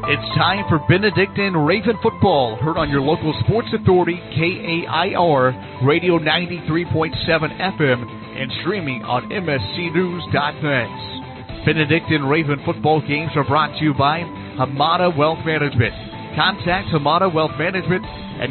It's time for Benedictine Raven football, heard on your local sports authority, KAIR, Radio 93.7 FM, and streaming on MSCNews.net. Benedictine Raven football games are brought to you by Hamada Wealth Management. Contact Hamada Wealth Management at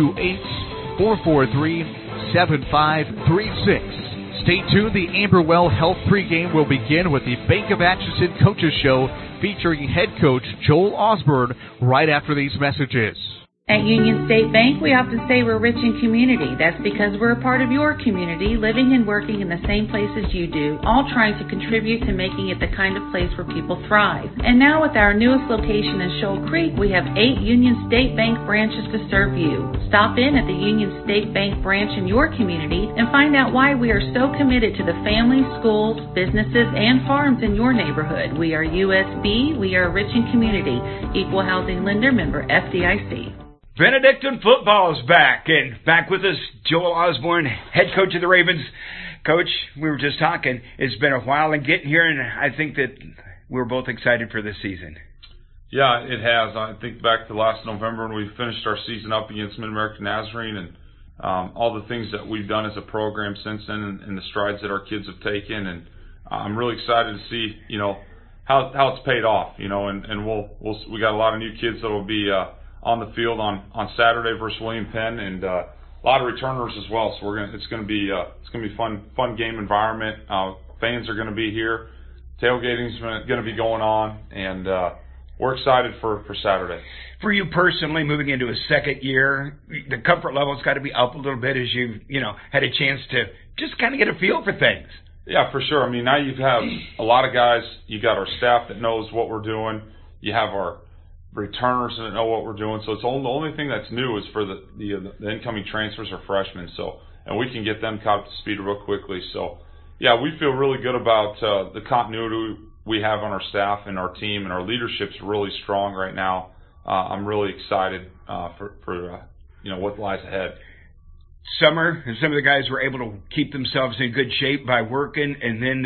928-443-7536. Stay tuned. The Amberwell Health pregame will begin with the Bank of Atchison Coaches Show featuring head coach Joel Osborne right after these messages. At Union State Bank, we often say we're rich in community. That's because we're a part of your community, living and working in the same place as you do, all trying to contribute to making it the kind of place where people thrive. And now with our newest location in Shoal Creek, we have 8 Union State Bank branches to serve you. Stop in at the Union State Bank branch in your community and find out why we are so committed to the families, schools, businesses, and farms in your neighborhood. We are USB. We are rich in community. Equal Housing Lender, member FDIC. Benedictine football is back, and back with us, Joel Osborne, head coach of the Ravens. Coach, we were just talking, it's been a while in getting here, and I think that we're both excited for this season. Yeah, it has. I think back to last November when we finished our season up against Mid-American Nazarene, and all the things that we've done as a program since then, and the strides that our kids have taken, and I'm really excited to see, how it's paid off, and we got a lot of new kids that will be on the field on Saturday versus William Penn, and a lot of returners as well. So it's going to be fun game environment. Fans are going to be here. Tailgating's going to be going on, and we're excited for Saturday. For you personally, moving into a second year, the comfort level's got to be up a little bit as you've had a chance to just kind of get a feel for things. Yeah, for sure. I mean, now you have a lot of guys. You got our staff that knows what we're doing. You have our returners that know what we're doing. So it's the only thing that's new is for the incoming transfers or freshmen. And we can get them caught up to speed real quickly. So yeah, we feel really good about the continuity we have on our staff and our team, and our leadership's really strong right now. I'm really excited for what lies ahead. Summer, and some of the guys were able to keep themselves in good shape by working, and then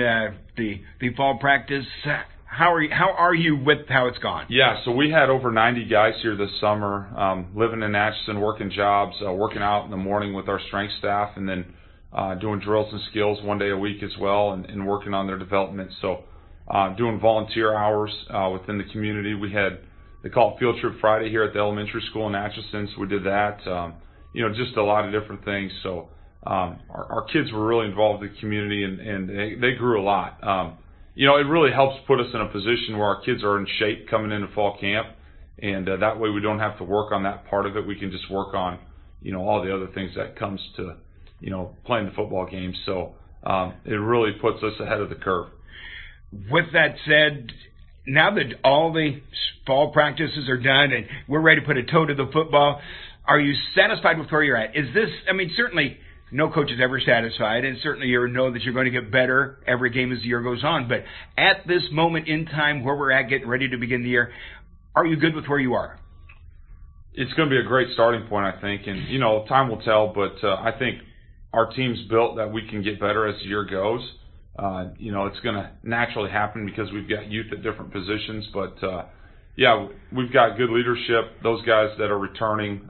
the fall practice. How are you with how it's gone? Yeah, so we had over 90 guys here this summer, living in Atchison, working jobs, working out in the morning with our strength staff, and then doing drills and skills one day a week as well, and working on their development. So doing volunteer hours within the community. They call it Field Trip Friday here at the elementary school in Atchison, so we did that. Just a lot of different things. So our kids were really involved in the community, and they grew a lot. It really helps put us in a position where our kids are in shape coming into fall camp, and that way we don't have to work on that part of it. We can just work on, all the other things that comes to, playing the football game. So it really puts us ahead of the curve. With that said, now that all the fall practices are done and we're ready to put a toe to the football, are you satisfied with where you're at? Certainly no coach is ever satisfied, and certainly you know that you're going to get better every game as the year goes on. But at this moment in time where we're at, getting ready to begin the year, are you good with where you are? It's going to be a great starting point, I think. And, time will tell, but I think our team's built that we can get better as the year goes. It's going to naturally happen because we've got youth at different positions. But, we've got good leadership. Those guys that are returning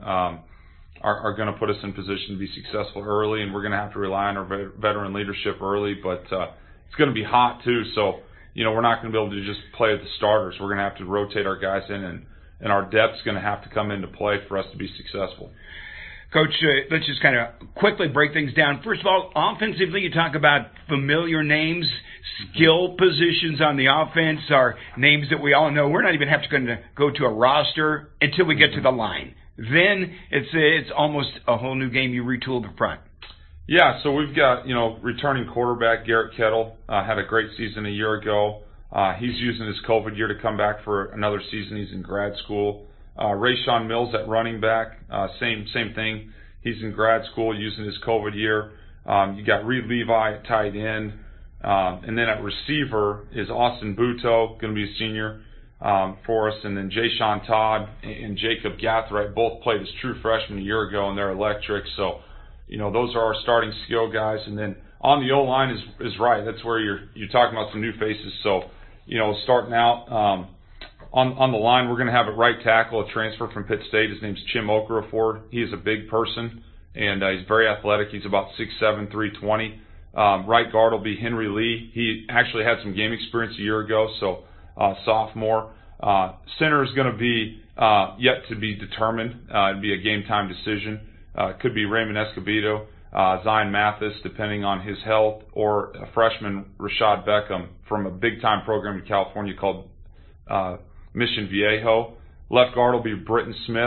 are going to put us in position to be successful early, and we're going to have to rely on our veteran leadership early. But it's going to be hot, too, so, we're not going to be able to just play with the starters. We're going to have to rotate our guys in, and our depth's going to have to come into play for us to be successful. Coach, let's just kind of quickly break things down. First of all, offensively, you talk about familiar names, skill positions on the offense are names that we all know. We're not even have to go to a roster until we get to the line. Then it's almost a whole new game. You retool the front. Yeah, so we've got, returning quarterback Garrett Kettle, had a great season a year ago. He's using his COVID year to come back for another season. He's in grad school. Rayshawn Mills at running back, same thing. He's in grad school using his COVID year. You got Reed Levi at tight end. And then at receiver is Austin Buto, going to be a senior for us. And then Jay-Sean Todd and Jacob Gathright both played as true freshmen a year ago, and they're electric. So, those are our starting skill guys. And then on the O-line is right. That's where you're talking about some new faces. So, starting out On the line, we're going to have at right tackle a transfer from Pitt State. His name's Chim Okafor. He is a big person, and he's very athletic. He's about 6'7", 320. Right guard will be Henry Lee. He actually had some game experience a year ago, so sophomore. Center is going to be yet to be determined. It'd be a game-time decision. It could be Raymond Escobedo, Zion Mathis, depending on his health, or a freshman, Rashad Beckham, from a big-time program in California called Mission Viejo. Left guard will be Britton Smith.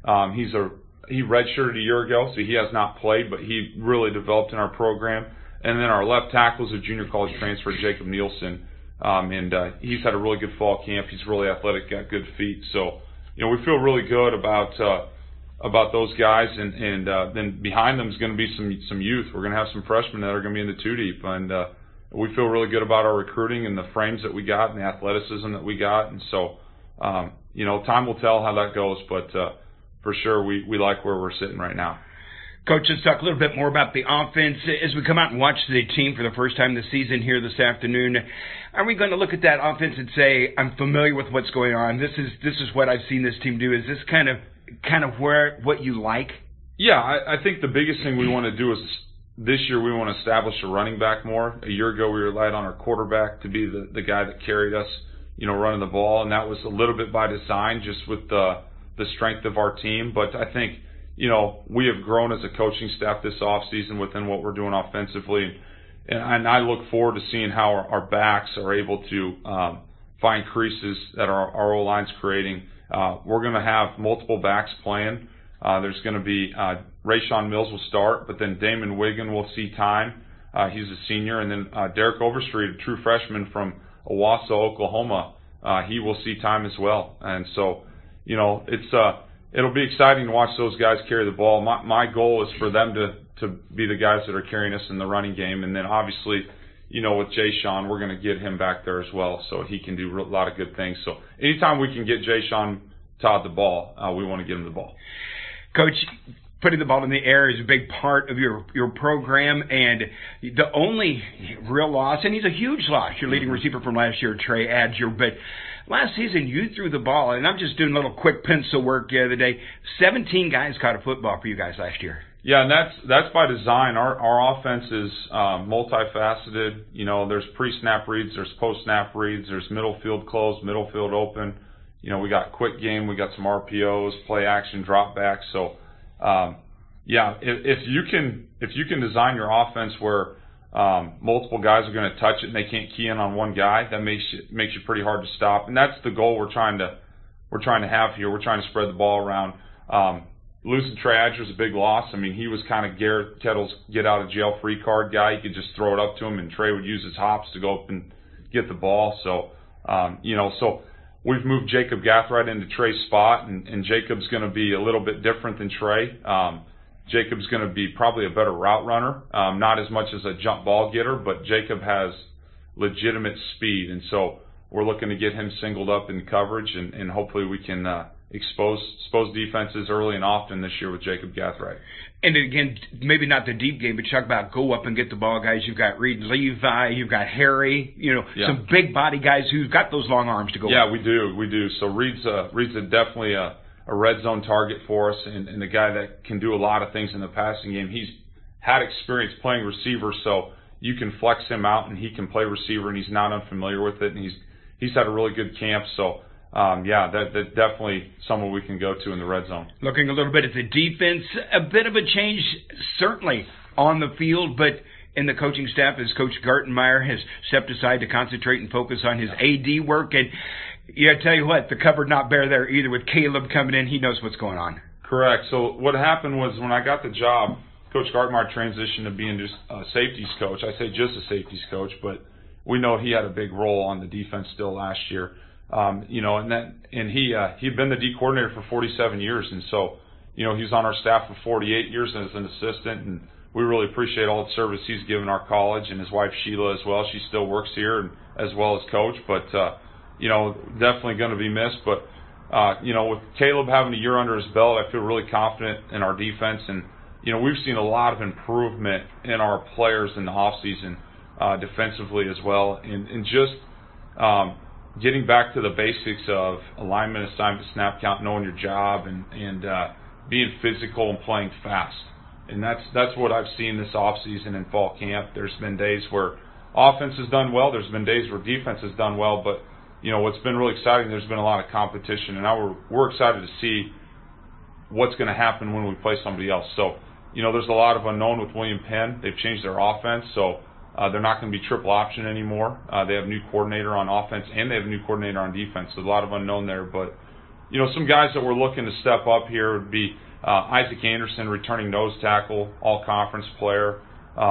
He redshirted a year ago, so he has not played, but he really developed in our program. And then our left tackle is a junior college transfer, Jacob Nielsen. And he's had a really good fall camp. He's really athletic, got good feet. So, we feel really good about those guys. And then behind them is going to be some youth. We're going to have some freshmen that are going to be in the two deep. And we feel really good about our recruiting and the frames that we got and the athleticism that we got. And so, time will tell how that goes. But for sure, we like where we're sitting right now. Coach, let's talk a little bit more about the offense. As we come out and watch the team for the first time this season here this afternoon, are we going to look at that offense and say, I'm familiar with what's going on? This is what I've seen this team do. Is this kind of what you like? Yeah, I think the biggest thing we want to do is this year we want to establish a running back more. A year ago we relied on our quarterback to be the guy that carried us, running the ball, and that was a little bit by design just with the strength of our team. But I think, we have grown as a coaching staff this offseason within what we're doing offensively. And I look forward to seeing how our backs are able to find creases that our O-line's creating. We're going to have multiple backs playing. There's going to be Rayshawn Mills will start, but then Damon Wiggin will see time. He's a senior. And then Derek Overstreet, a true freshman from Owasso, Oklahoma, he will see time as well. And so, it'll be exciting to watch those guys carry the ball. My goal is for them to be the guys that are carrying us in the running game. And then obviously, with Jay Sean, we're going to get him back there as well so he can do a lot of good things. So anytime we can get Jay Sean Todd the ball, we want to get him the ball. Coach, putting the ball in the air is a big part of your program, and the only real loss, and he's a huge loss, your leading receiver from last year, Trey Adger, but last season you threw the ball, and I'm just doing a little quick pencil work the other day, 17 guys caught a football for you guys last year. Yeah, and that's by design. Our offense is multifaceted. There's pre-snap reads, there's post-snap reads, there's middle field closed, middle field open. We got quick game, we got some RPOs, play action, drop backs. So, if you can design your offense where multiple guys are going to touch it and they can't key in on one guy, that makes you pretty hard to stop. And that's the goal we're trying to have here. We're trying to spread the ball around. Losing Trey Adger is a big loss. I mean, he was kind of Garrett Kettle's get out of jail free card guy. You could just throw it up to him and Trey would use his hops to go up and get the ball. So, so we've moved Jacob Gathright into Trey's spot, and Jacob's going to be a little bit different than Trey. Jacob's going to be probably a better route runner, not as much as a jump ball getter, but Jacob has legitimate speed, and so we're looking to get him singled up in coverage, and hopefully we can expose defenses early and often this year with Jacob Gathright. And again, maybe not the deep game, but talk about go up and get the ball guys. You've got Reed Levi, you've got Harry, some big body guys who've got those long arms to go. Yeah, we do. So Reed's definitely a red zone target for us, and a guy that can do a lot of things in the passing game. He's had experience playing receiver, so you can flex him out, and he can play receiver, and he's not unfamiliar with it, and he's had a really good camp. So, that's definitely someone we can go to in the red zone. Looking a little bit at the defense, a bit of a change, certainly on the field, but in the coaching staff as Coach Gartenmeyer has stepped aside to concentrate and focus on his AD work. And I tell you what, the cupboard not bare there either with Caleb coming in. He knows what's going on. Correct. So what happened was when I got the job, Coach Gartenmeyer transitioned to being just a safeties coach. I say just a safeties coach, but we know he had a big role on the defense still last year. He'd been the D coordinator for 47 years, and so, he was on our staff for 48 years as an assistant, and we really appreciate all the service he's given our college, and his wife Sheila as well. She still works here, and as well as coach, but definitely going to be missed. But with Caleb having a year under his belt, I feel really confident in our defense, and we've seen a lot of improvement in our players in the off season, defensively as well, and just getting back to the basics of alignment, assignment, snap count, knowing your job, and being physical and playing fast. And that's what I've seen this offseason in fall camp. There's been days where offense has done well. There's been days where defense has done well. But, what's been really exciting, there's been a lot of competition. And now we're excited to see what's going to happen when we play somebody else. So, there's a lot of unknown with William Penn. They've changed their offense. So they're not going to be triple option anymore. They have a new coordinator on offense, and they have a new coordinator on defense. So a lot of unknown there. But, some guys that we're looking to step up here would be Isaac Anderson, returning nose tackle, all-conference player.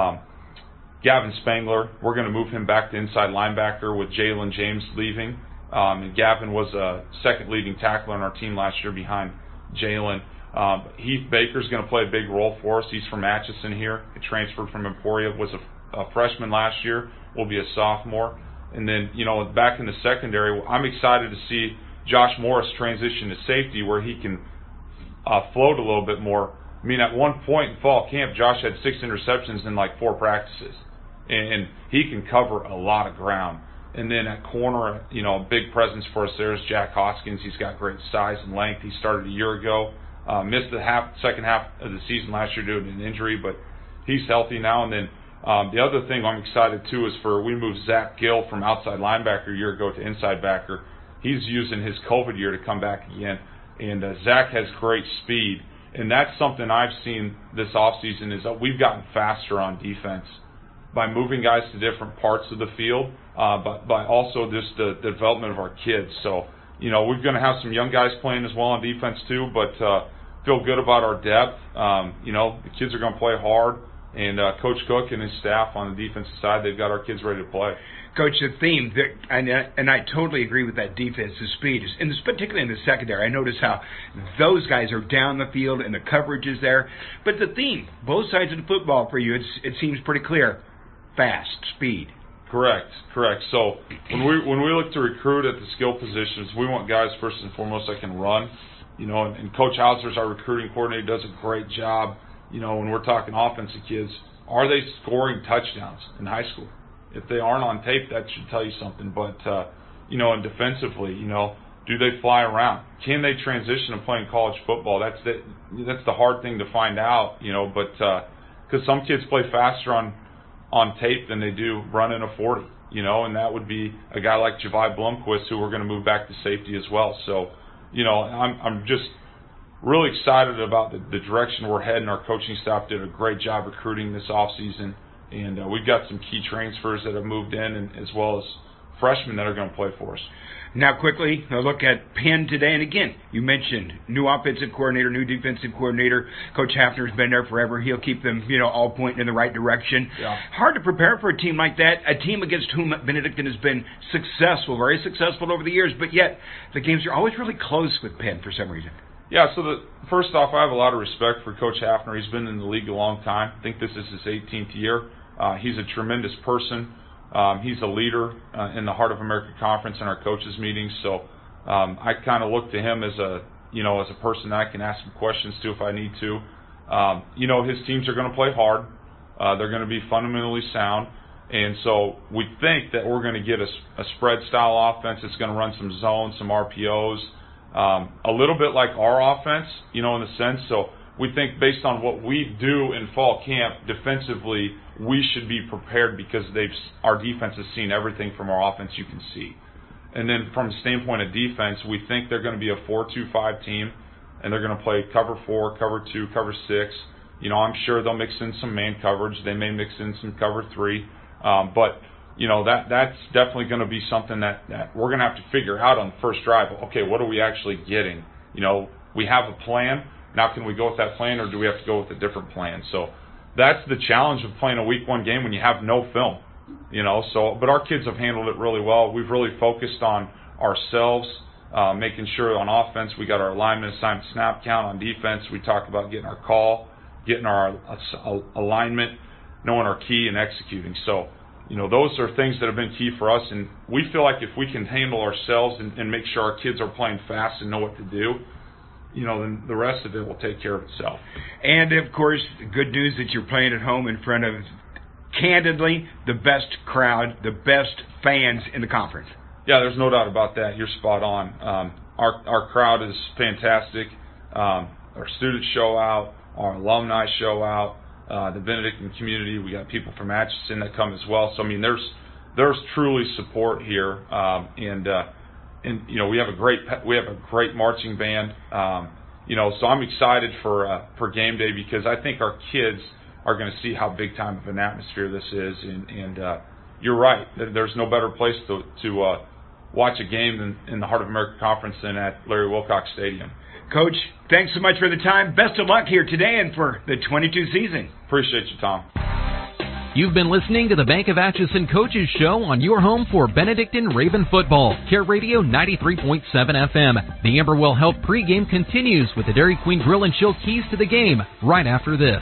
Gavin Spangler, we're going to move him back to inside linebacker with Jalen James leaving. And Gavin was a second leading tackler on our team last year behind Jalen. Heath Baker's going to play a big role for us. He's from Atchison here. He transferred from Emporia, was a freshman last year, will be a sophomore. And then, back in the secondary, I'm excited to see Josh Morris transition to safety where he can float a little bit more. I mean, at one point in fall camp, Josh had 6 interceptions in like 4 practices. And he can cover a lot of ground. And then at corner, a big presence for us there is Jack Hoskins. He's got great size and length. He started a year ago. Missed the second half of the season last year due to an injury, but he's healthy now. And then the other thing I'm excited too is we moved Zach Gill from outside linebacker a year ago to inside backer. He's using his COVID year to come back again. And Zach has great speed. And that's something I've seen this offseason is that we've gotten faster on defense by moving guys to different parts of the field, but by also just the development of our kids. So, we're going to have some young guys playing as well on defense too, but feel good about our depth. The kids are going to play hard, and Coach Cook and his staff on the defensive side, they've got our kids ready to play. Coach, the theme, and I totally agree with that defensive speed, and particularly in the secondary. I notice how those guys are down the field and the coverage is there. But the theme, both sides of the football for you, it seems pretty clear. Fast, speed. Correct. So when we look to recruit at the skill positions, we want guys first and foremost that can run. And Coach Hauser's our recruiting coordinator, does a great job. When we're talking offensive kids, are they scoring touchdowns in high school? If they aren't on tape, that should tell you something. But and defensively, do they fly around? Can they transition to playing college football? That's the hard thing to find out. But because some kids play faster on tape than they do running a 40, and that would be a guy like Javi Blomquist, who we're going to move back to safety as well. So, I'm just really excited about the direction we're heading. Our coaching staff did a great job recruiting this offseason, and we've got some key transfers that have moved in, and as well as freshmen that are going to play for us. Now, quickly, a look at Penn today. And again, you mentioned new offensive coordinator, new defensive coordinator. Coach Hafner's been there forever. He'll keep them, all pointing in the right direction. Yeah. Hard to prepare for a team like that, a team against whom Benedictine has been successful, very successful over the years, but yet the games are always really close with Penn for some reason. Yeah, so first off, I have a lot of respect for Coach Hafner. He's been in the league a long time. I think this is his 18th year. He's a tremendous person. He's a leader in the Heart of America Conference and our coaches meetings. So I kind of look to him as a person that I can ask some questions to if I need to. His teams are going to play hard. They're going to be fundamentally sound. And so we think that we're going to get a spread style offense that's going to run some zones, some RPOs, a little bit like our offense, in a sense. So we think based on what we do in fall camp defensively, we should be prepared because our defense has seen everything from our offense you can see. And then from the standpoint of defense, we think they're going to be a 4-2-5 team, and they're going to play cover 4, cover 2, cover 6. I'm sure they'll mix in some man coverage. They may mix in some cover 3. But that's definitely going to be something that we're going to have to figure out on the first drive. Okay, what are we actually getting? We have a plan. Now can we go with that plan, or do we have to go with a different plan? So that's the challenge of playing a week 1 game when you have no film. But our kids have handled it really well. We've really focused on ourselves, making sure on offense we got our alignment, assignment, snap count. On defense, we talk about getting our call, getting our alignment, knowing our key, and executing. So, those are things that have been key for us, and we feel like if we can handle ourselves and make sure our kids are playing fast and know what to do, then the rest of it will take care of itself. And, of course, good news that you're playing at home in front of, candidly, the best crowd, the best fans in the conference. Yeah, there's no doubt about that. You're spot on. Our crowd is fantastic. Our students show out. Our alumni show out. The Benedictine community, we got people from Atchison that come as well. So I mean, there's truly support here, and you know, we have a great marching band. You know, so I'm excited for game day because I think our kids are going to see how big time of an atmosphere this is, and you're right. There's no better place to watch a game in the Heart of America Conference than at Larry Wilcox Stadium. Coach, thanks so much for the time. Best of luck here today and for the 22 season. Appreciate you, Tom. You've been listening to the Bank of Atchison Coaches Show on your home for Benedictine Raven football. Care Radio 93.7 FM. The Amberwell Health pregame continues with the Dairy Queen Grill and Chill keys to the game right after this.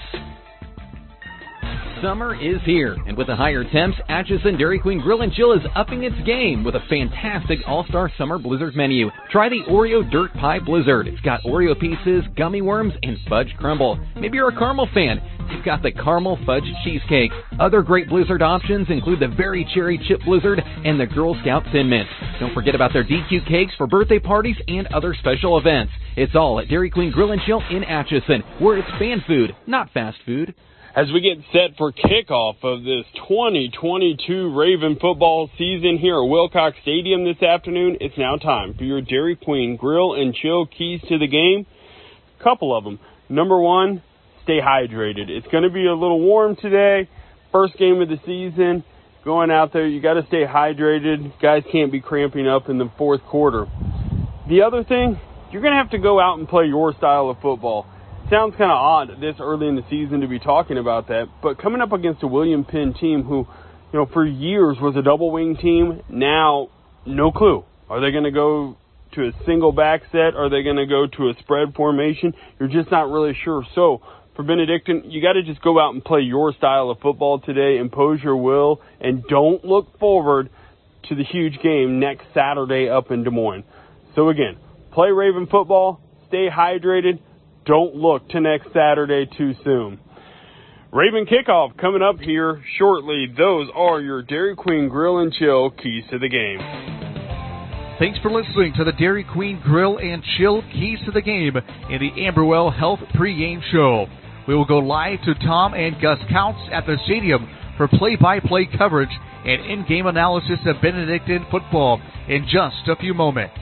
Summer is here, and with the higher temps, Atchison Dairy Queen Grill and Chill is upping its game with a fantastic all-star summer blizzard menu. Try the Oreo Dirt Pie Blizzard. It's got Oreo pieces, gummy worms, and fudge crumble. Maybe you're a caramel fan. You've got the Caramel Fudge Cheesecake. Other great blizzard options include the Very Cherry Chip Blizzard and the Girl Scout Thin Mint. Don't forget about their DQ cakes for birthday parties and other special events. It's all at Dairy Queen Grill and Chill in Atchison, where it's fan food, not fast food. As we get set for kickoff of this 2022 Raven football season here at Wilcox Stadium this afternoon, it's now time for your Dairy Queen Grill and Chill keys to the game. Couple of them. Number one, stay hydrated. It's going to be a little warm today. First game of the season. Going out there, you got to stay hydrated. Guys can't be cramping up in the fourth quarter. The other thing, you're going to have to go out and play your style of football. Sounds kind of odd this early in the season to be talking about that, but coming up against a William Penn team who, you know, for years was a double wing team, now no clue. Are they going to go to a single back set? Are they going to go to a spread formation? You're just not really sure. So for Benedictine, you got to just go out and play your style of football today, impose your will, and don't look forward to the huge game next Saturday up in Des Moines. So again, play Raven football, stay hydrated. Don't look to next Saturday too soon. Raven kickoff coming up here shortly. Those are your Dairy Queen Grill and Chill keys to the game. Thanks for listening to the Dairy Queen Grill and Chill keys to the game in the Amberwell Health pregame show. We will go live to Tom and Gus Counts at the stadium for play-by-play coverage and in-game analysis of Benedictine football in just a few moments.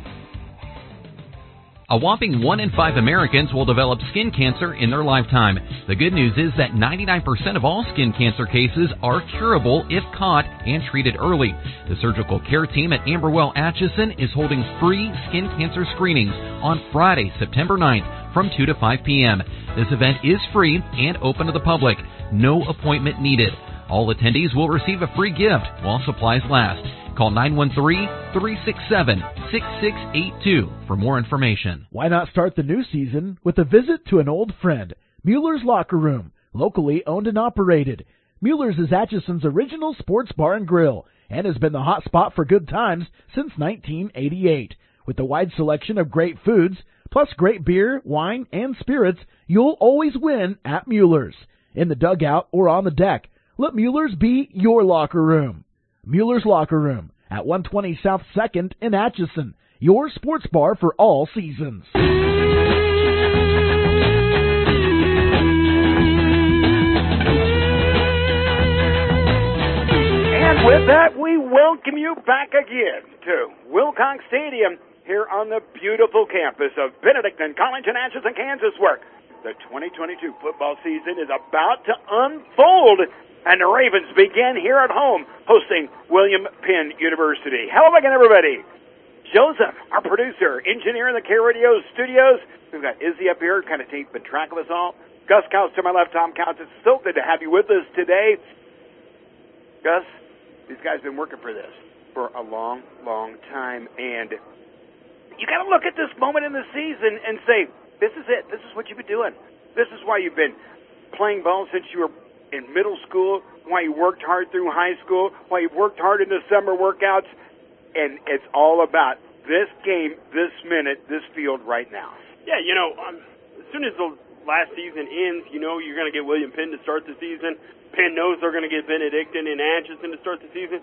A whopping 1 in 5 Americans will develop skin cancer in their lifetime. The good news is that 99% of all skin cancer cases are curable if caught and treated early. The surgical care team at Amberwell Atchison is holding free skin cancer screenings on Friday, September 9th from 2 to 5 p.m. This event is free and open to the public. No appointment needed. All attendees will receive a free gift while supplies last. Call 913-367-6682 for more information. Why not start the new season with a visit to an old friend, Mueller's Locker Room, locally owned and operated. Mueller's is Atchison's original sports bar and grill and has been the hot spot for good times since 1988. With a wide selection of great foods, plus great beer, wine, and spirits, you'll always win at Mueller's. In the dugout or on the deck, let Mueller's be your locker room. Mueller's Locker Room at 120 South 2nd in Atchison, your sports bar for all seasons. And with that, we welcome you back again to Wilcox Stadium here on the beautiful campus of Benedictine College in Atchison, Kansas, where the 2022 football season is about to unfold. And the Ravens begin here at home, hosting William Penn University. Hello again, everybody. Joseph, our producer, engineer in the Care Radio studios. We've got Izzy up here, kind of keeping track of us all. Gus Counts to my left, Tom Counts. It's so good to have you with us today. Gus, these guys have been working for this for a long, long time. And you got to look at this moment in the season and say, this is it. This is what you've been doing. This is why you've been playing ball since you were in middle school, why you worked hard through high school, why you worked hard in the summer workouts, and it's all about this game, this minute, this field right now. Yeah, you know, as soon as the last season ends, you know you're going to get William Penn to start the season. Penn knows they're going to get Benedictine and Atchison to start the season.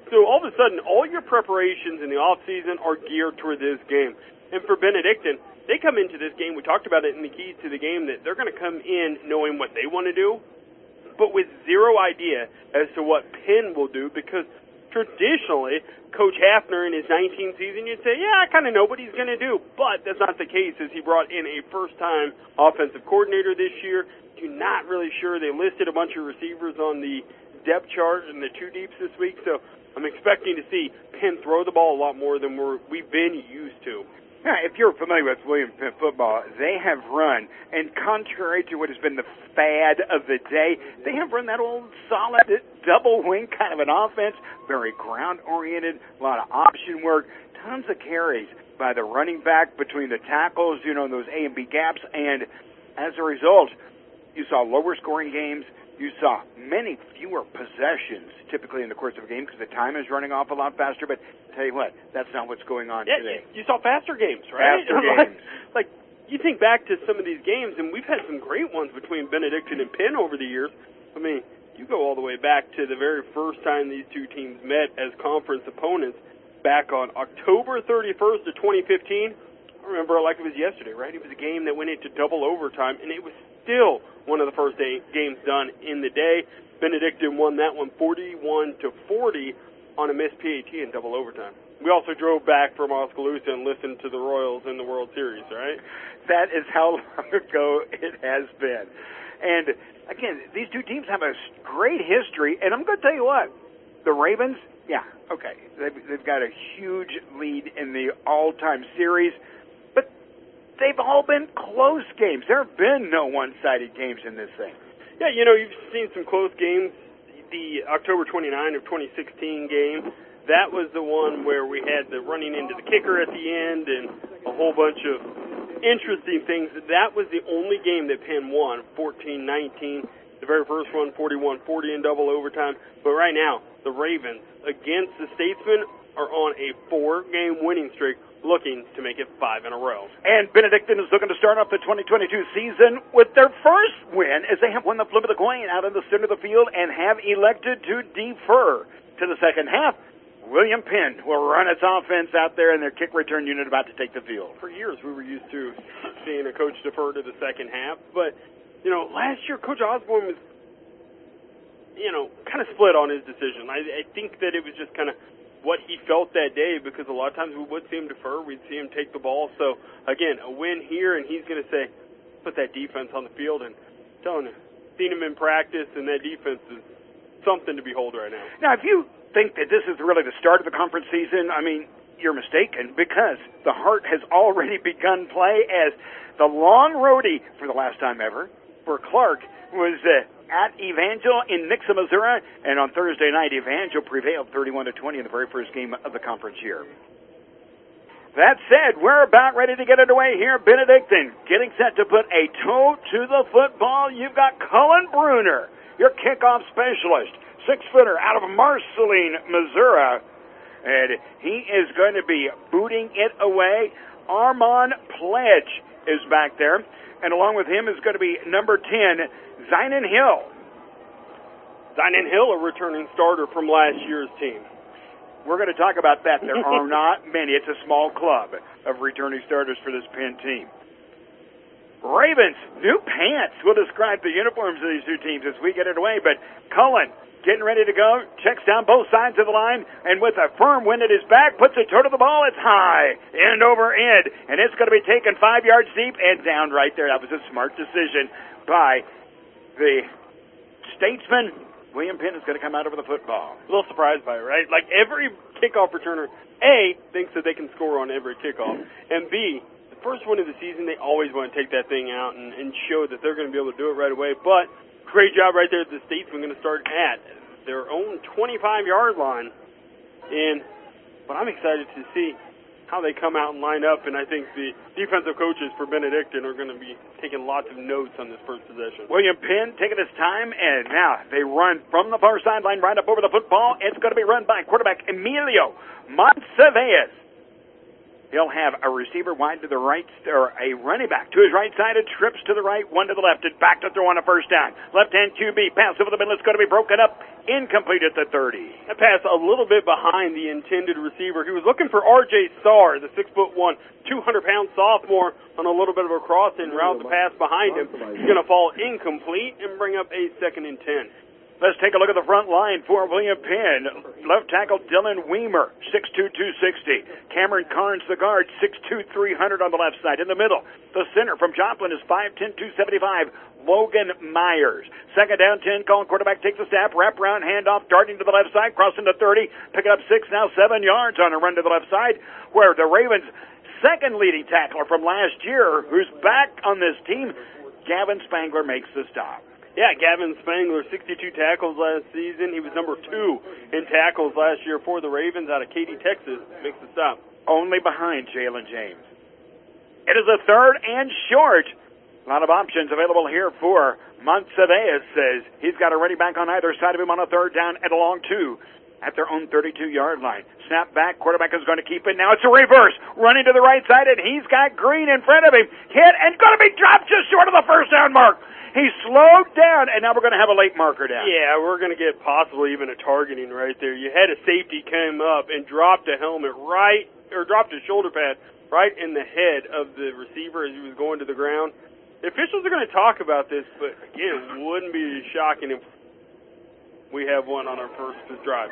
So all of a sudden, all your preparations in the off season are geared toward this game. And for Benedictine, they come into this game, we talked about it in the keys to the game, that they're going to come in knowing what they want to do, but with zero idea as to what Penn will do, because traditionally, Coach Hafner in his 19th season, you'd say, yeah, I kind of know what he's going to do, but that's not the case, as he brought in a first-time offensive coordinator this year. You're not really sure. They listed a bunch of receivers on the depth chart and the two deeps this week, so I'm expecting to see Penn throw the ball a lot more than we've been used to. Yeah, if you're familiar with William Penn football, they have run, and contrary to what has been the fad of the day, they have run that old solid double wing kind of an offense, very ground-oriented, a lot of option work, tons of carries by the running back between the tackles, those A and B gaps, and as a result, you saw lower scoring games. You saw many fewer possessions typically in the course of a game because the time is running off a lot faster. But tell you what, that's not what's going on today. You saw faster games, right? Faster games. Like, you think back to some of these games, and we've had some great ones between Benedictine and Penn over the years. I mean, you go all the way back to the very first time these two teams met as conference opponents back on October 31st of 2015. I remember it like it was yesterday, right? It was a game that went into double overtime, and it was still one of the first games done in the day. Benedictine won that one 41-40 on a missed PAT in double overtime. We also drove back from Oskaloosa and listened to the Royals in the World Series, right? That is how long ago it has been. And, again, these two teams have a great history, and I'm going to tell you what, the Ravens, yeah, okay, they've got a huge lead in the all-time series, but they've all been close games. There have been no one-sided games in this thing. Yeah, you've seen some close games. The October 29 of 2016 game, that was the one where we had the running into the kicker at the end and a whole bunch of interesting things. That was the only game that Penn won, 14-19. The very first one, 41-40 in double overtime. But right now, the Ravens against the Statesmen are on a 4-game winning streak, looking to make it 5 in a row. And Benedictine is looking to start off the 2022 season with their first win as they have won the flip of the coin out in the center of the field and have elected to defer to the second half. William Penn will run its offense out there and their kick return unit about to take the field. For years we were used to seeing a coach defer to the second half, but, last year Coach Osborne was, kind of split on his decision. I think that it was just kind of what he felt that day, because a lot of times we would see him defer, we'd see him take the ball. So, again, a win here, and he's going to say, put that defense on the field. And I'm telling you, seen him in practice, and that defense is something to behold right now. Now, if you think that this is really the start of the conference season, I mean, you're mistaken, because the Heart has already begun play as the long roadie, for the last time ever, for Clark was at Evangel in Nixa, Missouri, and on Thursday night, Evangel prevailed 31-20 in the very first game of the conference year. That said, we're about ready to get underway here. Benedictine getting set to put a toe to the football. You've got Cullen Bruner, your kickoff specialist, 6-footer out of Marceline, Missouri, and he is going to be booting it away. Armand Pledge is back there, and along with him is going to be number 10, Zinon Hill. Zinon Hill, a returning starter from last year's team. We're going to talk about that. There are not many. It's a small club of returning starters for this Penn team. Ravens, new pants will describe the uniforms of these two teams as we get it away, but Cullen getting ready to go, checks down both sides of the line, and with a firm wind at his back, puts a toe to the ball. It's high, end over end, and it's going to be taken 5 yards deep and down right there. That was a smart decision by the Statesman. William Penn is going to come out over the football. A little surprised by it, right? Like, every kickoff returner, A, thinks that they can score on every kickoff, and B, the first one of the season, they always want to take that thing out and show that they're going to be able to do it right away. But great job right there at the Statesman, going to start at their own 25-yard line. But I'm excited to see how they come out and line up, and I think the defensive coaches for Benedictine are going to be taking lots of notes on this first possession. William Penn taking his time, and now they run from the far sideline right up over the football. It's going to be run by quarterback Emilio Montseves. He'll have a receiver wide to the right, or a running back to his right side, and trips to the right, one to the left, and back to throw on a first down. Left-hand QB, pass over the middle. It's going to be broken up, incomplete at the 30. That pass a little bit behind the intended receiver. He was looking for R.J. Starr, the 6'1", 200-pound sophomore, on a little bit of a crossing route. The pass behind him. He's going to fall incomplete and bring up a 2nd and 10. Let's take a look at the front line for William Penn. Left tackle Dylan Weimer, 6'2", 260. Cameron Carnes, the guard, 6'2", 300 on the left side. In the middle, the center from Joplin is 5'10", 275. Logan Myers. 2nd down, 10, calling quarterback, takes a snap, wrap around, handoff, darting to the left side, crossing to 30, picking up 6, now 7 yards on a run to the left side, where the Ravens' second leading tackler from last year, who's back on this team, Gavin Spangler, makes the stop. Yeah, Gavin Spangler, 62 tackles last season. He was number 2 in tackles last year for the Ravens out of Katy, Texas. Makes the stop. Only behind Jalen James. It is a 3rd and short. A lot of options available here for Montsevias. Says he's got a running back on either side of him on a 3rd down and a long 2 at their own 32-yard line. Snap back, quarterback is going to keep it. Now it's a reverse. Running to the right side, and he's got Green in front of him. Hit and going to be dropped just short of the first down mark. He slowed down, and now we're going to have a late marker down. Yeah, we're going to get possibly even a targeting right there. You had a safety come up and dropped a helmet dropped a shoulder pad right in the head of the receiver as he was going to the ground. The officials are going to talk about this, but again, wouldn't be shocking if we have one on our first drive.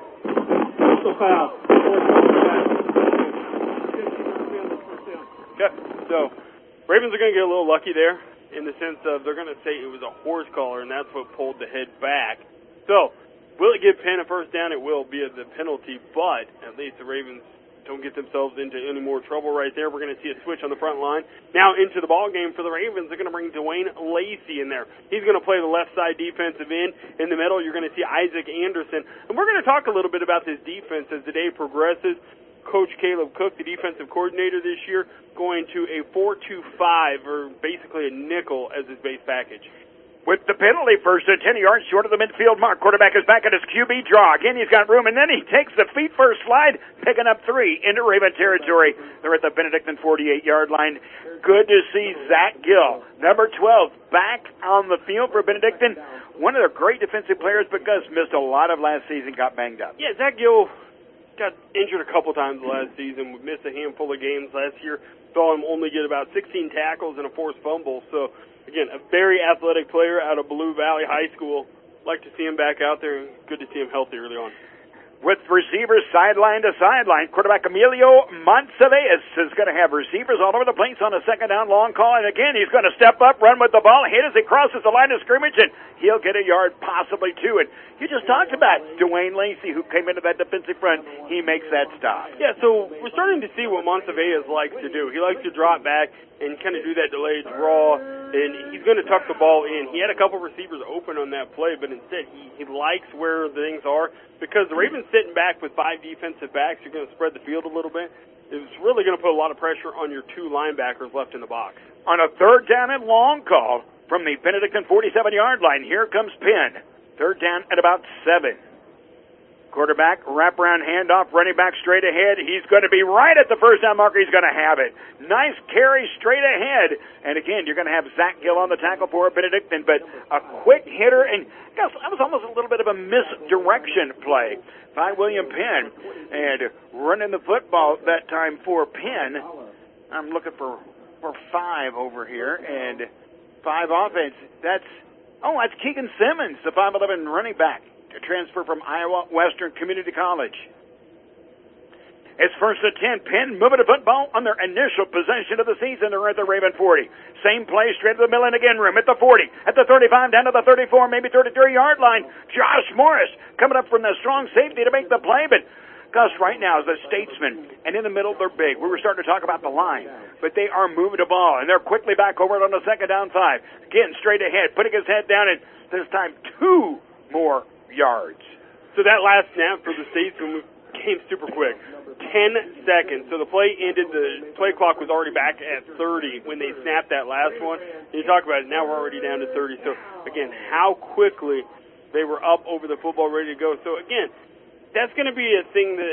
Okay, so Ravens are going to get a little lucky there, in the sense of they're going to say it was a horse collar, and that's what pulled the head back. So, will it give Penn a first down? It will be the penalty, but at least the Ravens don't get themselves into any more trouble right there. We're going to see a switch on the front line. Now into the ball game for the Ravens, they're going to bring Dwayne Lacey in there. He's going to play the left side defensive end. In the middle, you're going to see Isaac Anderson. And we're going to talk a little bit about this defense as the day progresses. Coach Caleb Cook, the defensive coordinator this year, going to a 4-2-5, or basically a nickel as his base package. With the penalty, 1st and 10 yards short of the midfield mark. Quarterback is back at his QB draw. Again, he's got room, and then he takes the feet first slide, picking up 3 into Raven territory. They're at the Benedictine 48-yard line. Good to see Zach Gill, number 12, back on the field for Benedictine. One of their great defensive players, but Gus missed a lot of last season, got banged up. Yeah, Zach Gill got injured a couple times last season. We missed a handful of games last year. Saw him only get about 16 tackles and a forced fumble. So, again, a very athletic player out of Blue Valley High School. Like to see him back out there. Good to see him healthy early on. With receivers sideline to sideline, quarterback Emilio Montsevias is going to have receivers all over the place on a 2nd down long call. And again, he's going to step up, run with the ball, hit as he crosses the line of scrimmage, and he'll get a yard, possibly 2. And you just talked about Dwayne Lacey, who came into that defensive front. He makes that stop. Yeah, so we're starting to see what Montsevias likes to do. He likes to drop back and kind of do that delayed draw, and he's going to tuck the ball in. He had a couple receivers open on that play, but instead he likes where things are, because the Ravens sitting back with 5 defensive backs. You're going to spread the field a little bit. It's really going to put a lot of pressure on your 2 linebackers left in the box. On a 3rd down and long call from the Benedictine 47-yard line, here comes Penn. 3rd down at about 7. Quarterback, wraparound handoff, running back straight ahead. He's going to be right at the first down marker. He's going to have it. Nice carry straight ahead. And again, you're going to have Zach Gill on the tackle for Benedictine, but a quick hitter. And gosh, that was almost a little bit of a misdirection play by William Penn. And running the football that time for Penn. I'm looking for 5 over here. And 5 offense. That's Keegan Simmons, the 5'11" running back. A transfer from Iowa Western Community College. It's 1st and 10. Penn moving the football on their initial possession of the season. They're at the Raven 40. Same play, straight to the middle and again room at the 40, at the 35, down to the 34, maybe 33-yard line. Josh Morris coming up from the strong safety to make the play, but Gus right now is a statesman, and in the middle they're big. We were starting to talk about the line, but they are moving the ball, and they're quickly back over it on the 2nd down 5. Again, straight ahead, putting his head down, and this time 2 more yards. So that last snap for the Statesman came super quick. 10 seconds. So the play ended, the play clock was already back at 30 when they snapped that last one. And you talk about it, now we're already down to 30. So, again, how quickly they were up over the football, ready to go. So, again, that's going to be a thing that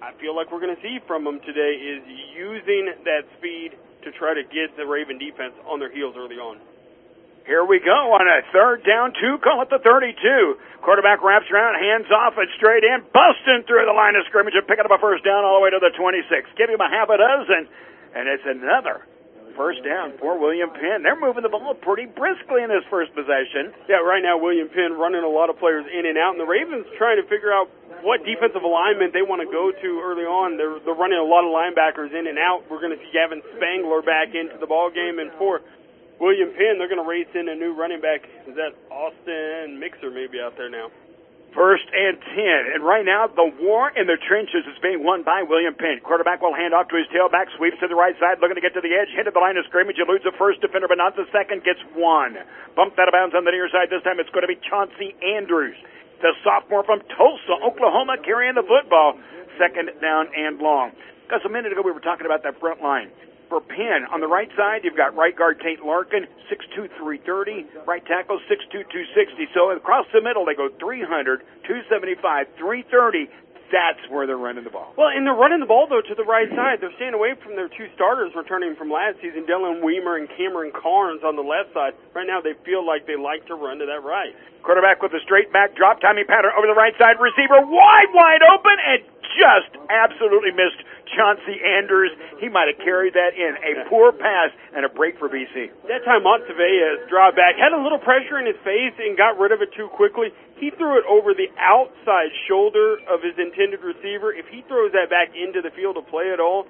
I feel like we're going to see from them today is using that speed to try to get the Raven defense on their heels early on. Here we go on a 3rd down 2, call it the 32. Quarterback wraps around, hands off and straight in, busting through the line of scrimmage and picking up a first down all the way to the 26. Give him a half a dozen, and it's another first down for William Penn. They're moving the ball pretty briskly in this first possession. Yeah, right now William Penn running a lot of players in and out, and the Ravens trying to figure out what defensive alignment they want to go to early on. They're running a lot of linebackers in and out. We're going to see Gavin Spangler back into the ball game, and for William Penn, they're going to race in a new running back. Is that Austin Mixer maybe out there now? 1st and 10. And right now, the war in the trenches is being won by William Penn. Quarterback will hand off to his tailback, sweeps to the right side, looking to get to the edge, hit at the line of scrimmage, eludes the first defender, but not the second, gets one. Bumped out of bounds on the near side. This time it's going to be Chauncey Andrews, the sophomore from Tulsa, Oklahoma, carrying the football. 2nd down and long. Because a minute ago we were talking about that front line. For Penn, on the right side, you've got right guard Tate Larkin, 6'2", 330. Right tackle, 6'2", 260. So across the middle, they go 300, 275, 330. That's where they're running the ball. Well, and they're running the ball, though, to the right side. They're staying away from their 2 starters returning from last season, Dylan Weimer and Cameron Carnes on the left side. Right now, they feel like they like to run to that right. Quarterback with a straight back drop, timing pattern over the right side. Receiver wide open and just absolutely missed Chauncey Andrews. He might have carried that in. A poor pass and a break for BC. That time Montevez dropped back, had a little pressure in his face and got rid of it too quickly. He threw it over the outside shoulder of his intended receiver. If he throws that back into the field of play at all,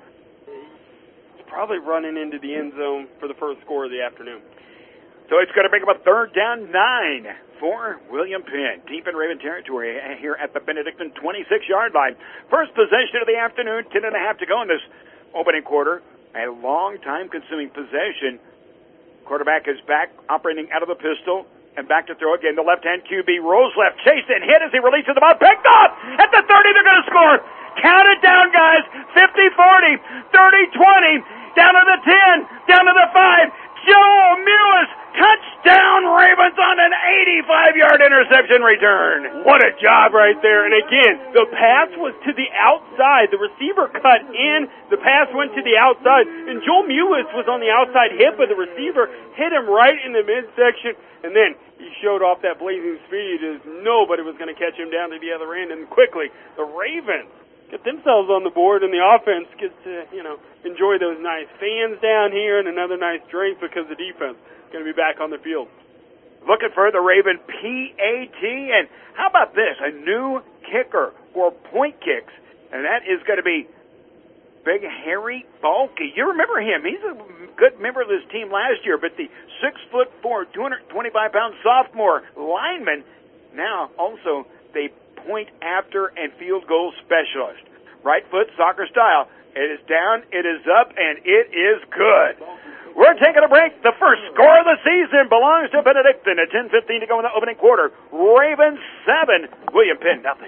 he's probably running into the end zone for the first score of the afternoon. So it's going to bring up a 3rd down 9 for William Penn. Deep in Raven territory here at the Benedictine 26-yard line. First possession of the afternoon, 10 and a half to go in this opening quarter. A long time-consuming possession. Quarterback is back, operating out of the pistol, and back to throw again. The left-hand QB rolls left, chased and hit as he releases the ball. Picked off! At the 30, they're going to score! Count it down, guys! 50-40, 30-20, down to the 10, down to the 5. Joe Mewis, touchdown Ravens on an 85-yard interception return. What a job right there. And again, the pass was to the outside. The receiver cut in. The pass went to the outside. And Joe Mewis was on the outside hip of the receiver, hit him right in the midsection. And then he showed off that blazing speed as nobody was going to catch him down to the other end. And quickly, the Ravens get themselves on the board, and the offense gets to, enjoy those nice fans down here and another nice drink because the defense is going to be back on the field. Looking for the Raven PAT, and how about this? A new kicker for point kicks, and that is going to be Big Harry Balke. You remember him. He's a good member of this team last year, but the 6'4", 225-pound sophomore lineman, now also the point after and field goal specialist. Right foot, soccer style. It is down, it is up, and it is good. We're taking a break. The first score of the season belongs to Benedictine at 10:15 to go in the opening quarter. Ravens 7, William Penn nothing.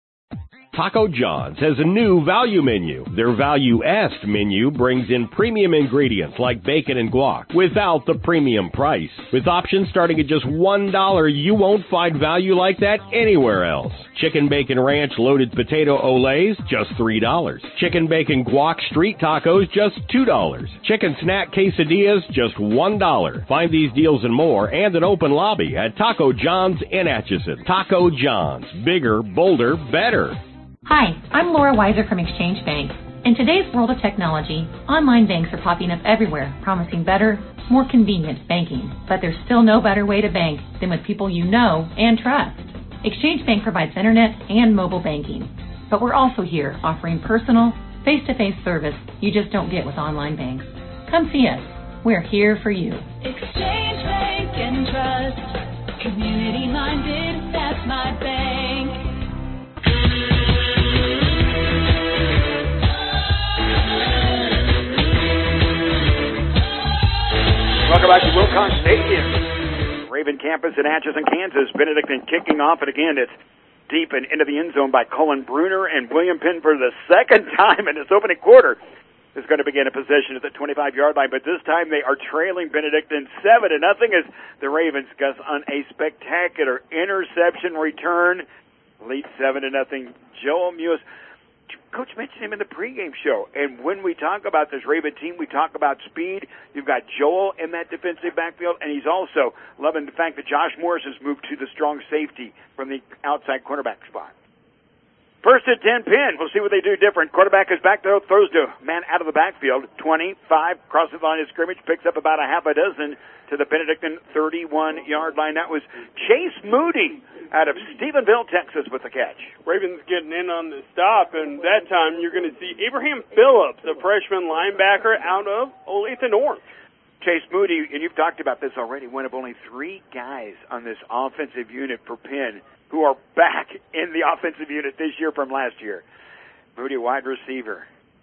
Taco John's has a new value menu. Their Value-est menu brings in premium ingredients like bacon and guac without the premium price. With options starting at just $1, you won't find value like that anywhere else. Chicken bacon ranch loaded potato olays, just $3. Chicken bacon guac street tacos, just $2. Chicken snack quesadillas, just $1. Find these deals and more and an open lobby at Taco John's in Atchison. Taco John's. Bigger, bolder, better. Hi, I'm Laura Weiser from Exchange Bank. In today's world of technology, online banks are popping up everywhere, promising better, more convenient banking. But there's still no better way to bank than with people you know and trust. Exchange Bank provides internet and mobile banking. But we're also here offering personal, face-to-face service you just don't get with online banks. Come see us. We're here for you. Exchange Bank and Trust. Community-minded, that's my bank. Welcome back to Wilcox Stadium. Raven campus in Atchison, Kansas. Benedictine kicking off, and again, it's deep and into the end zone by Cullen Bruner, and William Penn for the second time in this opening quarter is going to begin a possession at the 25-yard line, but this time they are trailing Benedictine 7-0 as the Ravens Gus on a spectacular interception return. Lead 7-0. Joel Mewis. Coach mentioned him in the pregame show. And when we talk about this Raven team, we talk about speed. You've got Joel in that defensive backfield, and he's also loving the fact that Josh Morris has moved to the strong safety from the outside cornerback spot. First and 10 Penn. We'll see what they do different. Quarterback is back there, throws to man out of the backfield. 25, crosses the line of scrimmage, picks up about a half a dozen to the Benedictine 31-yard line. That was Chase Moody out of Stephenville, Texas, with the catch. Ravens getting in on the stop, and that time you're going to see Abraham Phillips, a freshman linebacker out of Olathe North. Chase Moody, and you've talked about this already, one of only 3 guys on this offensive unit for Penn who are back in the offensive unit this year from last year. Moody, wide receiver.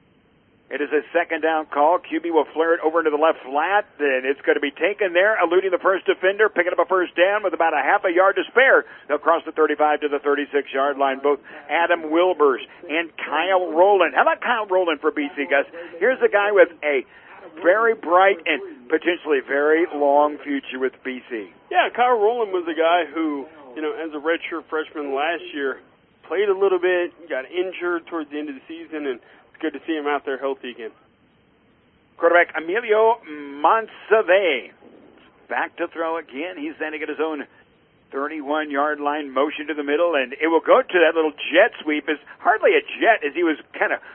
It is a second down call. QB will flare it over into the left flat. Then it's going to be taken there, eluding the first defender, picking up a first down with about a half a yard to spare. They'll cross the 35 to the 36-yard line. Both Adam Wilbers and Kyle Rowland. How about Kyle Rowland for BC, Gus? Here's a guy with a very bright and potentially very long future with BC. Yeah, Kyle Rowland was a guy who, as a redshirt freshman last year, played a little bit, got injured towards the end of the season, and it's good to see him out there healthy again. Quarterback Emilio Monsave back to throw again. He's standing at his own 31-yard line, motion to the middle, and it will go to that little jet sweep. It's hardly a jet, as he was kind of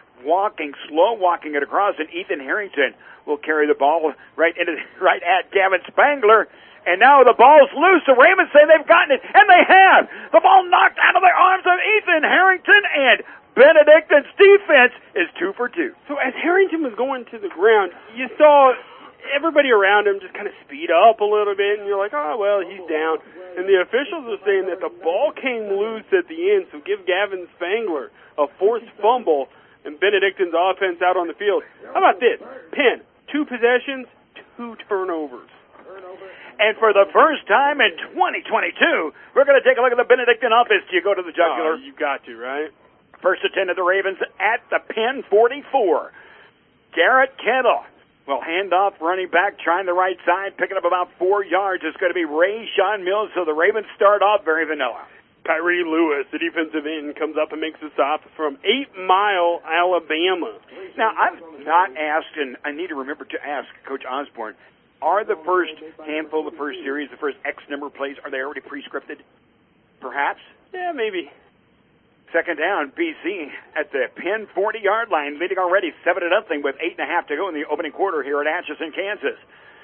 slow walking it across, and Ethan Harrington will carry the ball right at Gavin Spangler. And now the ball's loose. The Ravens say they've gotten it, and they have. The ball knocked out of the arms of Ethan Harrington, and Benedictine's defense is 2 for 2. So as Harrington was going to the ground, you saw everybody around him just kind of speed up a little bit, and you're like, oh, well, he's down. And the officials are saying that the ball came loose at the end, so give Gavin Spangler a forced fumble, and Benedictine's offense out on the field. How about this? Penn, 2 possessions, 2 turnovers. And for the first time in 2022, we're going to take a look at the Benedictine offense. Do you go to the jugular? You got to, right? First and 10 of the Ravens at the Penn 44. Garrett Kettle will hand off running back, trying the right side, picking up about 4 yards. It's going to be Ray Sean Mills, so the Ravens start off very vanilla. Kyrie Lewis, the defensive end, comes up and makes the stop from 8 Mile, Alabama. Now, I've not asked, and I need to remember to ask Coach Osborne, are the first handful, the first series, the first X number of plays, are they already pre-scripted? Perhaps? Yeah, maybe. Second down, BC at the Penn 40-yard line, leading already 7-0 with 8.5 to go in the opening quarter here at Atchison, Kansas.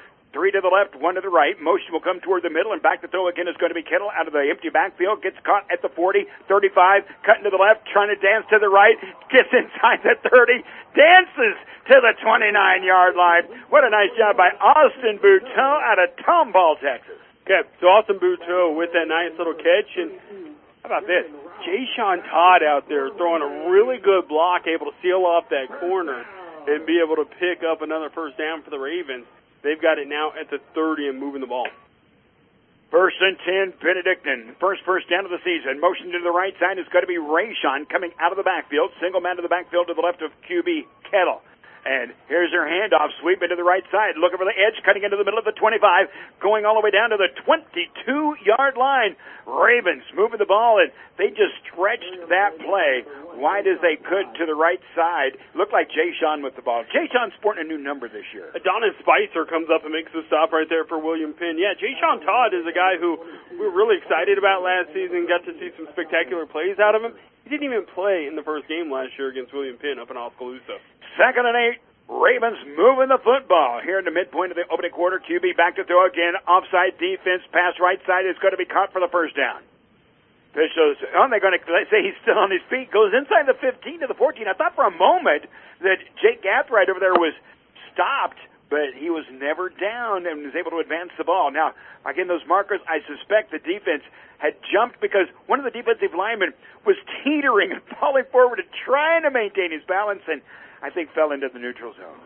3 to the left, 1 to the right. Motion will come toward the middle, and back to throw again is going to be Kittle out of the empty backfield. Gets caught at the 40, 35, cutting to the left, trying to dance to the right. Gets inside the 30, dances to the 29-yard line. What a nice job by Austin Bouteau out of Tomball, Texas. Okay, so Austin Bouteau with that nice little catch, and how about this? Jay-Sean Todd out there throwing a really good block, able to seal off that corner and be able to pick up another first down for the Ravens. They've got it now at the 30 and moving the ball. First and 10, Benedictine. First down of the season. Motion to the right side is going to be Rayshawn coming out of the backfield. Single man to the backfield to the left of QB Kettle. And here's her handoff, sweep into the right side, looking for the edge, cutting into the middle of the 25, going all the way down to the 22-yard line. Ravens moving the ball, and they just stretched that play wide as they could to the right side. Looked like Jay-Sean with the ball. Jay-Sean's sporting a new number this year. Adonis Spicer comes up and makes the stop right there for William Penn. Yeah, Jay-Sean Todd is a guy who we were really excited about last season, got to see some spectacular plays out of him. He didn't even play in the first game last year against William Penn up in Oskaloosa. 2nd and 8. Ravens moving the football here in the midpoint of the opening quarter. QB back to throw again. Offside defense. Pass right side is going to be caught for the first down. Officials, they're going to say he's still on his feet. Goes inside the 15 to the 14. I thought for a moment that Jake Gathright over there was stopped, but he was never down and was able to advance the ball. Now, again, those markers, I suspect the defense had jumped because one of the defensive linemen was teetering and falling forward and trying to maintain his balance, and I think fell into the neutral zone.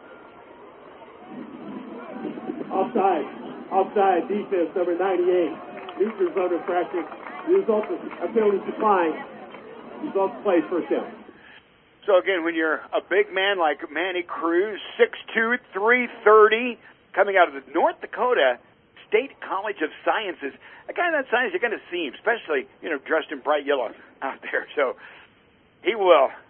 Offside defense, number 98. Neutral zone infraction. The result is a penalty decline. Result plays first down. So again, when you're a big man like Manny Cruz, 6'2", 330, coming out of the North Dakota State College of Sciences, a guy that size you're going to see him, especially, dressed in bright yellow out there. So he will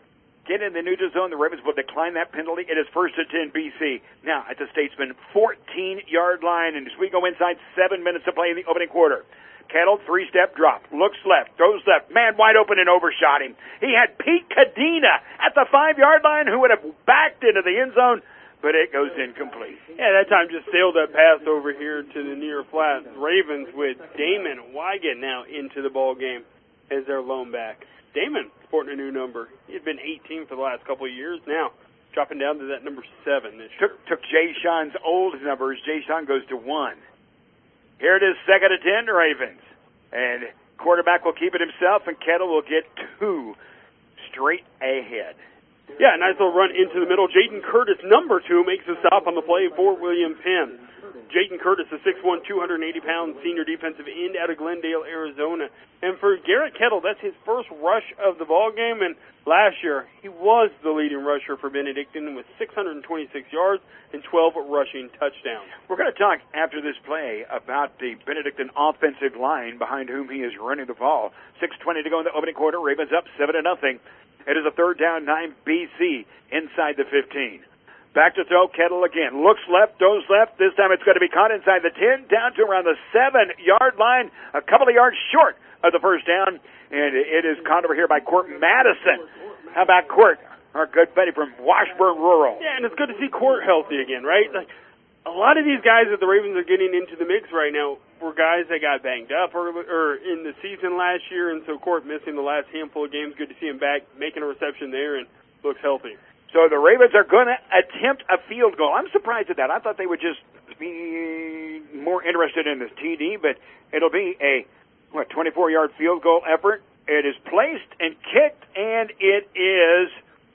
get in the neutral zone. The Ravens will decline that penalty. It is 1st and 10 BC. Now at the Statesman 14-yard line, and as we go inside, 7 minutes to play in the opening quarter. Kettle, 3-step drop, looks left, goes left, man wide open and overshot him. He had Pete Cadena at the 5-yard line who would have backed into the end zone, but it goes incomplete. Yeah, that time just sailed that pass over here to the near flat. Ravens with Damon Wygant now into the ball game as their lone back. Damon sporting a new number. He's been 18 for the last couple of years now, dropping down to that number 7 this year. Took Jay Sean's old numbers. Jay Sean goes to 1. Here it is, 2nd and 10, Ravens. And quarterback will keep it himself, and Kettle will get 2 straight ahead. Yeah, nice little run into the middle. Jaden Curtis, number 2, makes a stop on the play for William Penn. Jaden Curtis, a 6'1", 280-pound senior defensive end out of Glendale, Arizona. And for Garrett Kettle, that's his first rush of the ball game. And last year, he was the leading rusher for Benedictine with 626 yards and 12 rushing touchdowns. We're going to talk after this play about the Benedictine offensive line behind whom he is running the ball. 6:20 to go in the opening quarter. Ravens up 7-0. It is a 3rd down, 9 BC inside the 15. Back to throw, Kettle again. Looks left, goes left. This time it's going to be caught inside the 10, down to around the 7-yard line, a couple of yards short of the first down. And it is caught over here by Court Madison. How about Court, our good buddy from Washburn Rural? Yeah, and it's good to see Court healthy again, right? Like, a lot of these guys that the Ravens are getting into the mix right now were guys that got banged up or in the season last year, and so Court missing the last handful of games. Good to see him back, making a reception there, and looks healthy. So the Ravens are going to attempt a field goal. I'm surprised at that. I thought they would just be more interested in this TD, but it'll be a 24-yard field goal effort. It is placed and kicked, and it is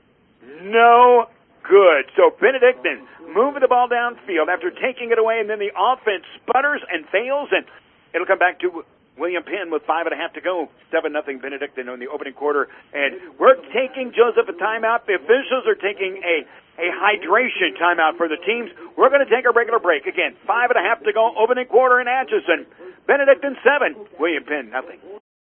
no good. So Benedictine moving the ball downfield after taking it away, and then the offense sputters and fails, and it'll come back to William Penn with 5.5 to go. 7-0 Benedictine in the opening quarter. And we're taking, Joseph, a timeout. The officials are taking a hydration timeout for the teams. We're going to take a regular break. Again, 5.5 to go. Opening quarter in Atchison. Benedictine 7. William Penn, nothing.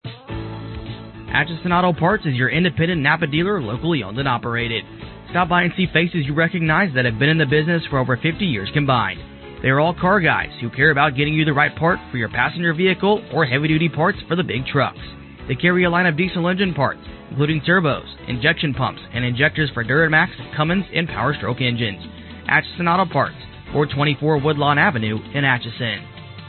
Atchison Auto Parts is your independent Napa dealer, locally owned and operated. Stop by and see faces you recognize that have been in the business for over 50 years combined. They are all car guys who care about getting you the right part for your passenger vehicle or heavy-duty parts for the big trucks. They carry a line of diesel engine parts, including turbos, injection pumps, and injectors for Duramax, Cummins, and Power Stroke engines. Atchison Auto Parts, 424 Woodlawn Avenue in Atchison.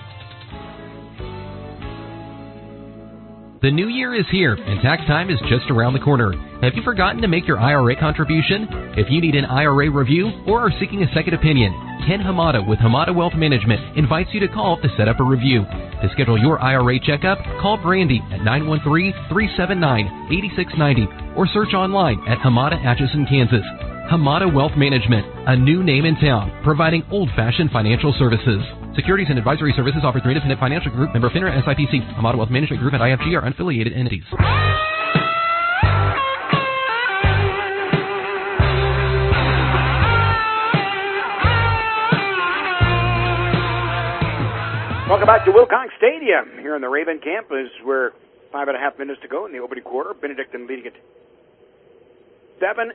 The new year is here, and tax time is just around the corner. Have you forgotten to make your IRA contribution? If you need an IRA review or are seeking a second opinion, Ken Hamada with Hamada Wealth Management invites you to call to set up a review. To schedule your IRA checkup, call Brandy at 913-379-8690 or search online at Hamada, Atchison, Kansas. Hamada Wealth Management, a new name in town, providing old-fashioned financial services. Securities and advisory services offered through Independent Financial Group, member FINRA SIPC. Hamada Wealth Management Group and IFG are unaffiliated entities. Welcome back to Wilcox Stadium here in the Raven campus, where 5.5 minutes to go in the opening quarter. Benedictine leading it 7-0.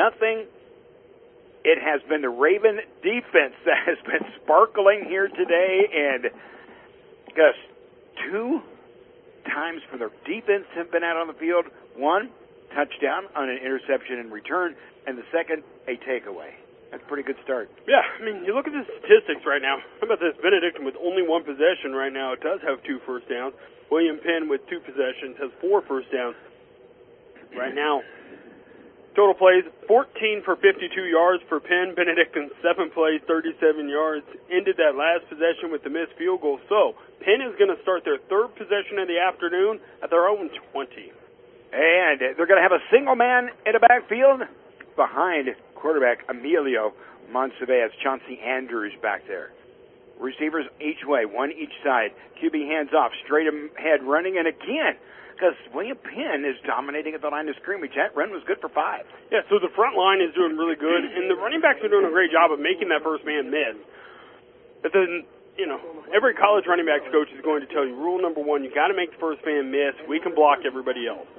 It has been the Raven defense that has been sparkling here today, and just 2 times for their defense have been out on the field. 1 touchdown on an interception in return, and the second a takeaway. That's a pretty good start. Yeah, I mean, you look at the statistics right now. How about this? Benedictine with only 1 possession right now. It does have 2 first downs. William Penn with 2 possessions has 4 first downs right now. Total plays, 14 for 52 yards for Penn. Benedictine, 7 plays, 37 yards. Ended that last possession with the missed field goal. So, Penn is going to start their 3rd possession of the afternoon at their own 20. And they're going to have a single man in the backfield behind quarterback Emilio Monsivais. Chauncey Andrews back there. Receivers each way, 1 each side. QB hands off, straight ahead running, and again, because William Penn is dominating at the line of scrimmage. That run was good for 5. Yeah, so the front line is doing really good, and the running backs are doing a great job of making that first man miss. But then, you know, every college running backs coach is going to tell you, rule number 1, you got to make the first man miss. We can block everybody else.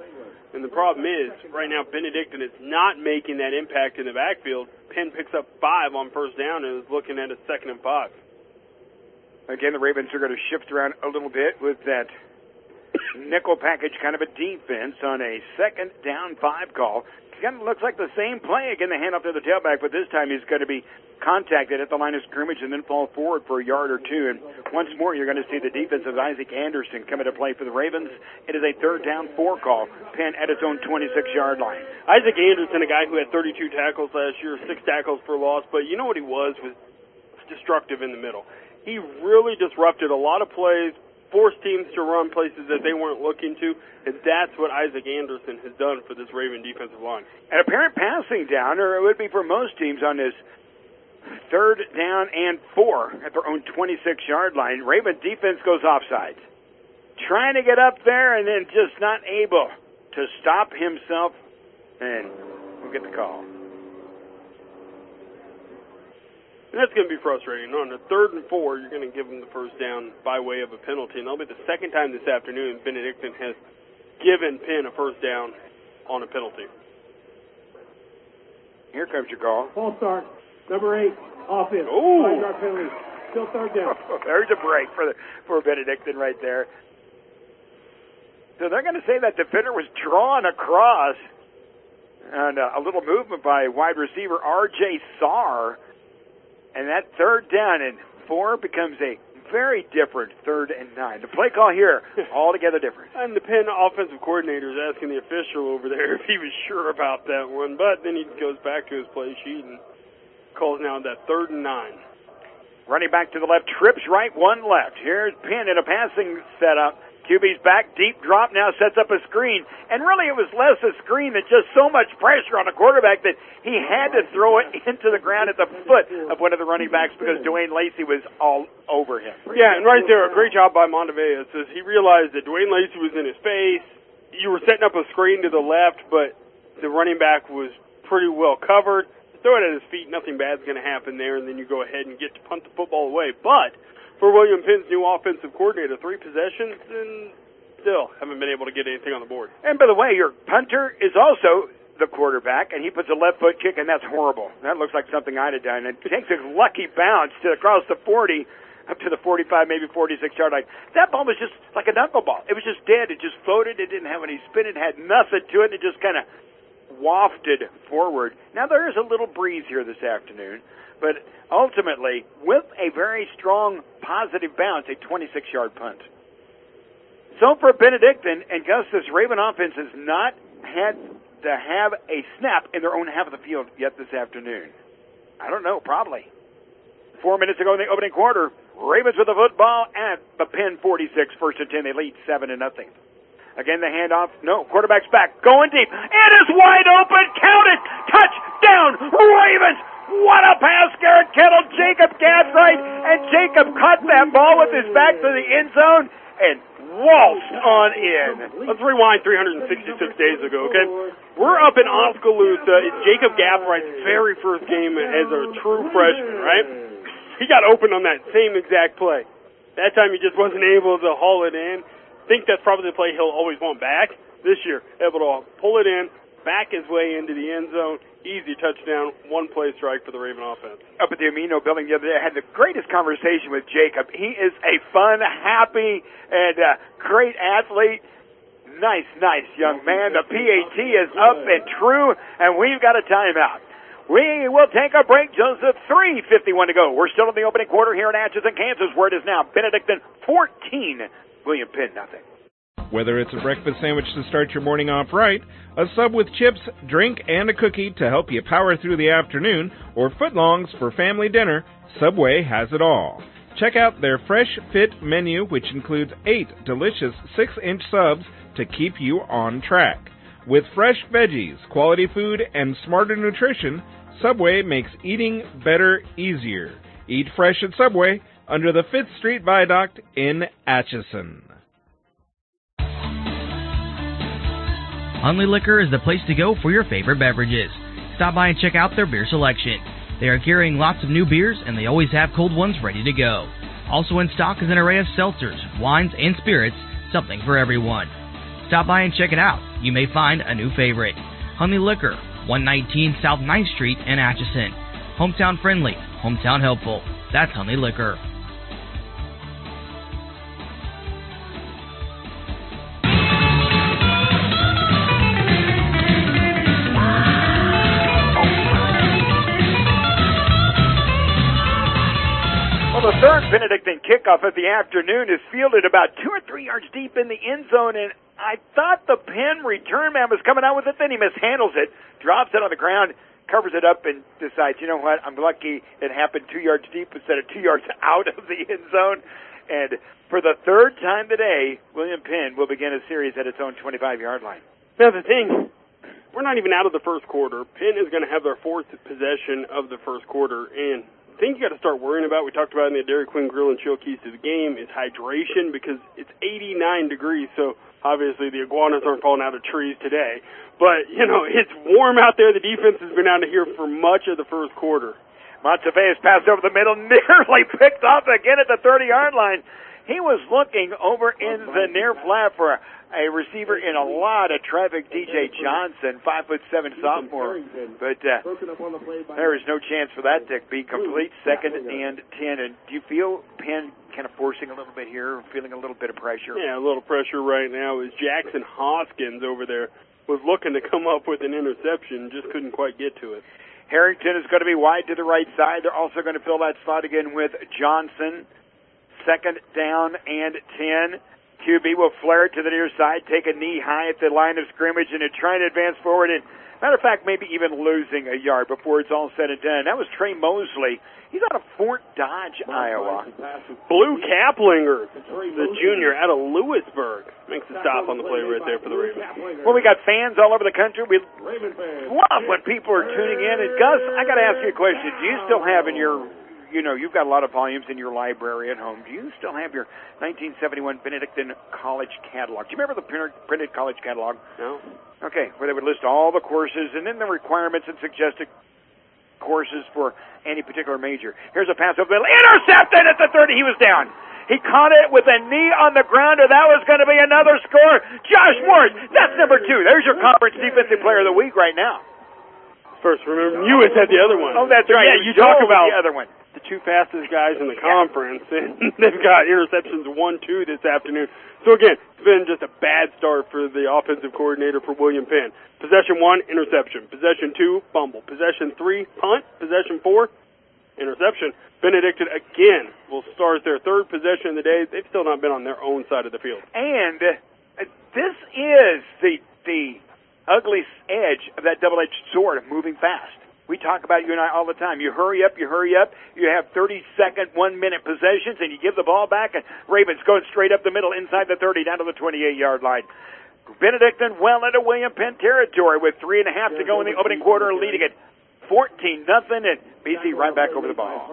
And the problem is, right now, Benedictine is not making that impact in the backfield. Penn picks up 5 on first down and is looking at a 2nd and 5. Again, the Ravens are going to shift around a little bit with that nickel package kind of a defense on a 2nd down 5 call. Kind of looks like the same play. Again, the handoff to the tailback, but this time he's going to be contacted at the line of scrimmage and then fall forward for a yard or 2. And once more, you're going to see the defense of Isaac Anderson come into play for the Ravens. It is a 3rd down 4 call. Penn at its own 26-yard line. Isaac Anderson, a guy who had 32 tackles last year, 6 tackles for loss, but you know what he was destructive in the middle. He really disrupted a lot of plays, forced teams to run places that they weren't looking to, and that's what Isaac Anderson has done for this Raven defensive line. An apparent passing down, or it would be for most teams on this 3rd down and 4 at their own 26-yard line. Raven defense goes offsides. Trying to get up there and then just not able to stop himself, and we'll get the call. And that's going to be frustrating. On the 3rd and 4, you're going to give them the first down by way of a penalty. And that'll be the second time this afternoon Benedictine has given Penn a first down on a penalty. Here comes your call. False start. Number 8, offense. Ooh. 5-yard penalty. Still 3rd down. There's a break for Benedictine right there. So they're going to say that defender was drawn across. And a little movement by wide receiver R.J. Sarr. And that 3rd down and 4 becomes a very different 3rd and 9. The play call here, altogether different. And the Penn offensive coordinator is asking the official over there if he was sure about that one. But then he goes back to his play sheet and calls now that 3rd and 9. Running back to the left, trips right, 1 left. Here's Penn in a passing setup. QB's back, deep drop, now sets up a screen. And really it was less a screen than just so much pressure on the quarterback that he had to throw it into the ground at the foot of one of the running backs because Dwayne Lacey was all over him. Yeah, and right there, a great job by Montevideo. Says he realized that Dwayne Lacey was in his face. You were setting up a screen to the left, but the running back was pretty well covered. Throw it at his feet, nothing bad's going to happen there, and then you go ahead and get to punt the football away. But for William Penn's new offensive coordinator, 3 possessions, and still haven't been able to get anything on the board. And by the way, your punter is also the quarterback, and he puts a left foot kick, and that's horrible. That looks like something I'd have done. It takes a lucky bounce to across the 40, up to the 45, maybe 46-yard line. That ball was just like a knuckleball. It was just dead. It just floated. It didn't have any spin. It had nothing to it. It just kind of wafted forward. Now, there is a little breeze here this afternoon, but ultimately, with a very strong positive bounce, a 26-yard punt. So for Benedictine and Gus, this Raven offense has not had to have a snap in their own half of the field yet this afternoon. I don't know, probably. 4 minutes ago in the opening quarter, Ravens with the football at the Penn 46, 1st and 10. They lead 7-0. Again, the handoff. No, quarterback's back. Going deep. It is wide open. Count it. Touchdown, Ravens. What a pass, Garrett Kettle. Jacob Gathright. And Jacob caught that ball with his back to the end zone and waltzed on in. Let's rewind 366 days ago, okay? We're up in Oskaloosa. It's Jacob Gathwright's very first game as a true freshman, right? He got open on that same exact play. That time he just wasn't able to haul it in. I think that's probably the play he'll always want back. This year, able to pull it in, back his way into the end zone, easy touchdown, 1-play strike for the Raven offense. Up at the Amino building the other day, I had the greatest conversation with Jacob. He is a fun, happy, and great athlete. Nice young man. The PAT is up and true, and we've got a timeout. We will take a break, Joseph. 3:51 to go. We're still in the opening quarter here in Atchison, Kansas, where it is now Benedictine 14, William Penn nothing. Whether it's a breakfast sandwich to start your morning off right, a sub with chips, drink, and a cookie to help you power through the afternoon, or footlongs for family dinner, Subway has it all. Check out their Fresh Fit menu, which includes 8 delicious 6-inch subs to keep you on track. With fresh veggies, quality food, and smarter nutrition, Subway makes eating better easier. Eat fresh at Subway under the 5th Street Viaduct in Atchison. Hunley Liquor is the place to go for your favorite beverages. Stop by and check out their beer selection. They are carrying lots of new beers, and they always have cold ones ready to go. Also in stock is an array of seltzers, wines, and spirits, something for everyone. Stop by and check it out. You may find a new favorite. Hunley Liquor, 119 South 9th Street in Atchison. Hometown friendly, hometown helpful. That's Hunley Liquor. Well, the third Benedictine kickoff of the afternoon is fielded about 2 or 3 yards deep in the end zone, and I thought the Penn return man was coming out with it, then he mishandles it, drops it on the ground, covers it up, and decides, you know what, I'm lucky it happened 2 yards deep instead of 2 yards out of the end zone. And for the third time today, William Penn will begin a series at its own 25-yard line. Now the thing, we're not even out of the first quarter. Penn is going to have their fourth possession of the first quarter, and the thing you got to start worrying about, we talked about in the Dairy Queen Grill and Chill keys to the game, is hydration, because it's 89 degrees, so obviously the iguanas aren't falling out of trees today. But, you know, it's warm out there. The defense has been out of here for much of the first quarter. Montevez passed over the middle, nearly picked off again at the 30-yard line. He was looking over in the near flat for a receiver in a lot of traffic, DJ Johnson, 5'7" sophomore. But there is no chance for that to be complete. 2nd and 10. And do you feel Penn kind of forcing a little bit here, feeling a little bit of pressure? Yeah, a little pressure right now. Is Jackson Hoskins over there was looking to come up with an interception, just couldn't quite get to it. Harrington is going to be wide to the right side. They're also going to fill that slot again with Johnson. 2nd down and 10. QB will flare it to the near side, take a knee high at the line of scrimmage, and try to advance forward. And matter of fact, maybe even losing a yard before it's all said and done. That was Trey Mosley. He's out of Fort Dodge, Iowa. Blue Kaplinger, the junior out of Lewisburg, makes a stop on the play right there for the Ravens. Well, we got fans all over the country. We love when people are tuning in. And Gus, I got to ask you a question. Do you still have in your, you know, you've got a lot of volumes in your library at home. Do you still have your 1971 Benedictine College catalog? Do you remember the printed college catalog? No. Okay, where they would list all the courses and then the requirements and suggested courses for any particular major. Here's a pass over the middle. Intercepted at the 30. He was down. He caught it with a knee on the ground, and that was going to be another score. Josh Morris, that's number 2. There's your conference defensive player of the week right now. First, remember, Lewis had the other one. Oh, that's right. Yeah, you talk about the other one. The 2 fastest guys in the conference, and they've got interceptions 1-2 this afternoon. So again, it's been just a bad start for the offensive coordinator for William Penn. Possession 1, interception. Possession 2, fumble. Possession 3, punt. Possession 4, interception. Benedictine again will start their third possession of the day. They've still not been on their own side of the field. And this is the ugly edge of that double-edged sword of moving fast. We talk about you and I all the time. You hurry up. You have 30-second, 1-minute possessions, and you give the ball back, and Ravens going straight up the middle inside the 30 down to the 28-yard line. Benedictine well into William Penn territory with 3.5 to go in the opening quarter, leading it 14-0, and BC right back over the ball.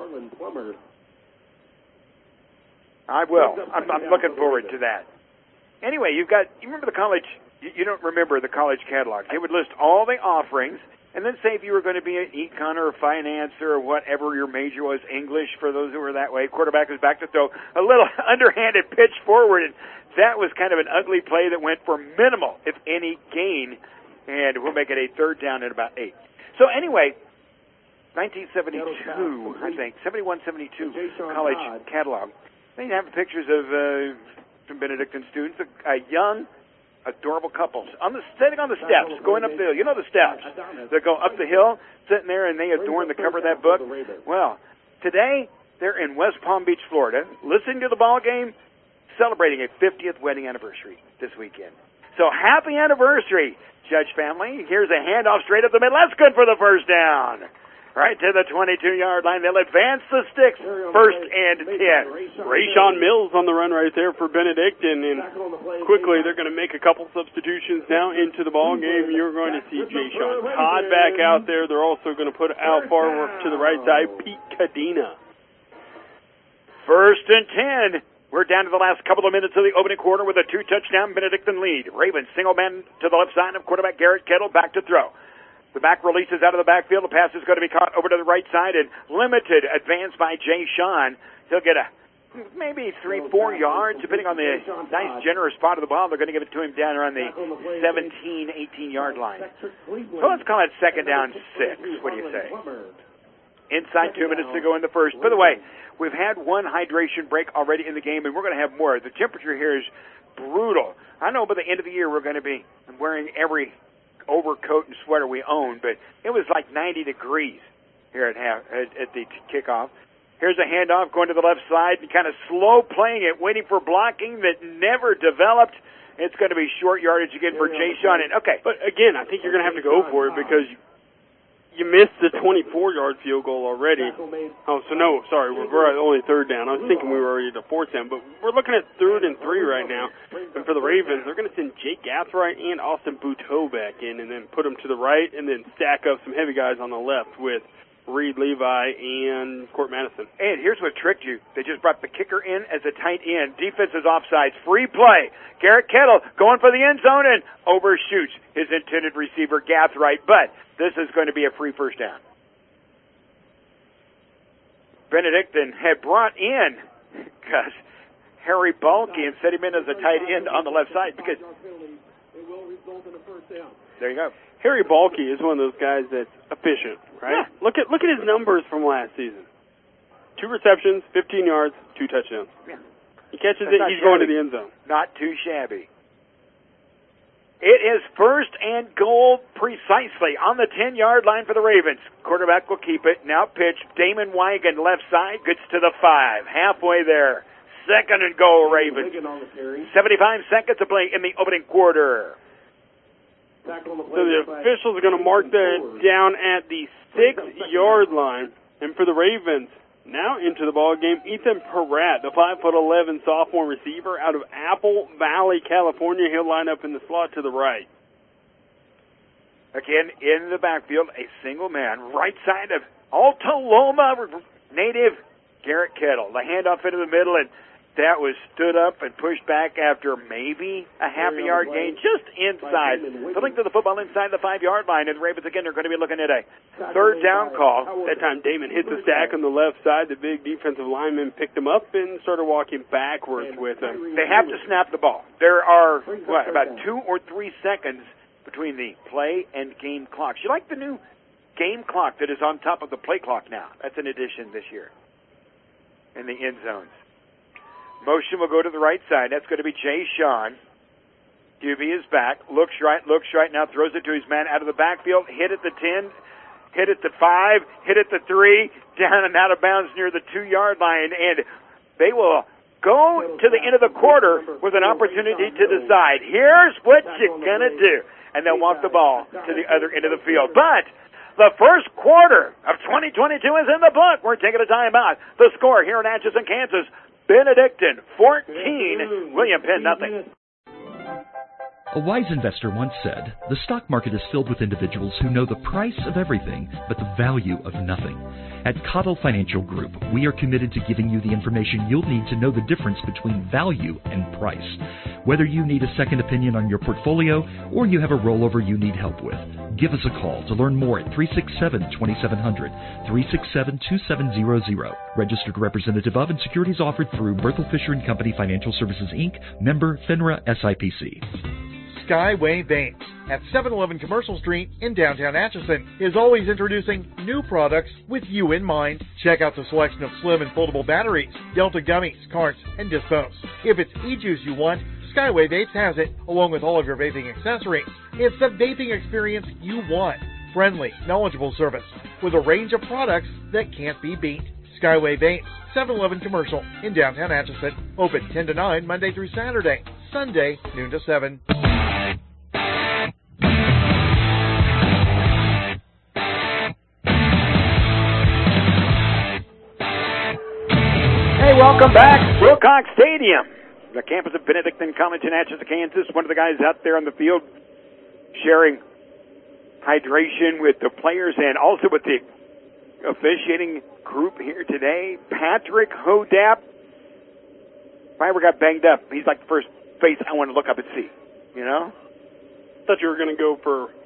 I will. I'm looking forward to that. Anyway, you remember the college, you don't remember the college catalog. They would list all the offerings, and then say if you were going to be an econ or a finance or whatever your major was, English for those who were that way. Quarterback was back to throw a little underhanded pitch forward, and that was kind of an ugly play that went for minimal, if any, gain, and we'll make it a 3rd down at about 8. So anyway, 1972, I think, 71-72 college catalog. They have pictures of some Benedictine students, a young, adorable couples sitting on the steps, going up the hill. You know the steps. They go up the hill, sitting there, and they adorn the cover of that book. Well, today they're in West Palm Beach, Florida, listening to the ball game, celebrating a 50th wedding anniversary this weekend. So happy anniversary, Judge family. Here's a handoff straight up the middle. That's good for the first down. Right to the 22-yard line. They'll advance the sticks. 1st and 10. Rayshawn Mills on the run right there for Benedictine. And quickly, they're going to make a couple substitutions now into the ball game. You're going to see Jay Sean Todd back out there. They're also going to put Al Farmer to the right side, Pete Cadena. 1st and 10. We're down to the last couple of minutes of the opening quarter with a 2-touchdown Benedictine lead. Ravens single man to the left side of quarterback Garrett Kettle back to throw. The back releases out of the backfield. The pass is going to be caught over to the right side and limited advance by Jay Sean. He'll get a maybe 3-4 yards, depending on the nice, generous spot of the ball. They're going to give it to him down around the 17, 18-yard line. So let's call it second down 6. What do you say? Inside 2 minutes to go in the first. By the way, we've had one hydration break already in the game, and we're going to have more. The temperature here is brutal. I know by the end of the year we're going to be wearing every overcoat and sweater we own, but it was like 90 degrees here at the kickoff. Here's a handoff going to the left side and kind of slow playing it, waiting for blocking that never developed. It's going to be short yardage again for Jay Sean. And okay, but again, I think you're going to have to go for it because you missed the 24-yard field goal already. Oh, so no, sorry, we're only third down. I was thinking we were already at fourth down, but we're looking at 3rd and 3 right now. And for the Ravens, they're going to send Jake Gathright and Austin Buteau back in and then put them to the right and then stack up some heavy guys on the left with Reed Levi and Court Madison. And here's what tricked you. They just brought the kicker in as a tight end. Defense is offsides. Free play. Garrett Kettle going for the end zone and overshoots his intended receiver, Gathright. But this is going to be a free first down. Benedictine had brought in Harry Balke and set him in as a tight end on the left side because there you go. Harry Balke is one of those guys that's efficient, right? Yeah. Look at his numbers from last season. 2 receptions, 15 yards, 2 touchdowns. Yeah. He catches it, he's going to the end zone. Not too shabby. It is 1st and goal precisely on the 10-yard line for the Ravens. Quarterback will keep it. Now pitch. Damon Wigan left side gets to the 5. Halfway there. 2nd and goal, Ravens. 75 seconds to play in the opening quarter. So the officials are going to mark that down at the 6-yard line. And for the Ravens, now into the ball game, Ethan Peratt, the 5'11" sophomore receiver out of Apple Valley, California. He'll line up in the slot to the right. Again, in the backfield, a single man, right side of Alta Loma native Garrett Kettle. The handoff into the middle, and that was stood up and pushed back after maybe a half-a-yard gain, just inside. The length of the football inside the 5-yard line, and the Ravens again are going to be looking at a 3rd down call. That time Damon hit the stack on the left side. The big defensive lineman picked him up and started walking backwards with him. They have to snap the ball. There are, about 2 or 3 seconds between the play and game clocks. You like the new game clock that is on top of the play clock now? That's an addition this year in the end zones. Motion will go to the right side. That's going to be Jay Sean. QB is back. Looks right, now throws it to his man out of the backfield. Hit at the 10, hit at the 5, hit at the 3, down and out of bounds near the 2-yard line. And they will go to the end of the quarter with an opportunity to decide, here's what you're going to do. And they'll walk the ball to the other end of the field. But the first quarter of 2022 is in the book. We're taking a timeout. The score here in Atchison, Kansas, Benedictine 14, William Penn nothing. A wise investor once said, "The stock market is filled with individuals who know the price of everything but the value of nothing." At Cottle Financial Group, we are committed to giving you the information you'll need to know the difference between value and price. Whether you need a second opinion on your portfolio or you have a rollover you need help with, give us a call to learn more at 367-2700, 367-2700. Registered representative of and securities offered through Berthel Fisher & Company Financial Services, Inc., member FINRA SIPC. Skyway Vapes at 711 Commercial Street in downtown Atchison is always introducing new products with you in mind. Check out the selection of slim and foldable batteries, Delta gummies, carts, and dispos. If it's e-juice you want, Skyway Vapes has it, along with all of your vaping accessories. It's the vaping experience you want. Friendly, knowledgeable service with a range of products that can't be beat. Skyway Vapes, 711 Commercial in downtown Atchison. Open 10 to 9 Monday through Saturday. Sunday, noon to 7. Hey, welcome back. Wilcox Stadium, the campus of Benedictine College in Atchison, Kansas. One of the guys out there on the field sharing hydration with the players and also with the officiating group here today. Patrick Hodap. If I ever got banged up, he's like the first face I want to look up and see, you know? I thought you were going to go for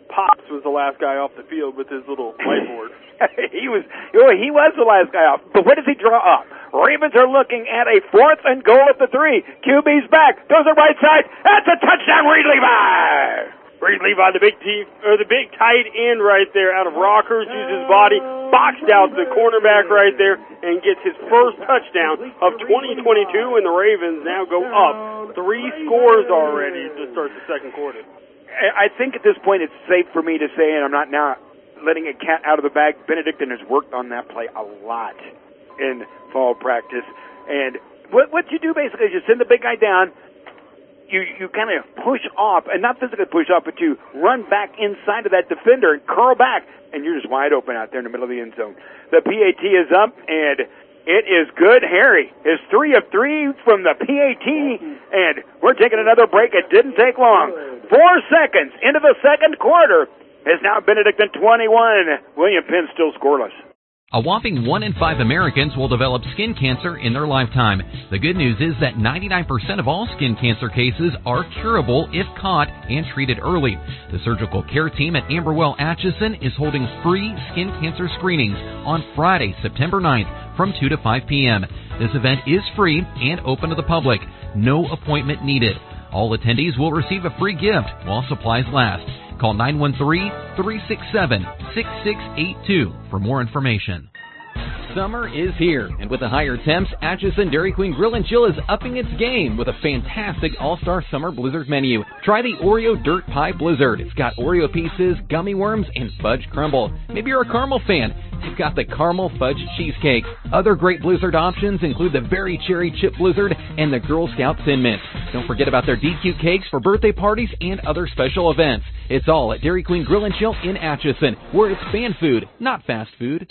Pops was the last guy off the field with his little whiteboard. he was the last guy off. But what does he draw up? Ravens are looking at a 4th and goal at the 3. QB's back. Goes to the right side. That's a touchdown, Reed Levi. Reed Levi, the big tight end right there out of Rockers, uses his body, boxed out the cornerback right there, and gets his first touchdown of 2022, and the Ravens now go up 3 scores already to start the second quarter. I think at this point it's safe for me to say, and I'm not now letting a cat out of the bag, Benedictine has worked on that play a lot in fall practice. And what you do basically is you send the big guy down, you kind of push off, and not physically push off, but you run back inside of that defender and curl back, and you're just wide open out there in the middle of the end zone. The PAT is up, and it is good. Harry is 3 of 3 from the PAT, and we're taking another break. It didn't take long. 4 seconds into the second quarter is now Benedictine 21. William Penn still scoreless. A whopping 1 in 5 Americans will develop skin cancer in their lifetime. The good news is that 99% of all skin cancer cases are curable if caught and treated early. The surgical care team at Amberwell Atchison is holding free skin cancer screenings on Friday, September 9th from 2 to 5 p.m. This event is free and open to the public. No appointment needed. All attendees will receive a free gift while supplies last. Call 913-367-6682 for more information. Summer is here, and with the higher temps, Atchison Dairy Queen Grill and Chill is upping its game with a fantastic all-star summer blizzard menu. Try the Oreo Dirt Pie Blizzard. It's got Oreo pieces, gummy worms, and fudge crumble. Maybe you're a caramel fan. They've got the caramel fudge cheesecake. Other great blizzard options include the Berry Cherry Chip Blizzard and the Girl Scout Thin Mint. Don't forget about their DQ cakes for birthday parties and other special events. It's all at Dairy Queen Grill and Chill in Atchison, where it's fan food, not fast food.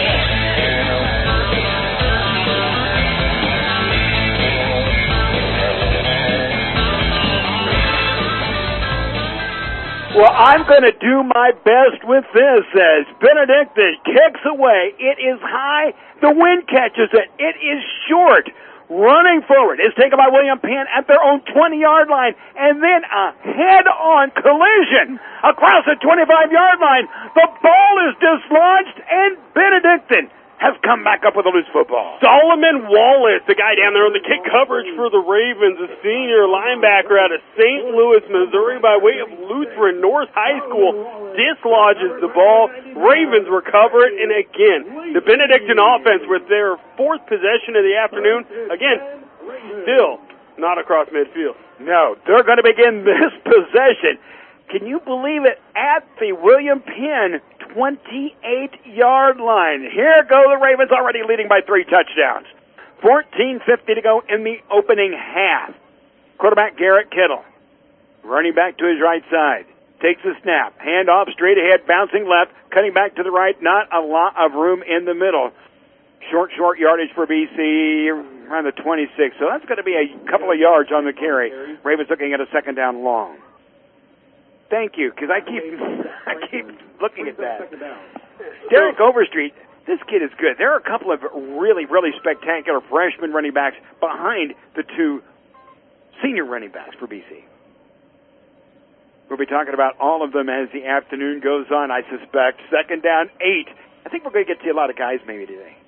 Well, I'm going to do my best with this as Benedictine kicks away. It is high. The wind catches it. It is short. Running forward is taken by William Penn at their own 20-yard line, and then a head-on collision across the 25-yard line. The ball is dislodged, and Benedictine has come back up with a loose football. Solomon Wallace, the guy down there on the kick coverage for the Ravens, a senior linebacker out of St. Louis, Missouri, by way of Lutheran North High School, dislodges the ball. Ravens recover it, and again, the Benedictine offense with their 4th possession of the afternoon, again, still not across midfield. No, they're going to begin this possession. Can you believe it? At the William Penn 28-yard line. Here go the Ravens, already leading by 3 touchdowns. 14:50 to go in the opening half. Quarterback Garrett Kittle running back to his right side. Takes a snap. Hand off straight ahead, bouncing left, cutting back to the right. Not a lot of room in the middle. Short yardage for BC around the 26. So that's going to be a couple of yards on the carry. Ravens looking at a second down long. Thank you, because I keep looking at that. Derek Overstreet, this kid is good. There are a couple of really, really spectacular freshman running backs behind the 2 senior running backs for BC. We'll be talking about all of them as the afternoon goes on, I suspect. Second down, 8. I think we're going to get to see a lot of guys maybe today.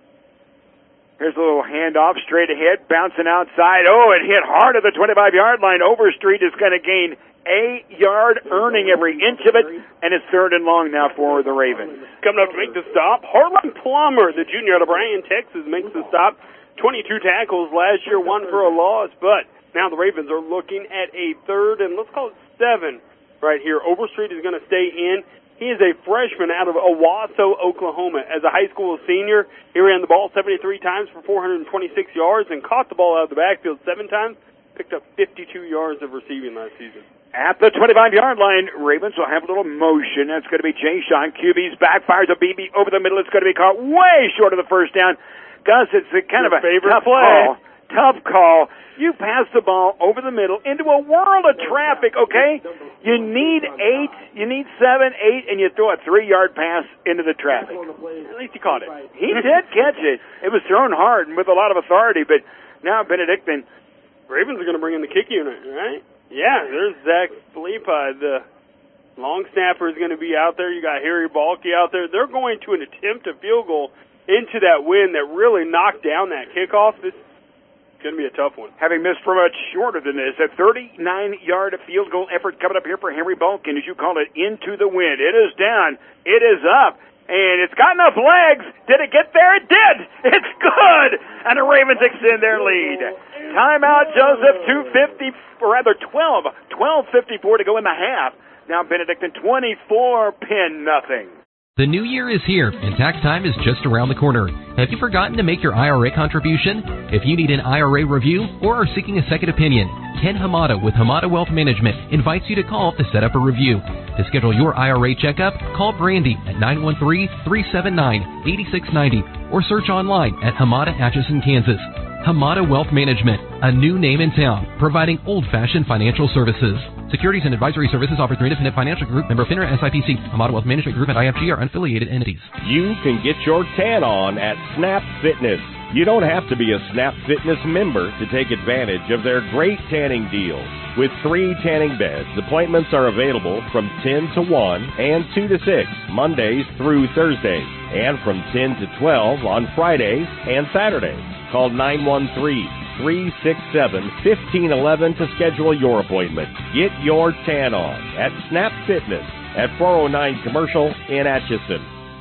Here's a little handoff straight ahead, bouncing outside. Oh, it hit hard at the 25-yard line. Overstreet is going to gain a yard, earning every inch of it, and it's 3rd and long now for the Ravens. Coming up to make the stop, Harlan Plummer, the junior out of Bryan, Texas, makes the stop. 22 tackles last year, 1 for a loss, but now the Ravens are looking at a 3rd and let's call it 7 right here. Overstreet is going to stay in. He is a freshman out of Owasso, Oklahoma. As a high school senior, he ran the ball 73 times for 426 yards and caught the ball out of the backfield 7 times. Picked up 52 yards of receiving last season. At the 25-yard line, Ravens will have a little motion. That's going to be Jay Sean. QB's back, fires a BB over the middle. It's going to be caught way short of the first down. Gus, it's a kind of a tough call. Tough call. You pass the ball over the middle into a world of traffic, okay? You need 8, you need 7, 8, and you throw a 3-yard pass into the traffic. At least he caught it. He did catch it. It was thrown hard and with a lot of authority, but now Benedictine. Ravens are going to bring in the kick unit, right? Yeah, there's Zach Felipe, the Long snapper is going to be out there. You got Harry Balke out there. They're going to attempt a field goal into that wind that really knocked down that kickoff. This is going to be a tough one. Having missed from much shorter than this, a 39-yard field goal effort coming up here for Henry Balkin, as you call it, into the wind. It is down. It is up. And it's got enough legs. Did it get there? It did. It's good. And the Ravens extend their lead. Timeout, Joseph, 12:54 to go in the half. Now Benedictine 24, Penn nothing. The new year is here, and tax time is just around the corner. Have you forgotten to make your IRA contribution? If you need an IRA review or are seeking a second opinion, Ken Hamada with Hamada Wealth Management invites you to call to set up a review. To schedule your IRA checkup, call Brandy at 913-379-8690 or search online at Hamada, Atchison, Kansas. Hamada Wealth Management, a new name in town, providing old-fashioned financial services. Securities and advisory services offered through Independent Financial Group, member FINRA SIPC. Hamada Wealth Management Group and IFG are unaffiliated entities. You can get your tan on at Snap Fitness. You don't have to be a Snap Fitness member to take advantage of their great tanning deals. With 3 tanning beds, appointments are available from 10 to 1 and 2 to 6, Mondays through Thursdays, and from 10 to 12 on Fridays and Saturdays. Call 913-367-1511 to schedule your appointment. Get your tan on at Snap Fitness at 409 Commercial in Atchison.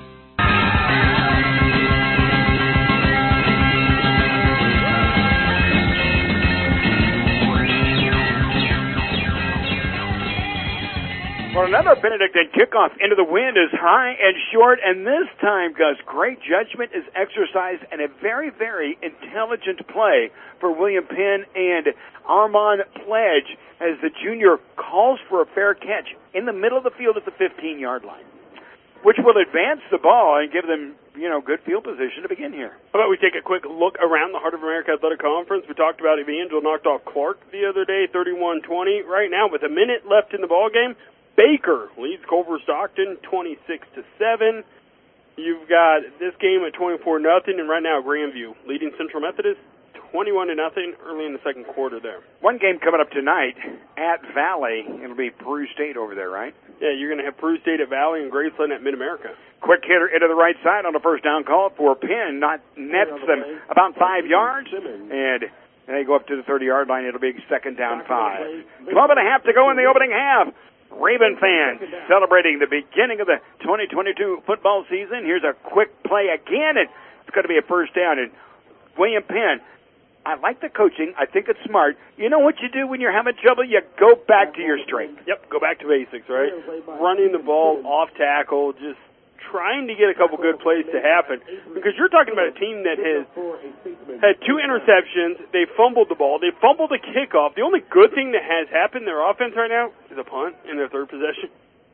Well, another Benedictine kickoff into the wind is high and short, and this time, Gus, great judgment is exercised and a very, very intelligent play for William Penn and Armand Pledge as the junior calls for a fair catch in the middle of the field at the 15-yard line, which will advance the ball and give them, good field position to begin here. How about we take a quick look around the Heart of America Athletic Conference? We talked about Evangel knocked off Clark the other day, 31-20. Right now, with a minute left in the ball game, Baker leads Culver Stockton 26-7. You've got this game at 24-0, and right now Grandview leading Central Methodist 21-0 early in the second quarter there. One game coming up tonight at Valley. It'll be Peru State over there, right? Yeah, you're going to have Peru State at Valley and Graceland at Mid-America. Quick hitter into the right side on the first down call for Penn. Nets them about 5 yards, and they go up to the 30-yard line. It'll be second down 5. 12 and a half to go in the opening half. Raven fans celebrating the beginning of the 2022 football season. Here's a quick play again, and it's going to be a first down. And William Penn, I like the coaching. I think it's smart. You know what you do when you're having trouble? You go back to your strength. Yep, go back to basics, right? Running the ball off tackle, just trying to get a couple good plays to happen. Because you're talking about a team that has had 2 interceptions. They fumbled the ball. They fumbled the kickoff. The only good thing that has happened in their offense right now is a punt in their third possession.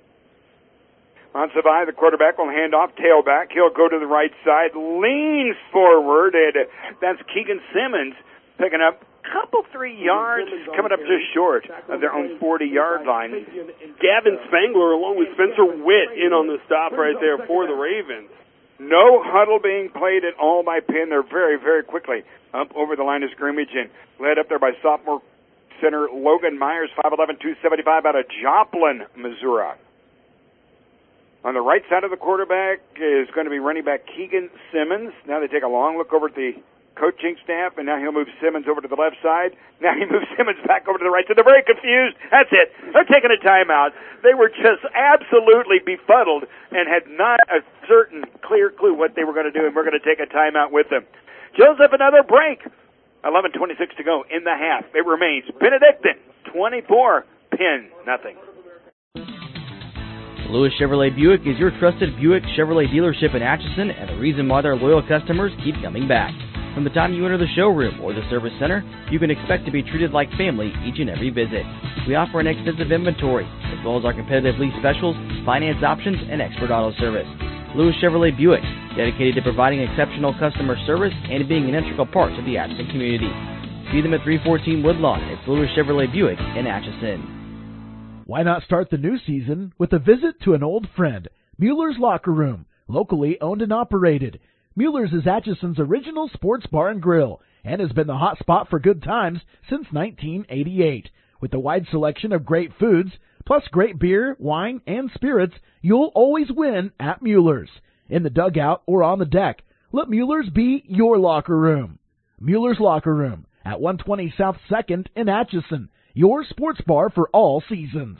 Monsivai, the quarterback, will hand off tailback. He'll go to the right side, leans forward, and that's Keegan Simmons picking up a couple 3 yards, coming up just short of their own 40-yard line. Gavin Spangler along with Spencer Witt in on the stop right there for the Ravens. No huddle being played at all by Penn. They're very, very quickly up over the line of scrimmage and led up there by sophomore center Logan Myers, 5'11", 275 out of Joplin, Missouri. On the right side of the quarterback is going to be running back Keegan Simmons. Now they take a long look over at the coaching staff, and now he'll move Simmons over to the left side. Now he moves Simmons back over to the right side. They're very confused. That's it. They're taking a timeout. They were just absolutely befuddled and had not a certain clear clue what they were going to do, and we're going to take a timeout with them. Joseph, another break. 11:26 to go in the half. It remains Benedictine 24, Penn nothing. Lewis Chevrolet Buick is your trusted Buick Chevrolet dealership in Atchison, and the reason why their loyal customers keep coming back. From the time you enter the showroom or the service center, you can expect to be treated like family each and every visit. We offer an extensive inventory, as well as our competitive lease specials, finance options, and expert auto service. Lewis Chevrolet Buick, dedicated to providing exceptional customer service and being an integral part of the Atchison community. See them at 314 Woodlawn. It's Lewis Chevrolet Buick in Atchison. Why not start the new season with a visit to an old friend, Mueller's Locker Room, locally owned and operated. Mueller's is Atchison's original sports bar and grill and has been the hot spot for good times since 1988. With a wide selection of great foods, plus great beer, wine, and spirits, you'll always win at Mueller's. In the dugout or on the deck, let Mueller's be your locker room. Mueller's Locker Room at 120 South 2nd in Atchison, your sports bar for all seasons.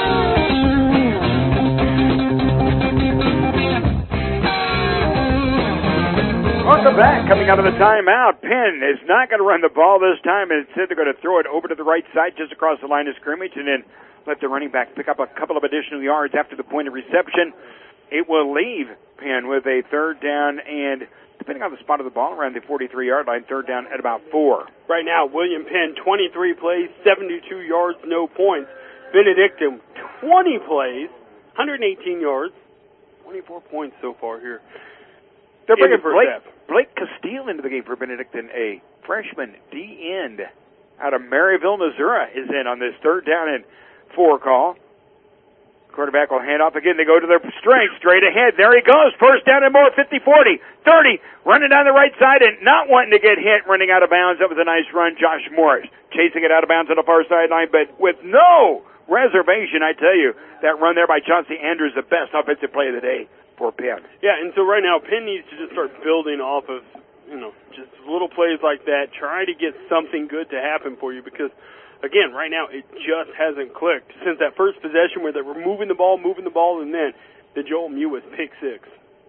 Welcome back. Coming out of the timeout, Penn is not going to run the ball this time. Instead, they're going to throw it over to the right side just across the line of scrimmage and then let the running back pick up a couple of additional yards after the point of reception. It will leave Penn with a third down and, depending on the spot of the ball, around the 43-yard line, third down at about 4. Right now, William Penn, 23 plays, 72 yards, no points. Benedictine, 20 plays, 118 yards, 24 points so far here. They're bringing Blake Castile into the game for Benedictine, a freshman D-end out of Maryville, Missouri, is in on this third down and 4 call. Quarterback will hand off again. They go to their strength, straight ahead. There he goes. First down and more, 50, 40, 30. Running down the right side and not wanting to get hit, running out of bounds. That was a nice run. Josh Morris chasing it out of bounds on the far sideline, but with no reservation, I tell you. That run there by Chauncey Andrews, the best offensive play of the day for Penn. Yeah, and so right now, Penn needs to just start building off of, just little plays like that. Try to get something good to happen for you because, again, right now it just hasn't clicked since that first possession where they were moving the ball, and then the Joel Mewis pick 6.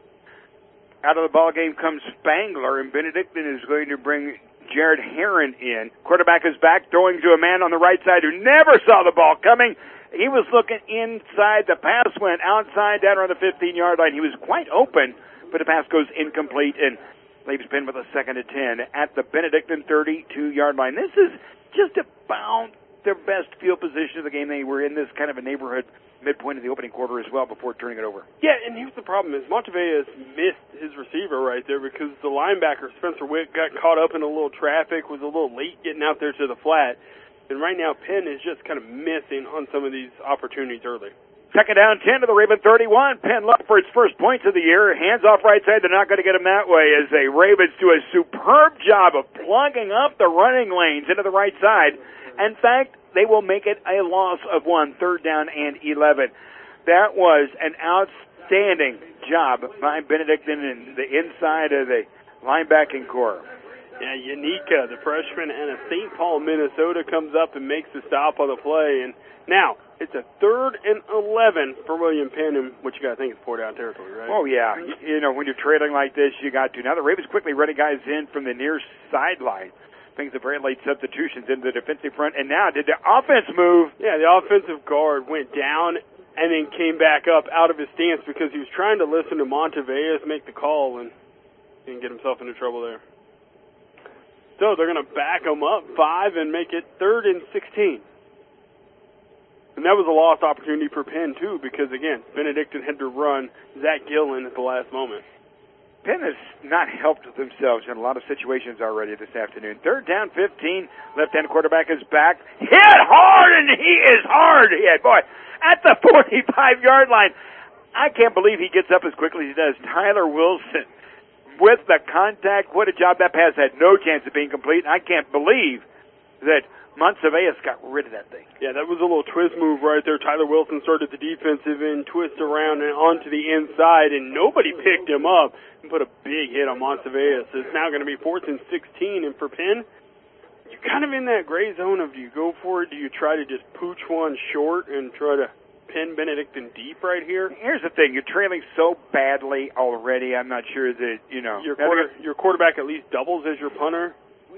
Out of the ball game comes Spangler, and Benedictine is going to bring Jared Herron in. Quarterback is back, throwing to a man on the right side who never saw the ball coming. He was looking inside. The pass went outside, down around the 15-yard line. He was quite open, but the pass goes incomplete and leaves Penn with a 2nd and 10 at the Benedictine 32-yard line. This is just about their best field position of the game. They were in this kind of a neighborhood midpoint of the opening quarter as well before turning it over. Yeah, and here's the problem is Montevideo missed his receiver right there because the linebacker, Spencer Witt, got caught up in a little traffic, was a little late getting out there to the flat. And right now, Penn is just kind of missing on some of these opportunities early. 2nd down, 10 to the Raven 31. Penn looking for its first points of the year. Hands off right side. They're not going to get him that way as the Ravens do a superb job of plugging up the running lanes into the right side. In fact, they will make it a loss of 1, 3rd down and 11. That was an outstanding job by Benedictine and the inside of the linebacking core. Yeah, Yanika, the freshman, and a St. Paul, Minnesota, comes up and makes the stop on the play. And now it's a 3rd and 11 for William Penn, and what you got to think is 4-down territory, right? Oh, yeah. When you're trailing like this, you got to. Now the Ravens quickly running guys in from the near sideline. Things of very late substitutions into the defensive front. And now, did the offense move? Yeah, the offensive guard went down and then came back up out of his stance because he was trying to listen to Montevideo make the call and didn't get himself into trouble there. So they're going to back them up 5 and make it 3rd and 16. And that was a lost opportunity for Penn, too, because, again, Benedictine had to run Zach Gillen at the last moment. Penn has not helped themselves in a lot of situations already this afternoon. 3rd down, 15. Left-hand quarterback is back. Hit hard, and he is hard hit. Boy, at the 45-yard line. I can't believe he gets up as quickly as he does. Tyler Wilson with the contact. What a job. That pass had no chance of being complete. I can't believe that Montevideo got rid of that thing. Yeah, that was a little twist move right there. Tyler Wilson started the defensive end, twist around and onto the inside, and nobody picked him up and put a big hit on Montevideo. So it's now going to be 4th and 16. And for Penn, you're kind of in that gray zone of do you go for it? Do you try to just pooch one short and try to pin Benedictine deep right here? Here's the thing. You're trailing so badly already. I'm not sure that, Your quarterback at least doubles as your punter.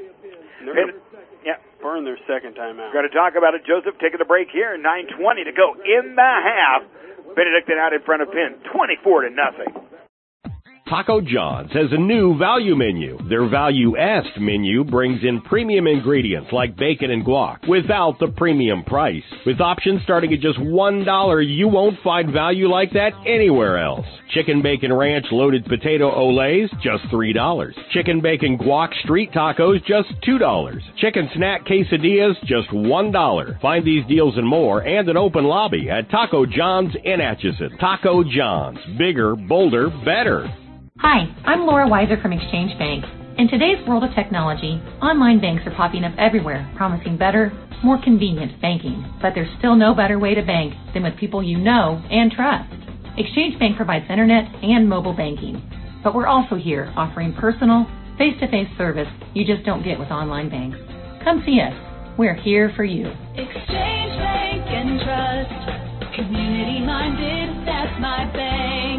Yeah. Burn their second time out. We're going to talk about it. Joseph taking the break here. 9:20 to go in the half. Benedictine out in front of Penn, 24-0. Taco John's has a new value menu. Their Value-esque menu brings in premium ingredients like bacon and guac without the premium price. With options starting at just $1, you won't find value like that anywhere else. Chicken bacon ranch loaded potato olays, just $3. Chicken bacon guac street tacos, just $2. Chicken snack quesadillas, just $1. Find these deals and more and an open lobby at Taco John's in Atchison. Taco John's. Bigger, bolder, better. Hi, I'm Laura Weiser from Exchange Bank. In today's world of technology, online banks are popping up everywhere, promising better, more convenient banking. But there's still no better way to bank than with people you know and trust. Exchange Bank provides internet and mobile banking. But we're also here offering personal, face-to-face service you just don't get with online banks. Come see us. We're here for you. Exchange Bank and Trust. Community minded, that's my bank.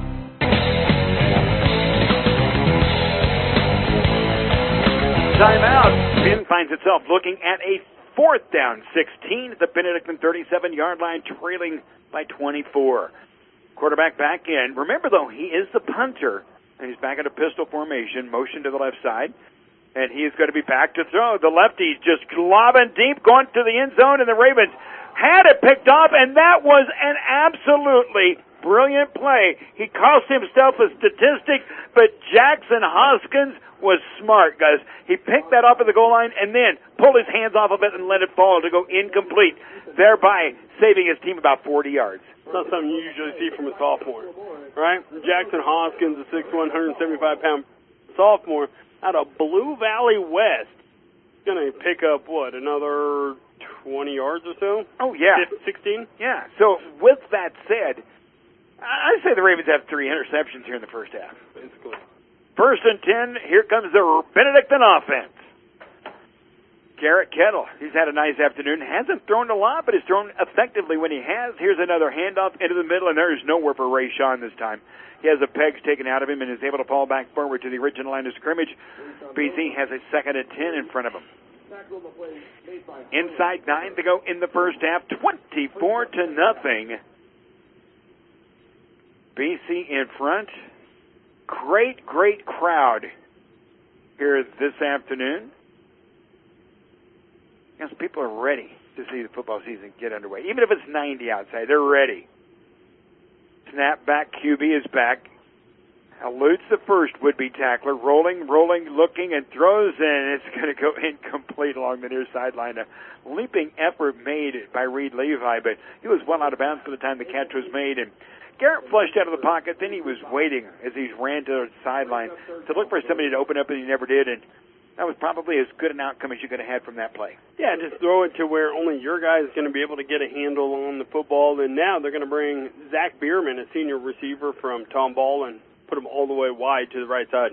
Timeout. Penn finds itself looking at a 4th down 16 at the Benedictine 37-yard line, trailing by 24. Quarterback back in. Remember, though, he is the punter, and he's back in a pistol formation, motion to the left side, and he is going to be back to throw. The lefty's just lobbing deep, going to the end zone, and the Ravens had it picked off, and that was an absolutely brilliant play. He cost himself a statistic, but Jackson Hoskins was smart, guys. He picked that up at the goal line and then pulled his hands off of it and let it fall to go incomplete, thereby saving his team about 40 yards. It's not something you usually see from a sophomore, right? Jackson Hoskins, a 6'1", 175-pound sophomore out of Blue Valley West, going to pick up, another 20 yards or so? Oh, yeah. 16? Yeah. So, with that said, I'd say the Ravens have 3 interceptions here in the first half. Basically. 1st and 10, here comes the Benedictine offense. Garrett Kettle, he's had a nice afternoon. Hasn't thrown a lot, but has thrown effectively when he has. Here's another handoff into the middle, and there is nowhere for Ray Sean this time. He has the pegs taken out of him and is able to fall back forward to the original line of scrimmage. BC has a 2nd and 10 in front of him. Inside 9 to go in the first half, 24-0. BC in front. Great crowd here this afternoon. Yes, people are ready to see the football season get underway. Even if it's 90 outside, they're ready. Snap back, QB is back. Eludes the first would-be tackler. Rolling, looking, and throws, and it's going to go incomplete along the near sideline. A leaping effort made by Reed Levi, but he was well out of bounds by the time the catch was made. And Garrett flushed out of the pocket. Then he was waiting as he ran to the sideline to look for somebody to open up, and he never did. And that was probably as good an outcome as you could have had from that play. Yeah, just throw it to where only your guy is going to be able to get a handle on the football. And now they're going to bring Zach Bierman, a senior receiver from Tom Ball, and put him all the way wide to the right side.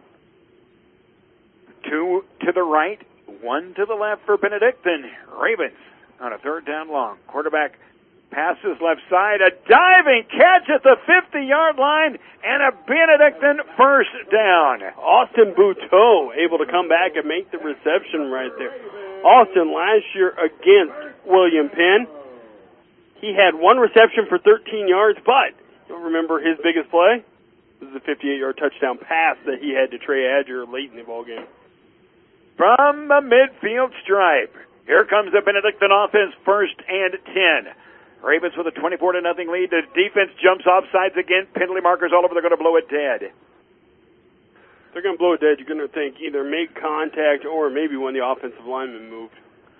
2 to the right, 1 to the left for Benedictine. Ravens on a 3rd down long. Quarterback passes left side, a diving catch at the 50-yard line, and a Benedictine first down. Austin Bouteau able to come back and make the reception right there. Austin last year against William Penn, he had 1 reception for 13 yards, but you'll remember his biggest play? This is a 58-yard touchdown pass that he had to Trey Adger late in the ballgame. From the midfield stripe, here comes the Benedictine offense, 1st and 10. Ravens with a 24-0 lead. The defense jumps off sides again. Penalty markers all over. They're going to blow it dead. They're going to blow it dead. You're going to think either make contact or maybe when the offensive lineman moved.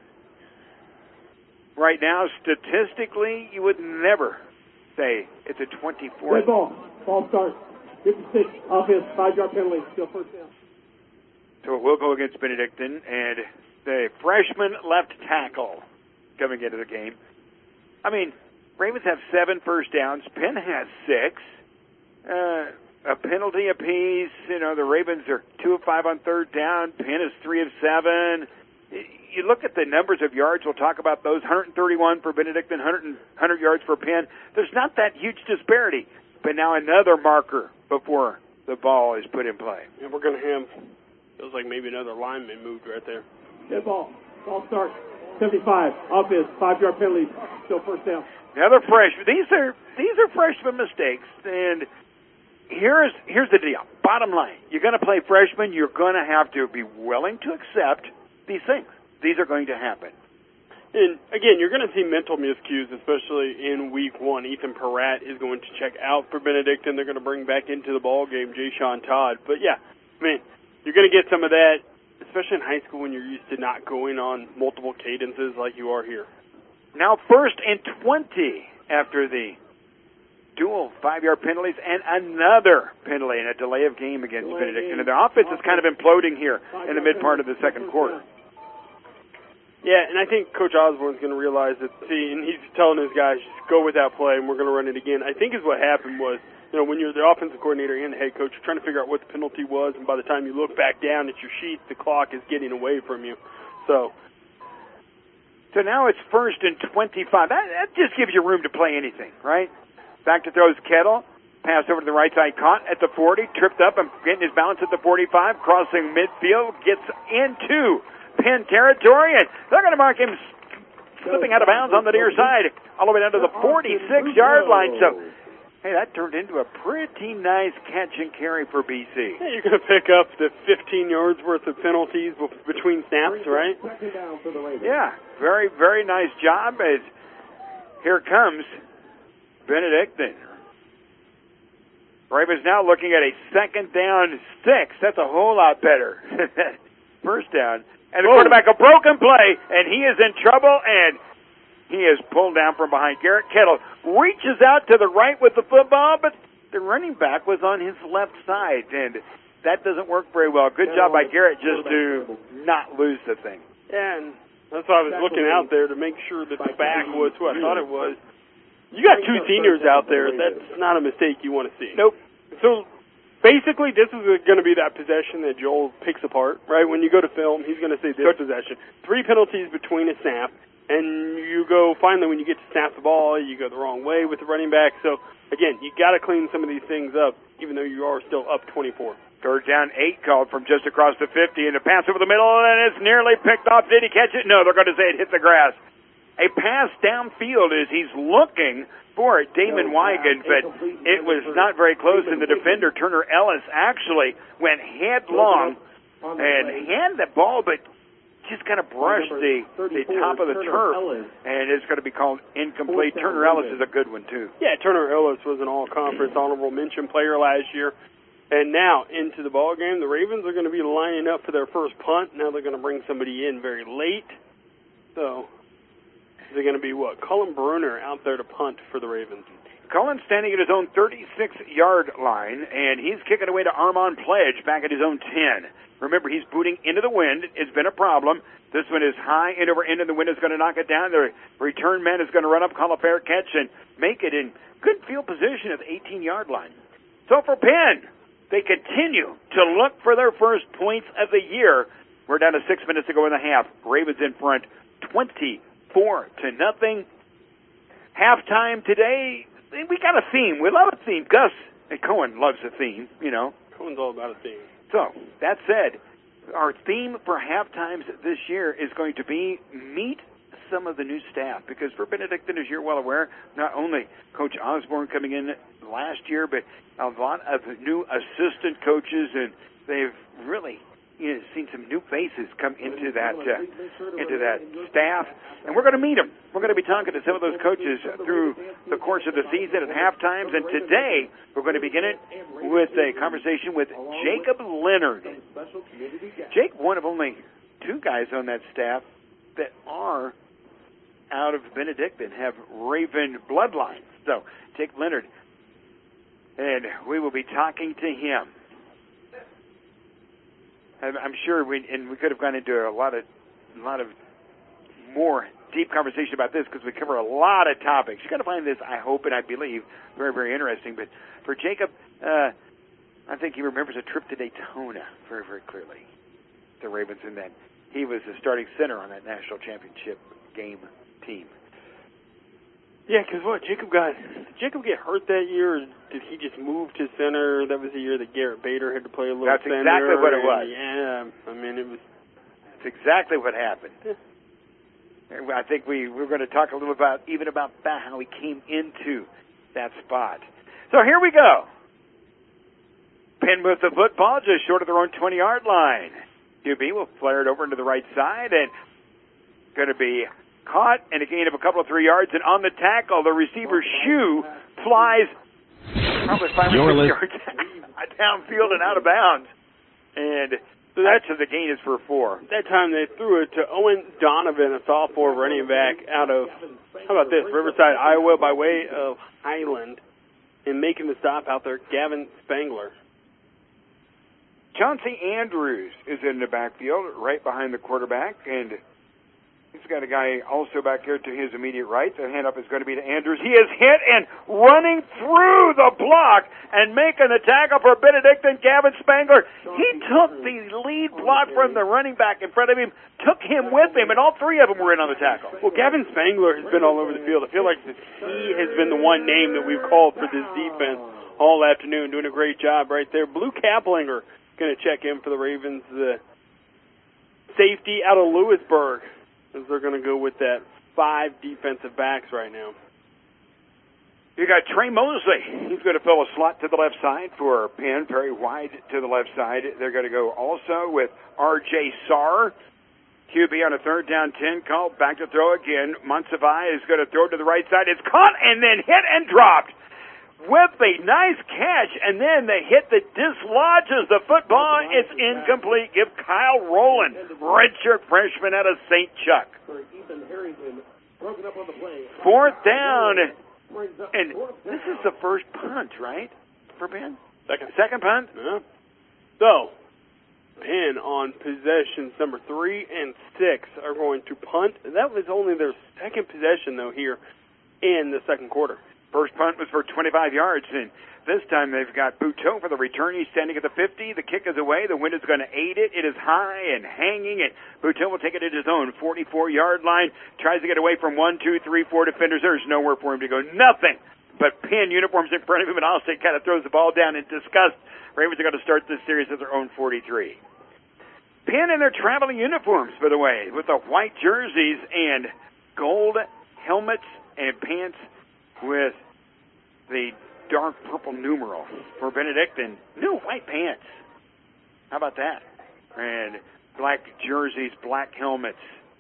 Right now, statistically, you would never say it's a 24. Red ball. Ball start. 56. Offense. 5-yard penalty. Still first down. So it will go against Benedictine, and the freshman left tackle coming into the game. I mean, Ravens have 7 first downs. Penn has 6. A penalty apiece. You know, the Ravens are 2 of 5 on 3rd down. Penn is 3 of 7. You look at the numbers of yards. We'll talk about those. 131 for Benedictine, 100 yards for Penn. There's not that huge disparity. But now another marker before the ball is put in play. And we're going to have, feels like maybe another lineman moved right there. Dead ball. Ball start. 75. Offense. 5-yard penalty. Still first down. Another freshman. These are freshman mistakes, and here's the deal. Bottom line, you're going to play freshmen. You're going to have to be willing to accept these things. These are going to happen. And again, you're going to see mental miscues, especially in week 1. Ethan Peratt is going to check out for Benedictine. They're going to bring back into the ball game Jay Sean Todd. But yeah, I mean, you're going to get some of that, especially in high school when you're used to not going on multiple cadences like you are here. Now 1st and 20 after the dual 5-yard penalties and another penalty and a delay of game against Benedictine. And the offense is kind of imploding here in the mid part of the second quarter. Yeah, and I think Coach Osborne's going to realize that, and he's telling his guys, just go with that play, and we're going to run it again. I think is what happened was, when you're the offensive coordinator and the head coach, you're trying to figure out what the penalty was, and by the time you look back down at your sheet, the clock is getting away from you. So now it's 1st and 25. That just gives you room to play anything, right? Back to throws Kettle. Pass over to the right side, caught at the 40, tripped up and getting his balance at the 45, crossing midfield, gets into Penn territory, and they're going to mark him slipping out of bounds on the near side, all the way down to the 46-yard line. So, hey, that turned into a pretty nice catch and carry for BC. Yeah, you're going to pick up the 15 yards worth of penalties between snaps, right? Yeah, very, very nice job. As here comes Benedictine. Ravens now looking at a 2nd down 6. That's a whole lot better. First down. And the quarterback, a broken play, and he is in trouble, and he is pulled down from behind. Garrett Kettle reaches out to the right with the football, but the running back was on his left side, and that doesn't work very well. Good job by Garrett just to not lose the thing. Yeah, and that's why I was looking out there to make sure that the back was who I thought it was. You got 2 seniors out there. That's not a mistake you want to see. Nope. So, basically, this is going to be that possession that Joel picks apart, right? When you go to film, he's going to say this possession. 3 penalties between a snap, and you go, finally, when you get to snap the ball, you go the wrong way with the running back. So, again, you got to clean some of these things up, even though you are still up 24. 3rd down 8 called from just across the 50, and a pass over the middle, and it's nearly picked off. Did he catch it? No, they're going to say it hit the grass. A pass downfield as he's looking for it, Damon Wigan, but it was not very close, and the defender, Turner Ellis, actually went headlong and had the ball, but just kind of brushed the top of the turf, and it's going to be called incomplete. Turner Ellis is a good one, too. Yeah, Turner Ellis was an all-conference honorable mention player last year. And now, into the ball game, the Ravens are going to be lining up for their first punt. Now they're going to bring somebody in very late. So they're going to be, Cullen Bruner out there to punt for the Ravens. Cullen standing at his own 36-yard line, and he's kicking away to Armand Pledge back at his own 10. Remember, he's booting into the wind. It's been a problem. This one is high end over end, and the wind is going to knock it down. The return man is going to run up, call a fair catch, and make it in good field position at the 18-yard line. So for Penn, they continue to look for their first points of the year. We're down to 6 minutes to go in the half. Ravens in front, 24-0. Halftime today, we got a theme. We love a theme. Gus and Cohen loves a theme, Cohen's all about a theme. So, that said, our theme for halftimes this year is going to be meet some of the new staff, because for Benedictine, as you're well aware, not only Coach Osborne coming in last year, but a lot of new assistant coaches, and they've really seen some new faces come into that staff, and we're going to meet them. We're going to be talking to some of those coaches through the course of the season at halftimes, and today we're going to begin it with a conversation with Jacob Leonard. Jake, one of only 2 guys on that staff that are out of Benedictine, have Raven bloodlines. So, Jake Leonard, and we will be talking to him. I'm sure we could have gone into a lot of more deep conversation about this, because we cover a lot of topics. You're going to find this, I hope and I believe, very, very interesting. But for Jacob, I think he remembers a trip to Daytona very, very clearly. The Ravens, and then he was the starting center on that national championship game team. Yeah, because did Jacob get hurt that year, or did he just move to center? That was the year that Garrett Bader had to play a little center. That's exactly what it was. Yeah, I mean, it was. That's exactly what happened. Yeah. I think we're going to talk a little about that, how he came into that spot. So here we go. Penn with the football just short of their own 20-yard line. QB will flare it over into the right side, and going to be caught, and a gain of a couple of 3 yards, and on the tackle, the receiver's shoe flies probably 5 or 6 yards downfield and out of bounds. And so the gain is for 4. That time they threw it to Owen Donovan, a sophomore running back out of, how about this, Riverside, Iowa, by way of Highland, and making the stop out there, Gavin Spangler. Chauncey Andrews is in the backfield, right behind the quarterback, and He's got a guy also back here to his immediate right. The handoff is going to be to Andrews. He is hit and running through the block and making the tackle for Benedictine, Gavin Spangler. He took the lead block from the running back in front of him, took him with him, and all three of them were in on the tackle. Well, Gavin Spangler has been all over the field. I feel like he has been the one name that we've called for this defense all afternoon, doing a great job right there. Blue Kaplinger going to check in for the Ravens, the safety out of Lewisburg, as they're going to go with that 5 defensive backs right now. You got Trey Mosley. He's going to fill a slot to the left side for Penn. Perry White to the left side. They're going to go also with R.J. Sarr. QB on a 3rd down 10 call. Back to throw again. Monsivai is going to throw to the right side. It's caught and then hit and dropped with a nice catch, and then the hit that dislodges the football. It's incomplete. Give Kyle Rowland, redshirt freshman out of St. Chuck. 4th down, and this is the first punt, right, for Penn? Second punt? Yeah. So, Penn on possessions number 3 and 6 are going to punt. That was only their second possession, though, here in the second quarter. First punt was for 25 yards, and this time they've got Buteau for the return. He's standing at the 50. The kick is away. The wind is going to aid it. It is high and hanging, and Buteau will take it at his own 44-yard line. Tries to get away from 1, 2, 3, 4 defenders. There's nowhere for him to go. Nothing but Penn uniforms in front of him, and Allstate kind of throws the ball down in disgust. Ravens are going to start this series at their own 43. Penn in their traveling uniforms, by the way, with the white jerseys and gold helmets and pants with the dark purple numeral. For Benedictine, new white pants. How about that? And black jerseys, black helmets.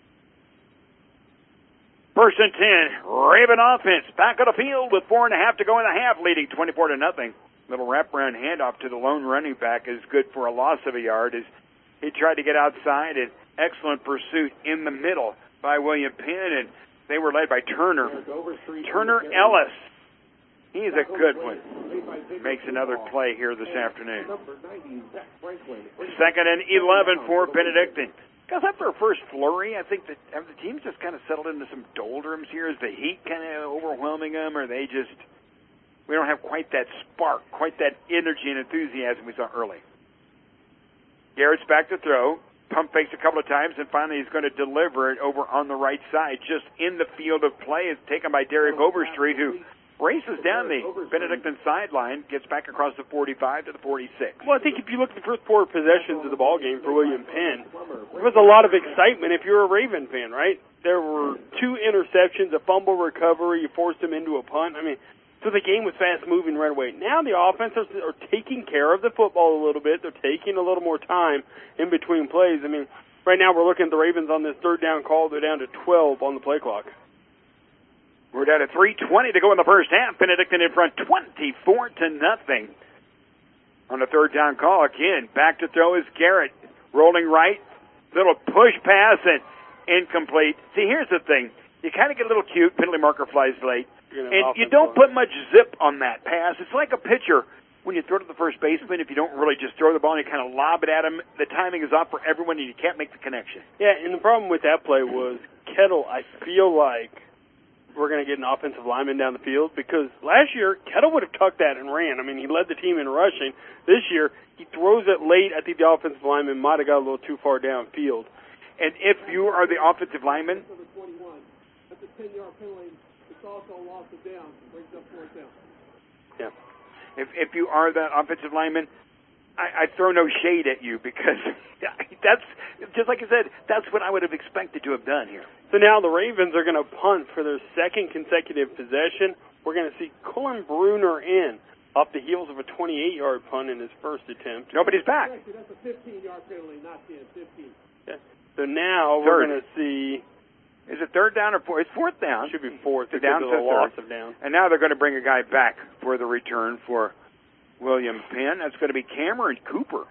1st and 10, Raven offense back on the field with 4.5 to go in the half, leading 24-0. Little wraparound handoff to the lone running back is good for a loss of a yard as he tried to get outside. An excellent pursuit in the middle by William Penn, and they were led by Turner. Turner Ellis. He's a good one. Makes another play here this afternoon. 2nd and 11 for Benedictine. Because after a first flurry, I think that have the teams just kind of settled into some doldrums here. Is the heat kind of overwhelming them, or they just, we don't have quite that spark, quite that energy and enthusiasm we saw early. Garrett's back to throw. Pump fakes a couple of times, and finally he's going to deliver it over on the right side. Just in the field of play is taken by Derek Overstreet, who races down the Benedictine sideline, gets back across the 45 to the 46. Well, I think if you look at the first 4 possessions of the ball game for William Penn, there was a lot of excitement if you're a Raven fan, right? There were 2 interceptions, a fumble recovery, you forced them into a punt. I mean, so the game was fast-moving right away. Now the offenses are taking care of the football a little bit. They're taking a little more time in between plays. I mean, right now we're looking at the Ravens on this 3rd down call. They're down to 12 on the play clock. We're down to 3:20 to go in the first half. Benedictine in front 24-0. On the 3rd down call again. Back to throw is Garrett. Rolling right. Little push pass and incomplete. See, here's the thing. You kind of get a little cute. Penalty marker flies late. And you don't put much zip on that pass. It's like a pitcher when you throw to the first baseman. If you don't really just throw the ball and you kind of lob it at him, the timing is off for everyone and you can't make the connection. Yeah, and the problem with that play was Kettle, I feel like, we're going to get an offensive lineman down the field because last year, Kettle would have tucked that and ran. I mean, he led the team in rushing. This year, he throws it late. I think the offensive lineman might have got a little too far downfield. And if you are the offensive lineman, that's a 10-yard penalty. It's also a loss of down. Brings up 4th down. Yeah. If you are that offensive lineman, I throw no shade at you because that's, just like you said, that's what I would have expected to have done here. So now the Ravens are going to punt for their 2nd consecutive possession. We're going to see Cullen Bruner in off the heels of a 28-yard punt in his first attempt. Nobody's back. Actually, that's a 15-yard penalty, not 10, 15. Yeah. So now we're going to see. Is it 3rd down or 4th? It's 4th down. It should be 4th. The down to to the loss 3rd. of down. And now they're going to bring a guy back for the return for William Penn. That's going to be Cameron Cooper.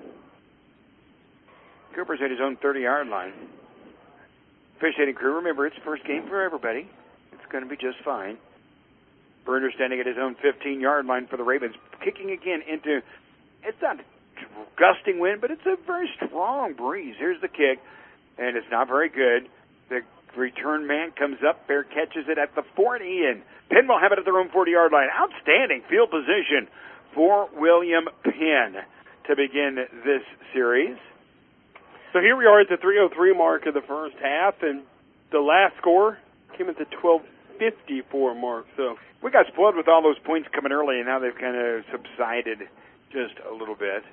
Cooper's at his own 30-yard line. Officiating crew, remember, it's the first game for everybody. It's going to be just fine. Bruner standing at his own 15-yard line for the Ravens. Kicking again into, it's not a gusting wind, but it's a very strong breeze. Here's the kick, and it's not very good. The return man comes up. Bear catches it at the 40, and Penn will have it at their own 40-yard line. Outstanding field position for William Penn to begin this series. So here we are at the 3:03 mark of the first half, and the last score came at the 12:54 mark. So we got spoiled with all those points coming early, and now they've kind of subsided just a little bit.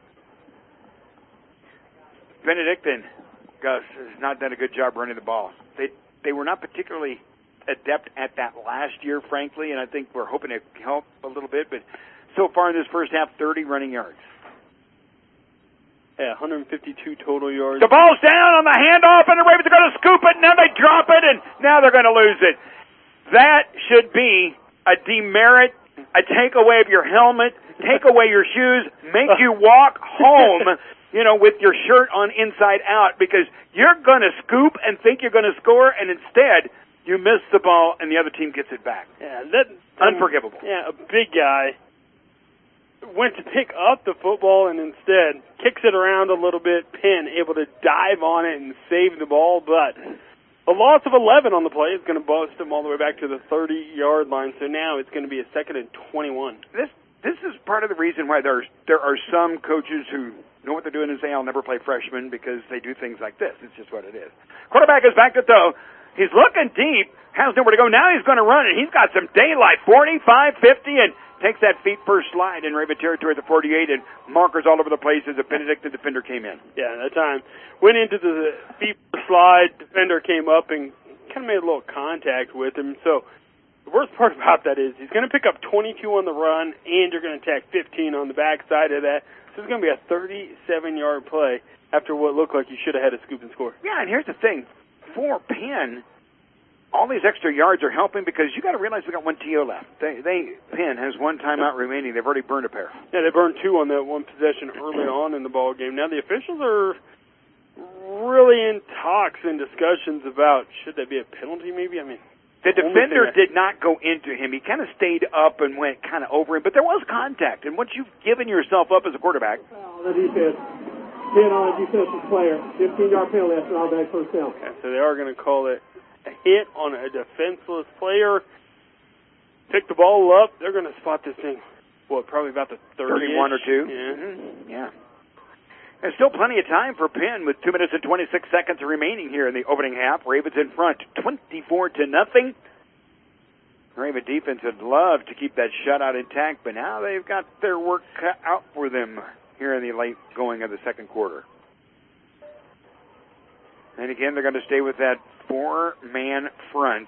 Benedictine, Gus, has not done a good job running the ball. They were not particularly adept at that last year, frankly, and I think we're hoping to help a little bit. But so far in this first half, 30 running yards. Yeah, 152 total yards. The ball's down on the handoff, and the Ravens are going to scoop it. Now they drop it, and now they're going to lose it. That should be a demerit, a take away of your helmet, take away your shoes, make you walk home, with your shirt on inside out, because you're going to scoop and think you're going to score, and instead you miss the ball, and the other team gets it back. Yeah, that's unforgivable. Yeah, a big guy went to pick up the football and instead kicks it around a little bit. Penn able to dive on it and save the ball, but a loss of 11 on the play is going to bust them all the way back to the 30-yard line. So now it's going to be a 2nd and 21. This is part of the reason why there are some coaches who know what they're doing and say, I'll never play freshmen, because they do things like this. It's just what it is. Quarterback is back to throw. He's looking deep, has nowhere to go. Now he's going to run, and he's got some daylight, 45, 50, and takes that feet first slide in Raven territory at the 48, and markers all over the place as a Benedictine defender came in. Yeah, that time went into the feet first slide. Defender came up and kind of made a little contact with him. So the worst part about that is he's going to pick up 22 on the run, and you're going to attack 15 on the backside of that. So it's going to be a 37-yard play after what looked like you should have had a scoop and score. Yeah, and here's the thing. For Penn, all these extra yards are helping, because you got to realize we got one TO left. Penn has one timeout remaining. They've already burned a pair. Yeah, they burned 2 on that one possession early on in the ball game. Now the officials are really in talks and discussions about should that be a penalty maybe. I mean, the defender did not go into him. He kind of stayed up and went kind of over him, but there was contact. And once you've given yourself up as a quarterback, the defense hit on a defensive player, 15-yard penalty after automatic first down. Okay, so they are going to call it a hit on a defenseless player. Pick the ball up. They're going to spot this thing, probably about the 31 or 2. Yeah. Mm-hmm. Yeah. There's still plenty of time for Penn with 2 minutes and 26 seconds remaining here in the opening half. Ravens in front, 24-0. Raven defense would love to keep that shutout intact, but now they've got their work cut out for them here in the late going of the second quarter. And again, they're going to stay with that 4-man front.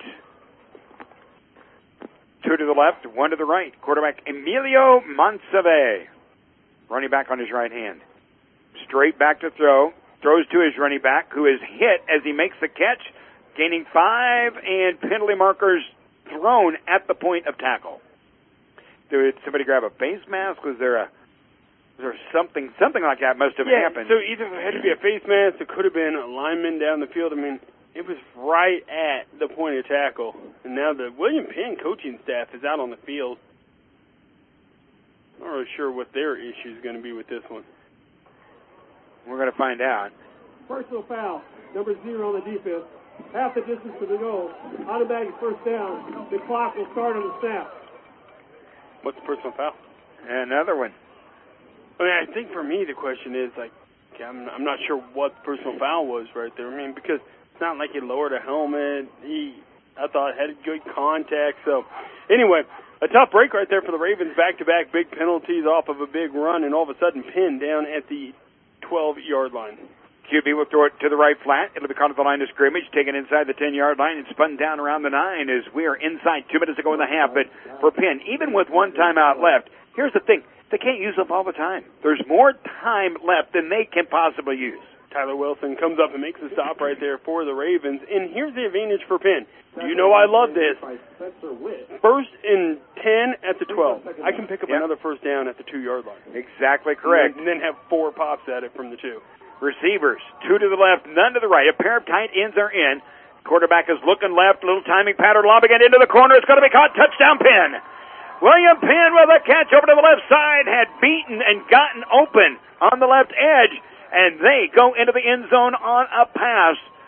2 to the left, 1 to the right. Quarterback Emilio Monsive, running back on his right hand. Straight back to throw. Throws to his running back, who is hit as he makes the catch, gaining 5, and penalty markers thrown at the point of tackle. Did somebody grab a face mask? Was there something like that must have happened? So either it had to be a face mask, it could have been a lineman down the field. I mean, it was right at the point of tackle. And now the William Penn coaching staff is out on the field. I'm not really sure what their issue is going to be with this one. We're going to find out. Personal foul, number 0 on the defense. Half the distance to the goal. Automatic first down. The clock will start on the snap. What's the personal foul? Another one. I mean, I think for me the question is, I'm not sure what personal foul was right there. I mean, because it's not like he lowered a helmet. I thought had good contact. So, anyway, a tough break right there for the Ravens. Back-to-back big penalties off of a big run, and all of a sudden pinned down at the 12-yard line. QB will throw it to the right flat. It'll be caught at the line of scrimmage, taken inside the 10-yard line, and spun down around the 9 as we are inside 2 minutes to go in the half. But for Penn, even with one timeout left, here's the thing. They can't use up all the time. There's more time left than they can possibly use. Tyler Wilson comes up and makes a stop right there for the Ravens. And here's the advantage for Penn. You know I love this. 1st and 10 at the 12. I can pick up another first down at the 2-yard line. Exactly correct. And then have 4 pops at it from the 2. Receivers, 2 to the left, none to the right. A pair of tight ends are in. Quarterback is looking left, little timing pattern, lobbing it into the corner. It's going to be caught. Touchdown, Penn. William Penn with a catch over to the left side, had beaten and gotten open on the left edge, and they go into the end zone on a pass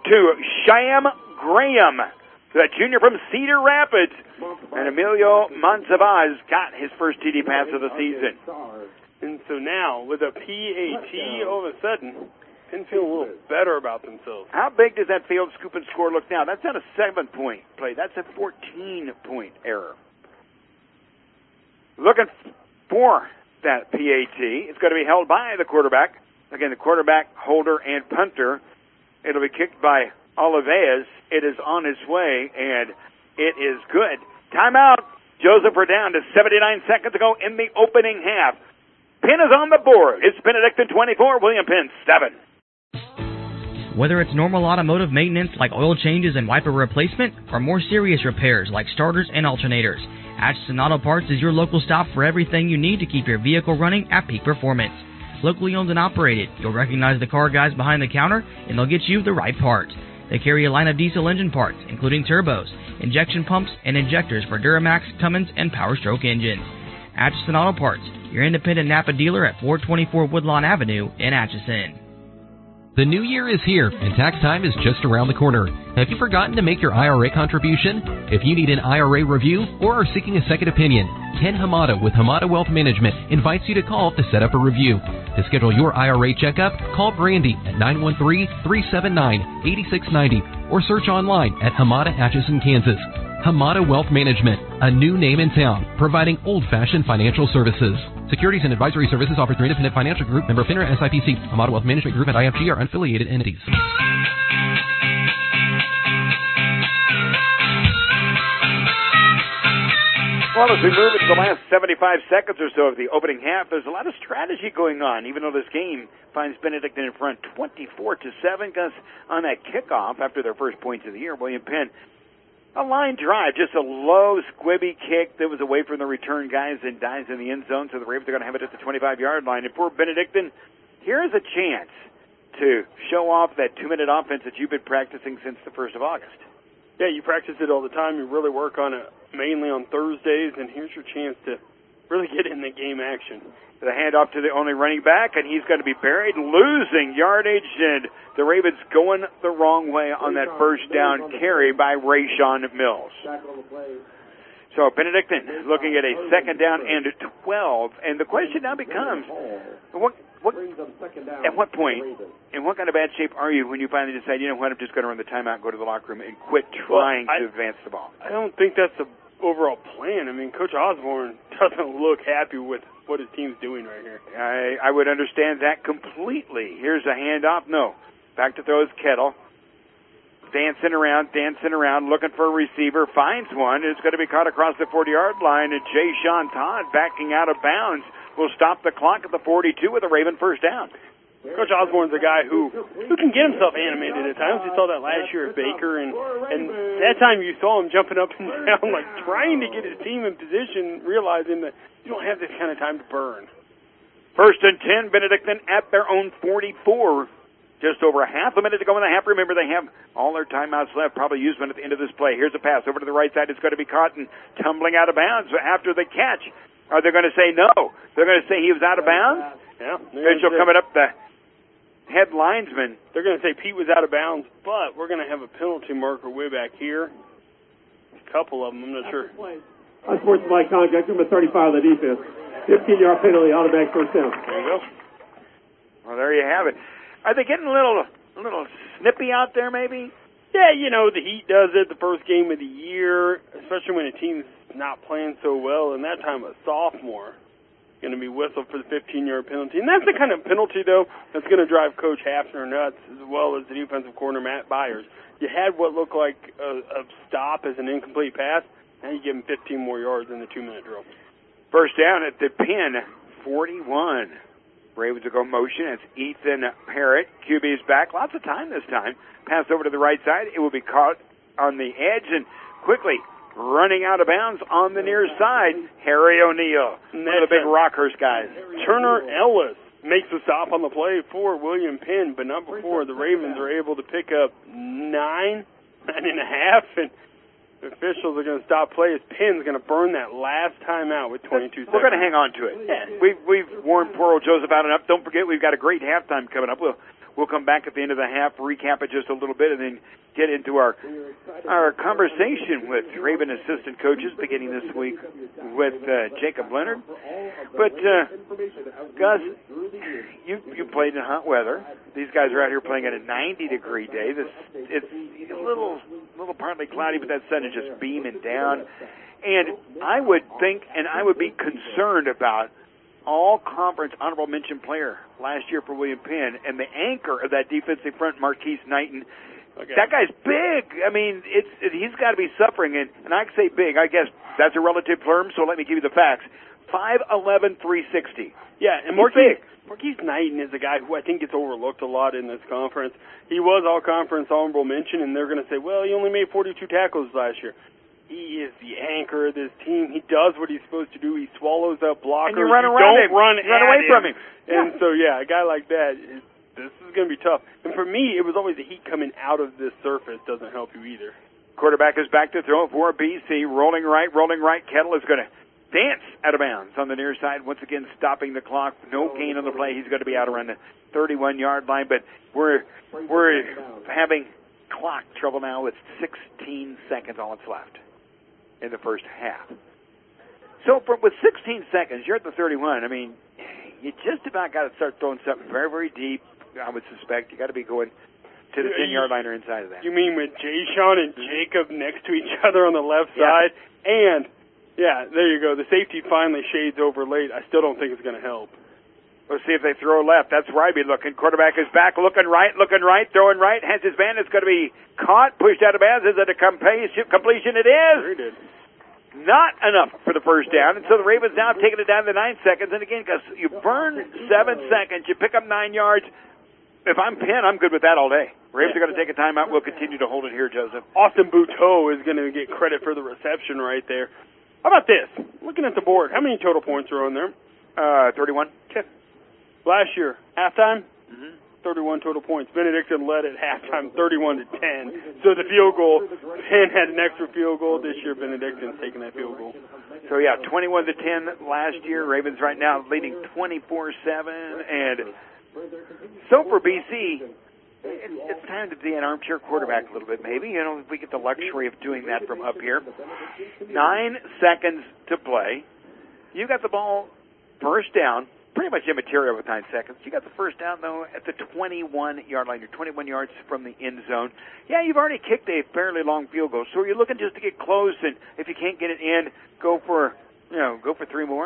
to Shyam Graham, the junior from Cedar Rapids. And Emilio Monsivais got his first TD pass of the season. And so now, with a PAT, all of a sudden, Penn feel a little better about themselves. How big does that field scoop and score look now? That's not a 7-point play. That's a 14-point error. Looking for that PAT. It's going to be held by the quarterback. Again, the quarterback, holder, and punter. It'll be kicked by Olivaez. It is on its way, and it is good. Timeout. Joseph, we're down to 79 seconds to go in the opening half. Penn is on the board. It's Benedictine 24, William Penn 7. Whether it's normal automotive maintenance like oil changes and wiper replacement, or more serious repairs like starters and alternators, Atchison Auto Parts is your local stop for everything you need to keep your vehicle running at peak performance. Locally owned and operated, you'll recognize the car guys behind the counter, and they'll get you the right part. They carry a line of diesel engine parts, including turbos, injection pumps, and injectors for Duramax, Cummins, and Power Stroke engines. Atchison Auto Parts, your independent Napa dealer at 424 Woodlawn Avenue in Atchison. The new year is here, and tax time is just around the corner. Have you forgotten to make your IRA contribution? If you need an IRA review or are seeking a second opinion, Ken Hamada with Hamada Wealth Management invites you to call to set up a review. To schedule your IRA checkup, call Brandy at 913-379-8690 or search online at Hamada, Atchison, Kansas. Hamada Wealth Management, a new name in town, providing old-fashioned financial services. Securities and advisory services offered through Independent Financial Group, member FINRA SIPC. Hamada Wealth Management Group and IFG are unaffiliated entities. Well, as we move into the last 75 seconds or so of the opening half, there's a lot of strategy going on, even though this game finds Benedictine in front 24-7, because on that kickoff after their first points of the year, William Penn, a line drive, just a low, squibby kick that was away from the return guys and dives in the end zone, so the Ravens are going to have it at the 25-yard line. And for Benedictine, here's a chance to show off that 2-minute offense that you've been practicing since the 1st of August. Yeah, you practice it all the time. You really work on it mainly on Thursdays, and here's your chance to really get in the game action. The handoff to the only running back, and he's going to be buried, losing yardage, and the Ravens going the wrong way on that first down carry by Rayshawn Mills. So Benedictine looking at a second down and 12, and the question now becomes, at what point, in what kind of bad shape are you when you finally decide, you know what, I'm just going to run the timeout, go to the locker room, and quit trying to advance the ball? I don't think that's the overall plan. I mean, Coach Osborne doesn't look happy with what his team's doing right here. I would understand that completely. Here's a handoff. No. Back to throw is Kettle. Dancing around, looking for a receiver. Finds one. It's going to be caught across the 40-yard line, and Jay Sean Todd backing out of bounds will stop the clock at the 42 with a Raven first down. Coach Osborne's a guy who can get himself animated at times. We saw that last year at Baker, and that time you saw him jumping up and down, like trying to get his team in position, realizing that you don't have this kind of time to burn. First and 10, Benedictine at their own 44. Just over half a minute to go in the half. Remember, they have all their timeouts left, probably use one at the end of this play. Here's a pass over to the right side. It's going to be caught and tumbling out of bounds after the catch. Are they going to say no? They're going to say he was out of bounds? Yeah. Mitchell coming up, the head linesman. They're going to say Pete was out of bounds, but we're going to have a penalty marker way back here. A couple of them, I'm not sure. Unsportsmanlike contact, number 35 of the defense. 15-yard penalty, automatic first down. There you go. Well, there you have it. Are they getting a little snippy out there, maybe? Yeah, you know, the Heat does it the first game of the year, especially when a team's not playing so well, and that time a sophomore going to be whistled for the 15-yard penalty. And that's the kind of penalty, though, that's going to drive Coach Hafner nuts, as well as the defensive corner, Matt Byers. You had what looked like a stop as an incomplete pass, now you give him 15 more yards in the 2-minute drill. First down at the Penn 41. Ravens will go motion. It's Ethan Parrott. QB's back. Lots of time this time. Pass over to the right side. It will be caught on the edge and quickly running out of bounds on the near side. Harry O'Neal, one of the big Rockhurst guys. Turner Ellis makes the stop on the play for William Penn, but not before the Ravens are able to pick up 9.5, and the officials are going to stop play as Penn's going to burn that last time out with 22 seconds. We're going to hang on to it. Yeah. We've worn poor old Joseph out enough. Don't forget, we've got a great halftime coming up. We'll We'll come back at the end of the half, recap it just a little bit, and then get into our conversation with Raven assistant coaches beginning this week with Jacob Leonard. But Gus, you played in hot weather. These guys are out here playing on a 90-degree day. It's a little partly cloudy, but that sun is just beaming down. And I would think, and I would be concerned about all-conference honorable mention player last year for William Penn, and the anchor of that defensive front, Marquise Knighton. Okay. That guy's big. I mean, he's got to be suffering, and I say big. I guess that's a relative term, so let me give you the facts. 5'11", 360. Yeah, and Marquise Knighton is a guy who I think gets overlooked a lot in this conference. He was all-conference honorable mention, and they're going to say, well, he only made 42 tackles last year. He is the anchor of this team. He does what he's supposed to do. He swallows up blockers. And you run around him. Run away from him. And so, a guy like that, this is going to be tough. And for me, it was always the heat coming out of this surface doesn't help you either. Quarterback is back to throw for BC. Rolling right. Kettle is going to dance out of bounds on the near side. Once again, stopping the clock. No gain on the play. He's going to be out around the 31-yard line. But we're having clock trouble now with 16 seconds all that's left in the first half. So with 16 seconds, you're at the 31. I mean, you just about got to start throwing something very, very deep, I would suspect. You got to be going to the 10-yard line or inside of that. You mean with Jay-Sean and Jacob next to each other on the left side? And, there you go. The safety finally shades over late. I still don't think it's going to help. Let's see if they throw left. That's where I'd be looking. Quarterback is back, looking right, throwing right. Has his man. It's going to be caught, pushed out of bounds. Is it a completion? It is. Sure did. Not enough for the first down, and so the Ravens now taking it down to 9 seconds. And again, because you burn 7 seconds, you pick up 9 yards. If I'm Penn, I'm good with that all day. Ravens are going to take a timeout. We'll continue to hold it here, Joseph. Austin Buteau is going to get credit for the reception right there. How about this? Looking at the board, how many total points are on there? 31. Okay. Last year, halftime, 31 total points. Benedictine led at halftime 31-10. So the field goal, Penn had an extra field goal. This year, Benedictine's taking that field goal. So, 21-10 last year. Ravens right now leading 24-7. And so for BC, it's time to be an armchair quarterback a little bit, maybe. If we get the luxury of doing that from up here. 9 seconds to play. You got the ball first down. Pretty much immaterial with 9 seconds. You got the first down, though, at the 21-yard line. You're 21 yards from the end zone. You've already kicked a fairly long field goal. So are you looking just to get close, and if you can't get it in, go for 3 more?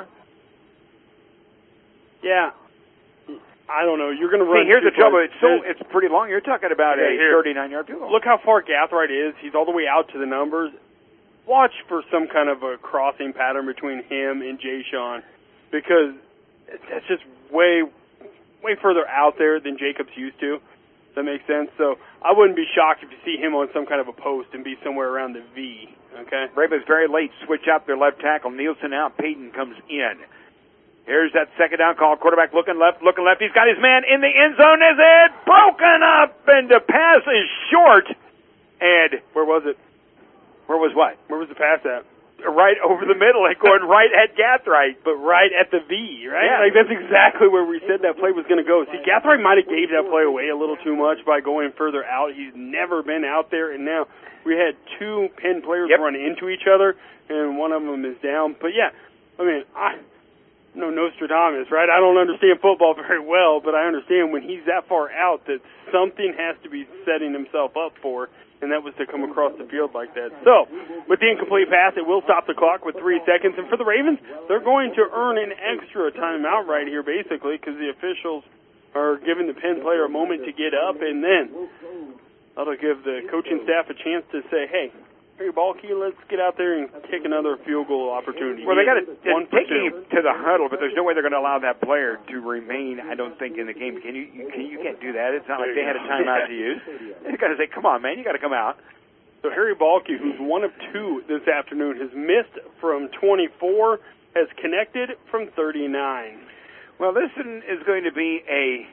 Yeah. I don't know. You're going to run. See, here's the trouble. It's pretty long. You're talking about a 39-yard field goal. Look how far Gathright is. He's all the way out to the numbers. Watch for some kind of a crossing pattern between him and Jay-Sean, because that's just way further out there than Jacob's used to. Does that make sense? So I wouldn't be shocked if you see him on some kind of a post and be somewhere around the V. Okay. Ravens very late switch out their left tackle. Nielsen out. Payton comes in. Here's that second down call. Quarterback looking left. He's got his man in the end zone. Is it broken up? And the pass is short. And where was it? Where was what? Where was the pass at? Right over the middle, going right at Gathright. But right at the V, right? Yeah. That's exactly where we said that play was going to go. See, Gathright might have gave that play away a little too much by going further out. He's never been out there, and now we had 2 Penn players run into each other, and one of them is down. But, no Nostradamus, right? I don't understand football very well, but I understand when he's that far out that something has to be setting himself up for, and that was to come across the field like that. So, with the incomplete pass, it will stop the clock with 3 seconds. And for the Ravens, they're going to earn an extra timeout right here, basically, because the officials are giving the Penn player a moment to get up, and then that'll give the coaching staff a chance to say, hey, Harry Balke, let's get out there and kick another field goal opportunity. Well, they got to take him to the huddle, but there's no way they're going to allow that player to remain, I don't think, in the game. You can't do that. It's not like they had a timeout to use. They've got to say, come on, man, you got to come out. So Harry Balke, who's 1 of 2 this afternoon, has missed from 24, has connected from 39. Well, this one is going to be a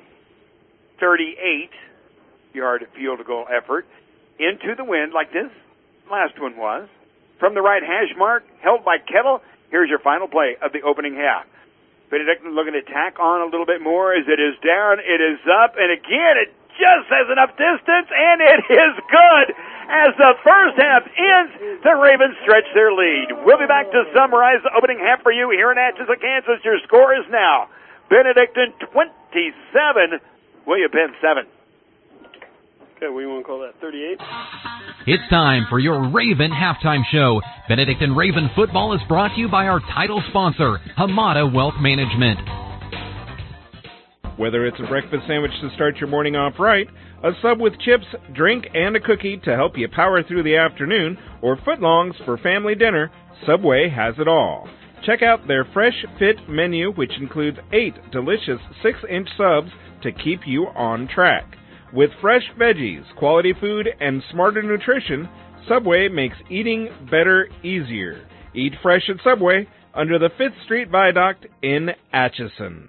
38-yard field goal effort into the wind like this last one was. From the right hash mark, held by Kettle. Here's your final play of the opening half. Benedictine looking to tack on a little bit more as it is down, it is up, and again, it just has enough distance, and it is good. As the first half ends, the Ravens stretch their lead. We'll be back to summarize the opening half for you here in Atchison, Kansas. Your score is now Benedictine 27, William Penn 7. Okay, what do you want to call that, 38? It's time for your Raven Halftime Show. Benedictine Raven football is brought to you by our title sponsor, Hamada Wealth Management. Whether it's a breakfast sandwich to start your morning off right, a sub with chips, drink, and a cookie to help you power through the afternoon, or footlongs for family dinner, Subway has it all. Check out their Fresh Fit menu, which includes 8 delicious 6-inch subs to keep you on track. With fresh veggies, quality food, and smarter nutrition, Subway makes eating better easier. Eat fresh at Subway under the 5th Street Viaduct in Atchison.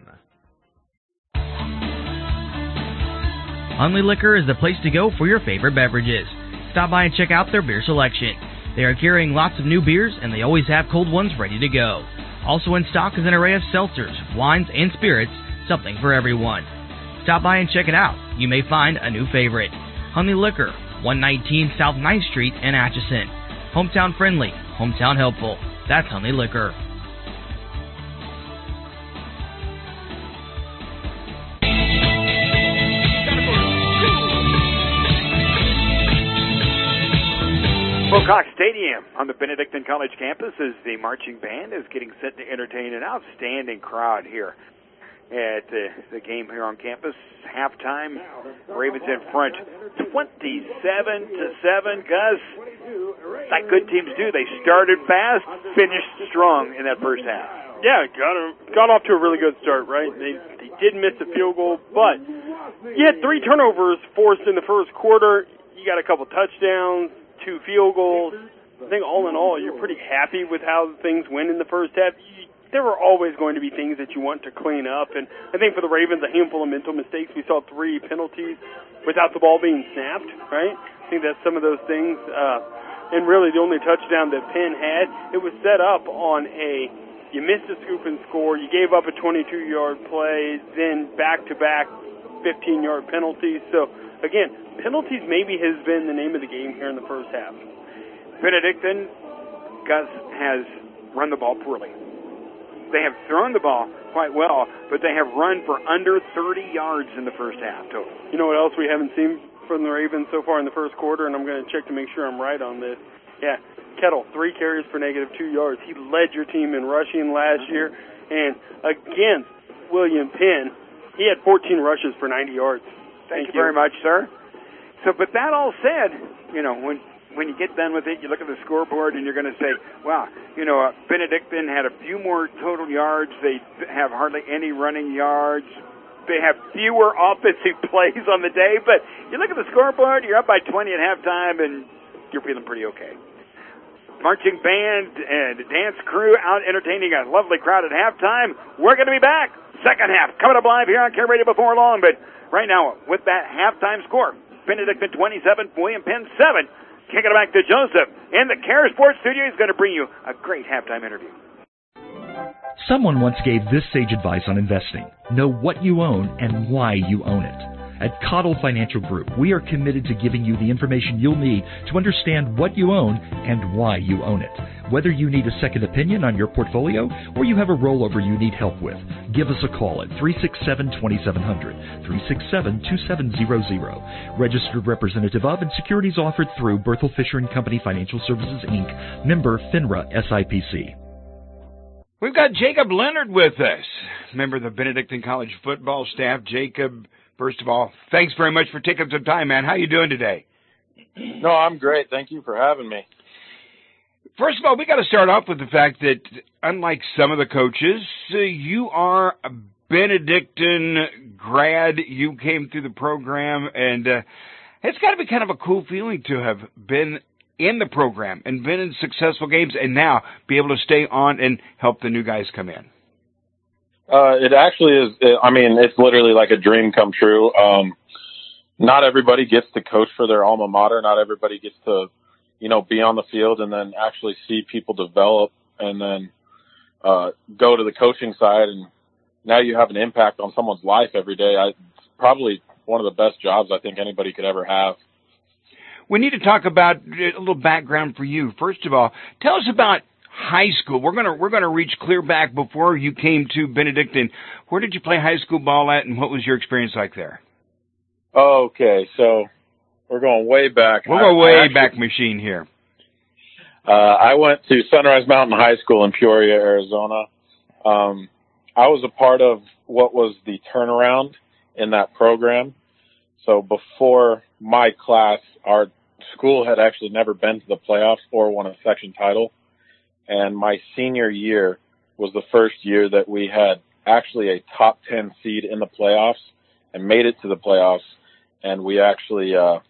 Hunley Liquor is the place to go for your favorite beverages. Stop by and check out their beer selection. They are carrying lots of new beers, and they always have cold ones ready to go. Also in stock is an array of seltzers, wines, and spirits, something for everyone. Stop by and check it out. You may find a new favorite. Hunley Liquor, 119 South 9th Street in Atchison. Hometown friendly, hometown helpful. That's Hunley Liquor. Wilcox Stadium on the Benedictine College campus as the marching band is getting set to entertain an outstanding crowd here at the game here on campus. Halftime, Ravens in front 27-7. Gus, like good teams do, they started fast, finished strong in that first half. Yeah, got off to a really good start, right? They did miss a field goal, but you had 3 turnovers forced in the first quarter. You got a couple touchdowns, 2 field goals. I think all in all, you're pretty happy with how things went in the first half. There were always going to be things that you want to clean up, and I think for the Ravens, a handful of mental mistakes. We saw 3 penalties without the ball being snapped, right? I think that's some of those things. And really, the only touchdown that Penn had, it was set up on you missed a scoop and score, you gave up a 22-yard play, then back-to-back 15-yard penalties. So, again, penalties maybe has been the name of the game here in the first half. Benedictine, Gus, has run the ball poorly. They have thrown the ball quite well, but they have run for under 30 yards in the first half total. You know what else we haven't seen from the Ravens so far in the first quarter, and I'm going to check to make sure I'm right on this. Yeah, Kettle, 3 carries for -2 yards. He led your team in rushing last year, and against William Penn, he had 14 rushes for 90 yards. Thank you very much, sir. So, but that all said, you know, when you get done with it, you look at the scoreboard and you're going to say, wow, you know, Benedictine had a few more total yards. They have hardly any running yards. They have fewer offensive plays on the day. But you look at the scoreboard, you're up by 20 at halftime, and you're feeling pretty okay. Marching band and dance crew out entertaining a lovely crowd at halftime. We're going to be back. Second half coming up live here on Care Radio before long. But right now, with that halftime score, Benedictine 27, William Penn 7. Kicking it back to Joseph in the Care Sports Studio. He's going to bring you a great halftime interview. Someone once gave this sage advice on investing. Know what you own and why you own it. At Cottle Financial Group, we are committed to giving you the information you'll need to understand what you own and why you own it. Whether you need a second opinion on your portfolio or you have a rollover you need help with, give us a call at 367-2700, 367-2700. Registered representative of and securities offered through Berthel Fisher & Company Financial Services, Inc., member FINRA SIPC. We've got Jacob Leonard with us, member of the Benedictine College football staff. Jacob, first of all, thanks very much for taking some time, man. How you doing today? No, I'm great. Thank you for having me. First of all, we got to start off with the fact that, unlike some of the coaches, you are a Benedictine grad. You came through the program, and it's got to be kind of a cool feeling to have been in the program and been in successful games and now be able to stay on and help the new guys come in. It actually is. I mean, it's literally like a dream come true. Not everybody gets to coach for their alma mater. Not everybody gets to, you know, be on the field and then actually see people develop and then go to the coaching side. And now you have an impact on someone's life every day. Probably one of the best jobs I think anybody could ever have. We need to talk about a little background for you. First of all, tell us about high school. We're gonna reach clear back before you came to Benedictine. Where did you play high school ball at, and what was your experience like there? Okay, so we're going way back. We'll go way back machine here. I went to Sunrise Mountain High School in Peoria, Arizona. I was a part of what was the turnaround in that program. So before my class, our school had actually never been to the playoffs or won a section title. And my senior year was the first year that we had actually a top 10 seed in the playoffs and made it to the playoffs. And we actually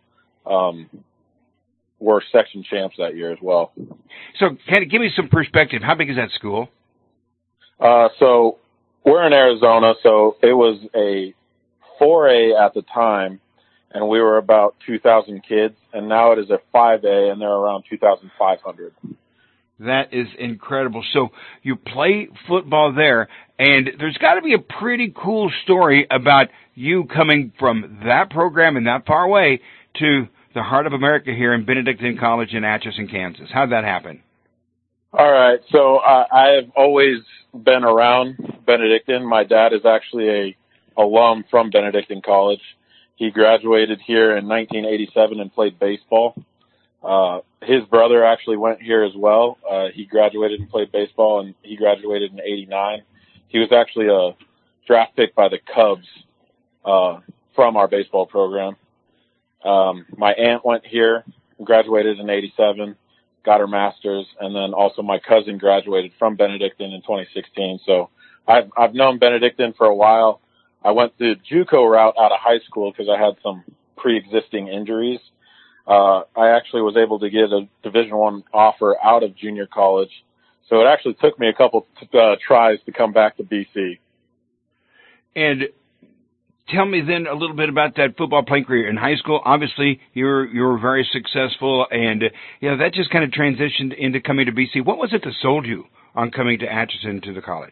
were section champs that year as well. So kind of give me some perspective. How big is that school? So we're in Arizona, so it was a 4A at the time, and we were about 2,000 kids, and now it is a 5A, and they're around 2,500. That is incredible. So you play football there, and there's got to be a pretty cool story about you coming from that program and that far away to the heart of America here in Benedictine College in Atchison, Kansas. How'd that happen? All right. So I have always been around Benedictine. My dad is actually a alum from Benedictine College. He graduated here in 1987 and played baseball. His brother actually went here as well. He graduated and played baseball, and he graduated in 89. He was actually a draft pick by the Cubs from our baseball program. My aunt went here, graduated in 87, got her master's, and then also my cousin graduated from Benedictine in 2016. So I've known Benedictine for a while. I went the JUCO route out of high school because I had some pre-existing injuries. I actually was able to get a Division I offer out of junior college. So it actually took me a couple tries to come back to BC. And tell me then a little bit about that football playing career in high school. Obviously, you were very successful, and that just kind of transitioned into coming to BC. What was it that sold you on coming to Atchison to the college?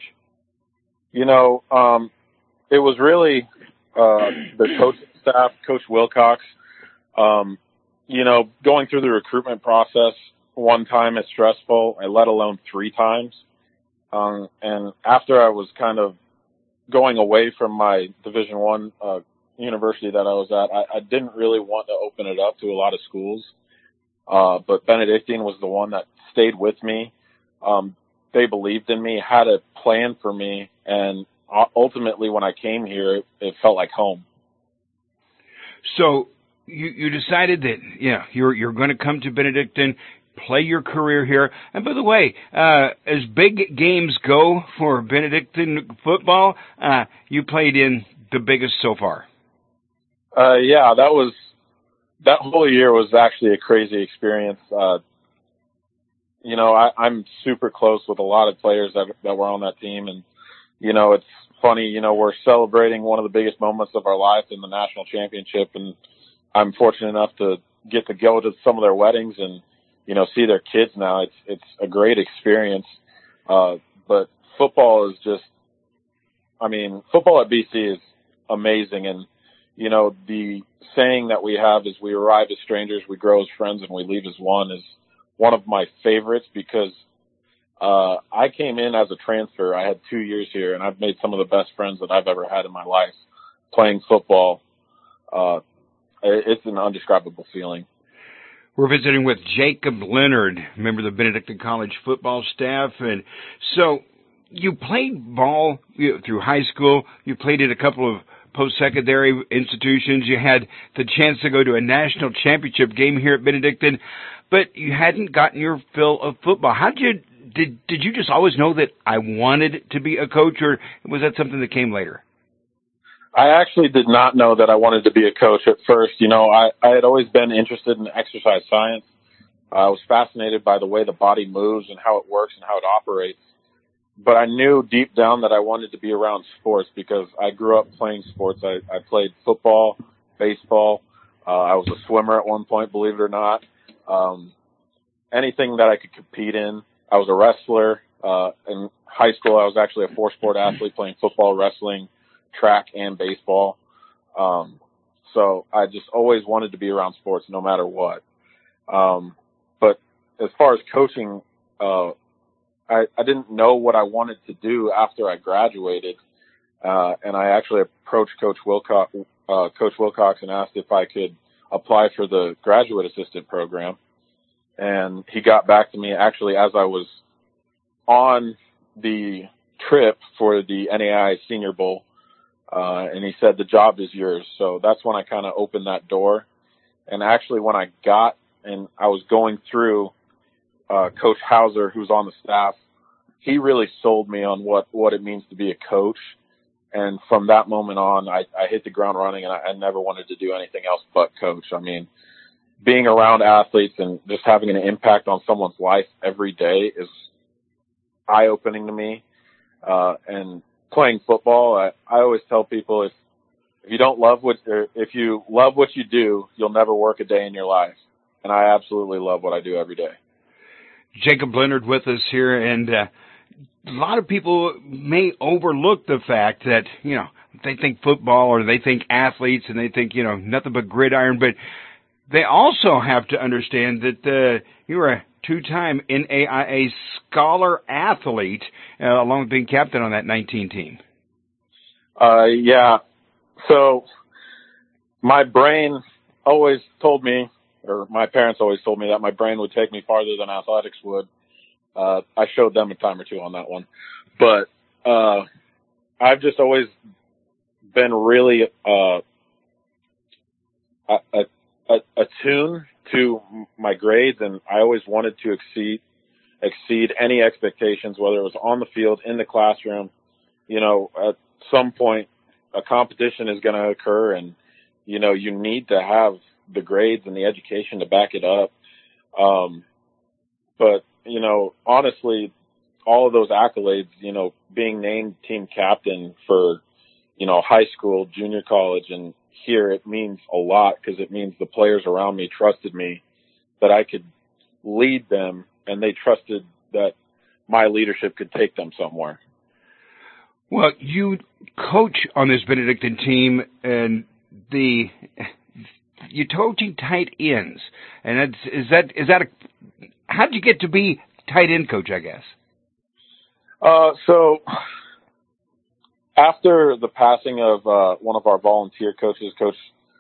It was really the coaching staff, Coach Wilcox. Going through the recruitment process one time is stressful, let alone 3 times. And after I was kind of going away from my Division I university that I was at, I didn't really want to open it up to a lot of schools. But Benedictine was the one that stayed with me. They believed in me, had a plan for me, and ultimately when I came here, it felt like home. So you decided that, you're going to come to Benedictine, play your career here. And by the way, as big games go for Benedictine football, you played in the biggest so far. That whole year was actually a crazy experience. I'm super close with a lot of players that were on that team. And, it's funny, we're celebrating one of the biggest moments of our life in the national championship. And I'm fortunate enough to get to go to some of their weddings and, see their kids now. It's a great experience. But football is football at BC is amazing. And, the saying that we have is we arrive as strangers, we grow as friends, and we leave as one is one of my favorites because, I came in as a transfer. I had 2 years here and I've made some of the best friends that I've ever had in my life playing football. It's an indescribable feeling. We're visiting with Jacob Leonard, member of the Benedictine College football staff. And so you played ball through high school. You played at a couple of post-secondary institutions. You had the chance to go to a national championship game here at Benedictine, but you hadn't gotten your fill of football. Did you just always know that I wanted to be a coach, or was that something that came later? I actually did not know that I wanted to be a coach at first. I had always been interested in exercise science. I was fascinated by the way the body moves and how it works and how it operates. But I knew deep down that I wanted to be around sports because I grew up playing sports. I played football, baseball. I was a swimmer at one point, believe it or not. Anything that I could compete in. I was a wrestler. In high school, I was actually a 4-sport athlete playing football, wrestling, track, and baseball. So I just always wanted to be around sports no matter what. But as far as coaching, I didn't know what I wanted to do after I graduated. And I actually approached Coach Wilcox and asked if I could apply for the graduate assistant program. And he got back to me actually as I was on the trip for the NAIA Senior Bowl. And he said, the job is yours. So that's when I kind of opened that door. And actually when I got and I was going through, Coach Hauser, who's on the staff, he really sold me on what it means to be a coach. And from that moment on, I hit the ground running, and I never wanted to do anything else but coach. I mean, being around athletes and just having an impact on someone's life every day is eye-opening to me. And playing football, I always tell people if you love what you do, you'll never work a day in your life. And I absolutely love what I do every day. Jacob Leonard with us here, and a lot of people may overlook the fact that, they think football or they think athletes and they think, nothing but gridiron, but they also have to understand that you're a two-time NAIA scholar athlete, along with being captain on that 19 team. Yeah. So my brain always told me, or my parents always told me, that my brain would take me farther than athletics would. I showed them a time or two on that one. But I've just always been really attuned to my grades, and I always wanted to exceed any expectations, whether it was on the field, in the classroom. At some point, a competition is going to occur, and, you need to have the grades and the education to back it up. But, honestly, all of those accolades, being named team captain for, high school, junior college, and here, it means a lot because it means the players around me trusted me that I could lead them, and they trusted that my leadership could take them somewhere. Well, you coach on this Benedictine team, and you're coaching tight ends, and how did you get to be tight end coach, I guess? So after the passing of one of our volunteer coaches, Coach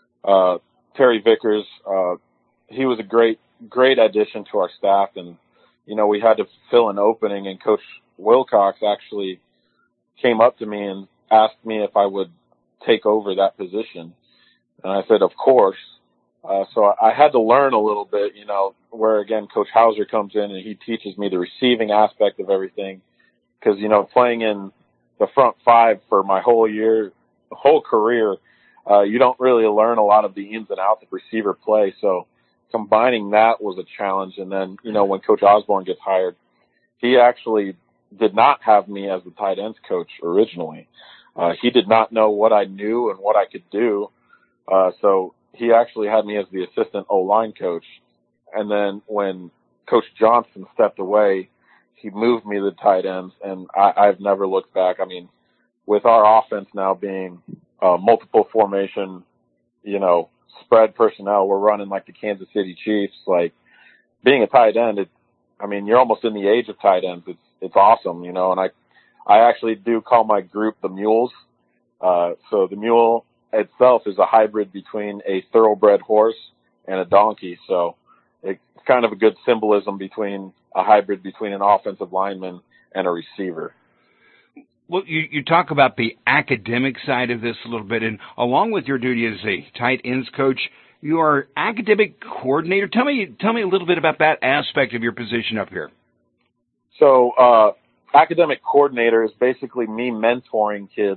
Terry Vickers, he was a great addition to our staff, and we had to fill an opening, and Coach Wilcox actually came up to me and asked me if I would take over that position. And I said, of course. So I had to learn a little bit, where again, Coach Hauser comes in and he teaches me the receiving aspect of everything. Cause, playing in the front five for my whole career, you don't really learn a lot of the ins and outs of receiver play. So combining that was a challenge. And then, when Coach Osborne gets hired, he actually did not have me as the tight ends coach originally. He did not know what I knew and what I could do. So he actually had me as the assistant O-line coach. And then when Coach Johnson stepped away, he moved me to the tight ends, and I've never looked back. I mean, with our offense now being multiple formation, spread personnel, we're running like the Kansas City Chiefs. Like, being a tight end, you're almost in the age of tight ends. It's awesome, and I actually do call my group the Mules. So the mule itself is a hybrid between a thoroughbred horse and a donkey. So it's kind of a good symbolism between a hybrid between an offensive lineman and a receiver. Well, you talk about the academic side of this a little bit, and along with your duty as a tight ends coach, you are academic coordinator. Tell me a little bit about that aspect of your position up here. So, academic coordinator is basically me mentoring kids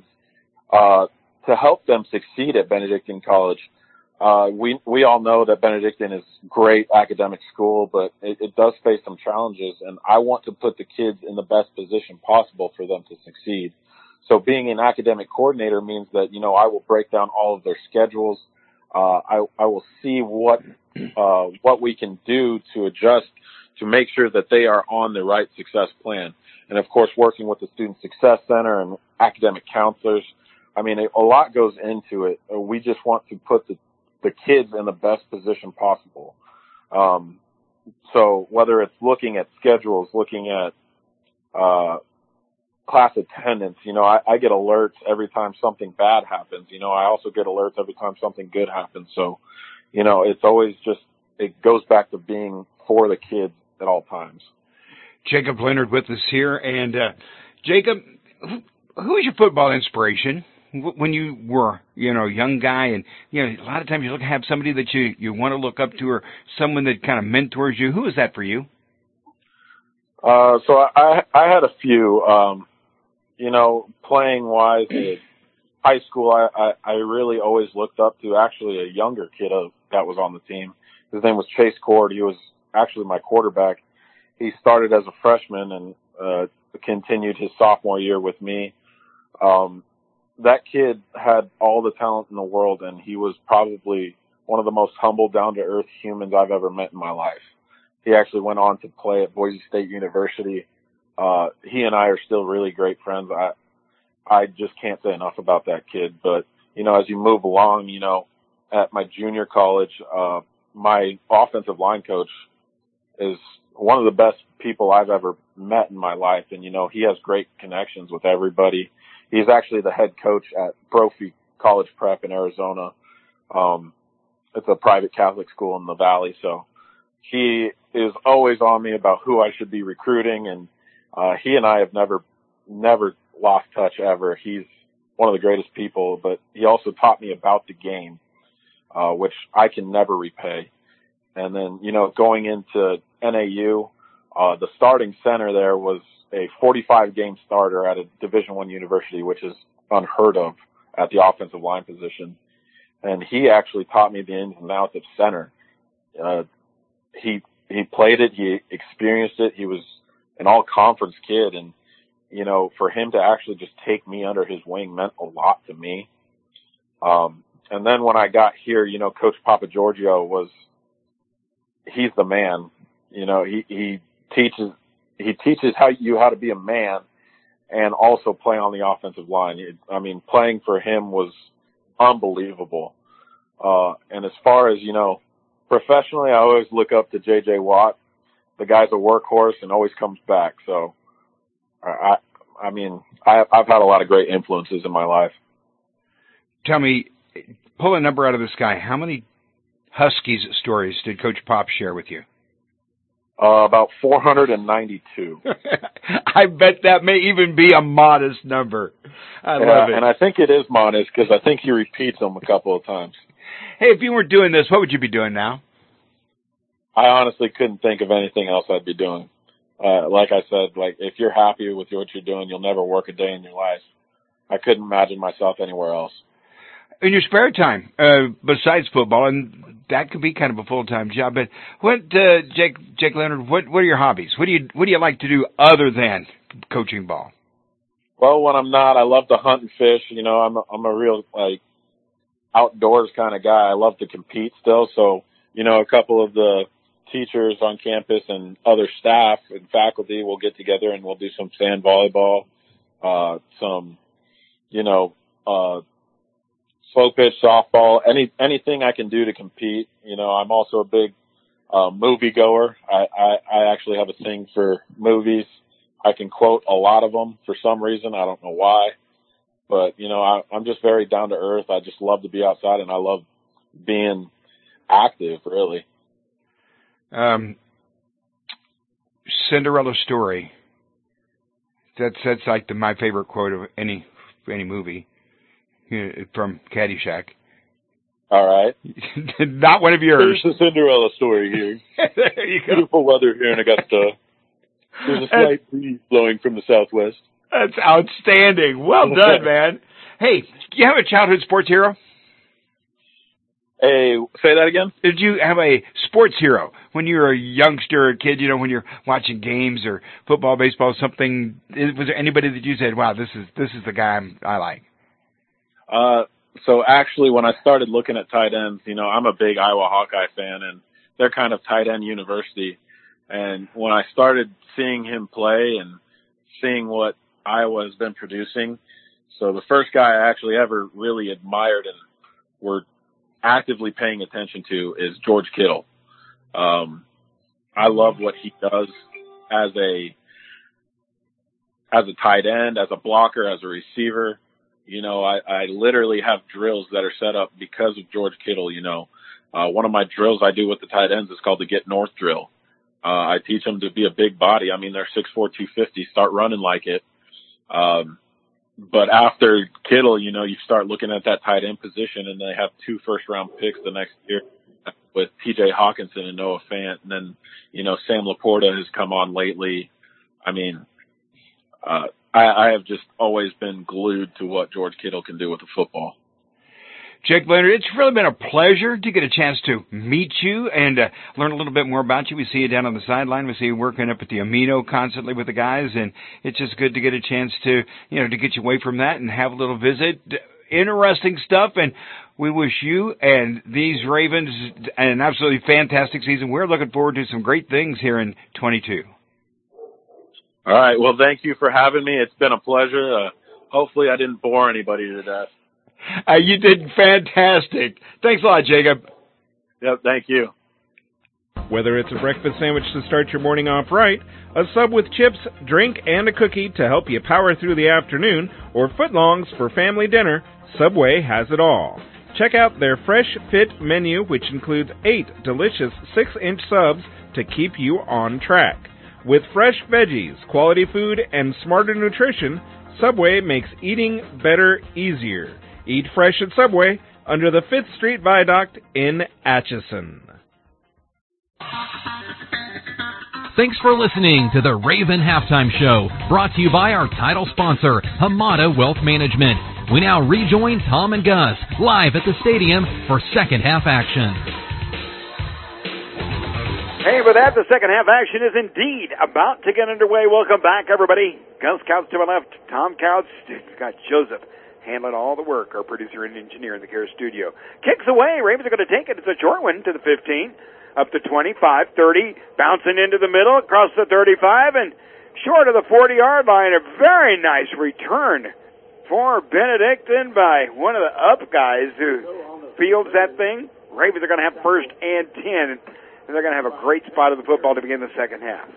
to help them succeed at Benedictine College. We all know that Benedictine is great academic school, but it does face some challenges, and I want to put the kids in the best position possible for them to succeed. So being an academic coordinator means that, I will break down all of their schedules. I will see what we can do to adjust to make sure that they are on the right success plan. And of course, working with the Student Success Center and academic counselors, a lot goes into it. We just want to put the kids in the best position possible. So whether it's looking at schedules, looking at class attendance, I get alerts every time something bad happens. I also get alerts every time something good happens. So, it's always just, it goes back to being for the kids at all times. Jacob Leonard with us here. And Jacob, who is your football inspiration when you were, a young guy? And, a lot of times you have somebody that you want to look up to, or someone that kind of mentors you. Who is that for you? So I had a few, playing wise in high school. I really always looked up to actually a younger kid that was on the team. His name was Chase Cord. He was actually my quarterback. He started as a freshman and continued his sophomore year with me. That kid had all the talent in the world, and he was probably one of the most humble, down-to-earth humans I've ever met in my life. He actually went on to play at Boise State University. He and I are still really great friends. I just can't say enough about that kid. But, as you move along, at my junior college, my offensive line coach is one of the best people I've ever met in my life. And, he has great connections with everybody. He's actually the head coach at Brophy College Prep in Arizona. It's a private Catholic school in the Valley. So he is always on me about who I should be recruiting. And he and I have never lost touch ever. He's one of the greatest people, but he also taught me about the game, which I can never repay. And then, going into NAU, the starting center there was a 45-game starter at a Division I university, which is unheard of at the offensive line position. And he actually taught me the ins and outs of center. He played it. He experienced it. He was an all-conference kid. And, for him to actually just take me under his wing meant a lot to me. And then when I got here, Coach Papagiorgio he's the man. He teaches how to be a man and also play on the offensive line. Playing for him was unbelievable. And as far as, professionally, I always look up to J.J. Watt. The guy's a workhorse and always comes back. So, I've had a lot of great influences in my life. Tell me, pull a number out of the sky. How many Huskies stories did Coach Pop share with you? About 492. I bet that may even be a modest number. I love it. And I think it is modest because I think he repeats them a couple of times. Hey, if you weren't doing this, what would you be doing now? I honestly couldn't think of anything else I'd be doing. Like I said, if you're happy with what you're doing, you'll never work a day in your life. I couldn't imagine myself anywhere else. In your spare time, besides football, and that could be kind of a full-time job, but what, Jake Leonard, what are your hobbies? What do you like to do other than coaching ball? Well, when I'm not, I love to hunt and fish. I'm a real, outdoors kind of guy. I love to compete still. So, a couple of the teachers on campus and other staff and faculty will get together and we'll do some sand volleyball, some, slow pitch, softball, anything I can do to compete. I'm also a big movie goer. I actually have a thing for movies. I can quote a lot of them for some reason. I don't know why, but I'm just very down to earth. I just love to be outside and I love being active, really. Cinderella story. That's like my favorite quote of any movie. From Caddyshack. All right. Not one of yours. There's the Cinderella story here. There you go. Beautiful weather here in Augusta. There's a slight breeze blowing from the southwest. That's outstanding. Well done, man. Hey, do you have a childhood sports hero? Hey, say that again? Did you have a sports hero when you were a youngster, a kid, when you're watching games or football, baseball, something? Was there anybody that you said, wow, this is the guy I like? So actually when I started looking at tight ends, I'm a big Iowa Hawkeye fan and they're kind of tight end university. And when I started seeing him play and seeing what Iowa has been producing, so the first guy I actually ever really admired and were actively paying attention to is George Kittle. I love what he does as a tight end, as a blocker, as a receiver. You know, I literally have drills that are set up because of George Kittle. You know, one of my drills I do with the tight ends is called the Get North drill. I teach them to be a big body. I mean, they're 6'4", 250, start running like it. But after Kittle, you know, you start looking at that tight end position, and they have 2 first-round picks the next year with T.J. Hawkinson and Noah Fant. And then, you know, Sam Laporta has come on lately. I mean, I have just always been glued to what George Kittle can do with the football. Jake Leonard, it's really been a pleasure to get a chance to meet you and learn a little bit more about you. We see you down on the sideline. We see you working up at the Amino constantly with the guys, and it's just good to get a chance to, you know, to get you away from that and have a little visit. Interesting stuff, and we wish you and these Ravens an absolutely fantastic season. We're looking forward to some great things here in 22. All right. Well, thank you for having me. It's been a pleasure. Hopefully I didn't bore anybody to death. You did fantastic. Thanks a lot, Jacob. Yep, thank you. Whether it's a breakfast sandwich to start your morning off right, a sub with chips, drink, and a cookie to help you power through the afternoon, or footlongs for family dinner, Subway has it all. Check out their Fresh Fit menu, which includes 8 delicious 6-inch subs to keep you on track. With fresh veggies, quality food, and smarter nutrition, Subway makes eating better easier. Eat fresh at Subway under the 5th Street Viaduct in Atchison. Thanks for listening to the Raven Halftime Show, brought to you by our title sponsor, Hamada Wealth Management. We now rejoin Tom and Gus live at the stadium for second half action. Hey, with that, the second half action is indeed about to get underway. Welcome back, everybody. Gus Couch to my left, Tom Couch, Scott Joseph handling all the work, our producer and engineer in the Care Studio. Kicks away. Ravens are going to take it. It's a short one to the 15, up to 25, 30, bouncing into the middle, across the 35, and short of the 40-yard line. A very nice return for Benedictine by one of the up guys who fields that thing. Ravens are going to have first and 10, and they're going to have a great spot of the football to begin the second half.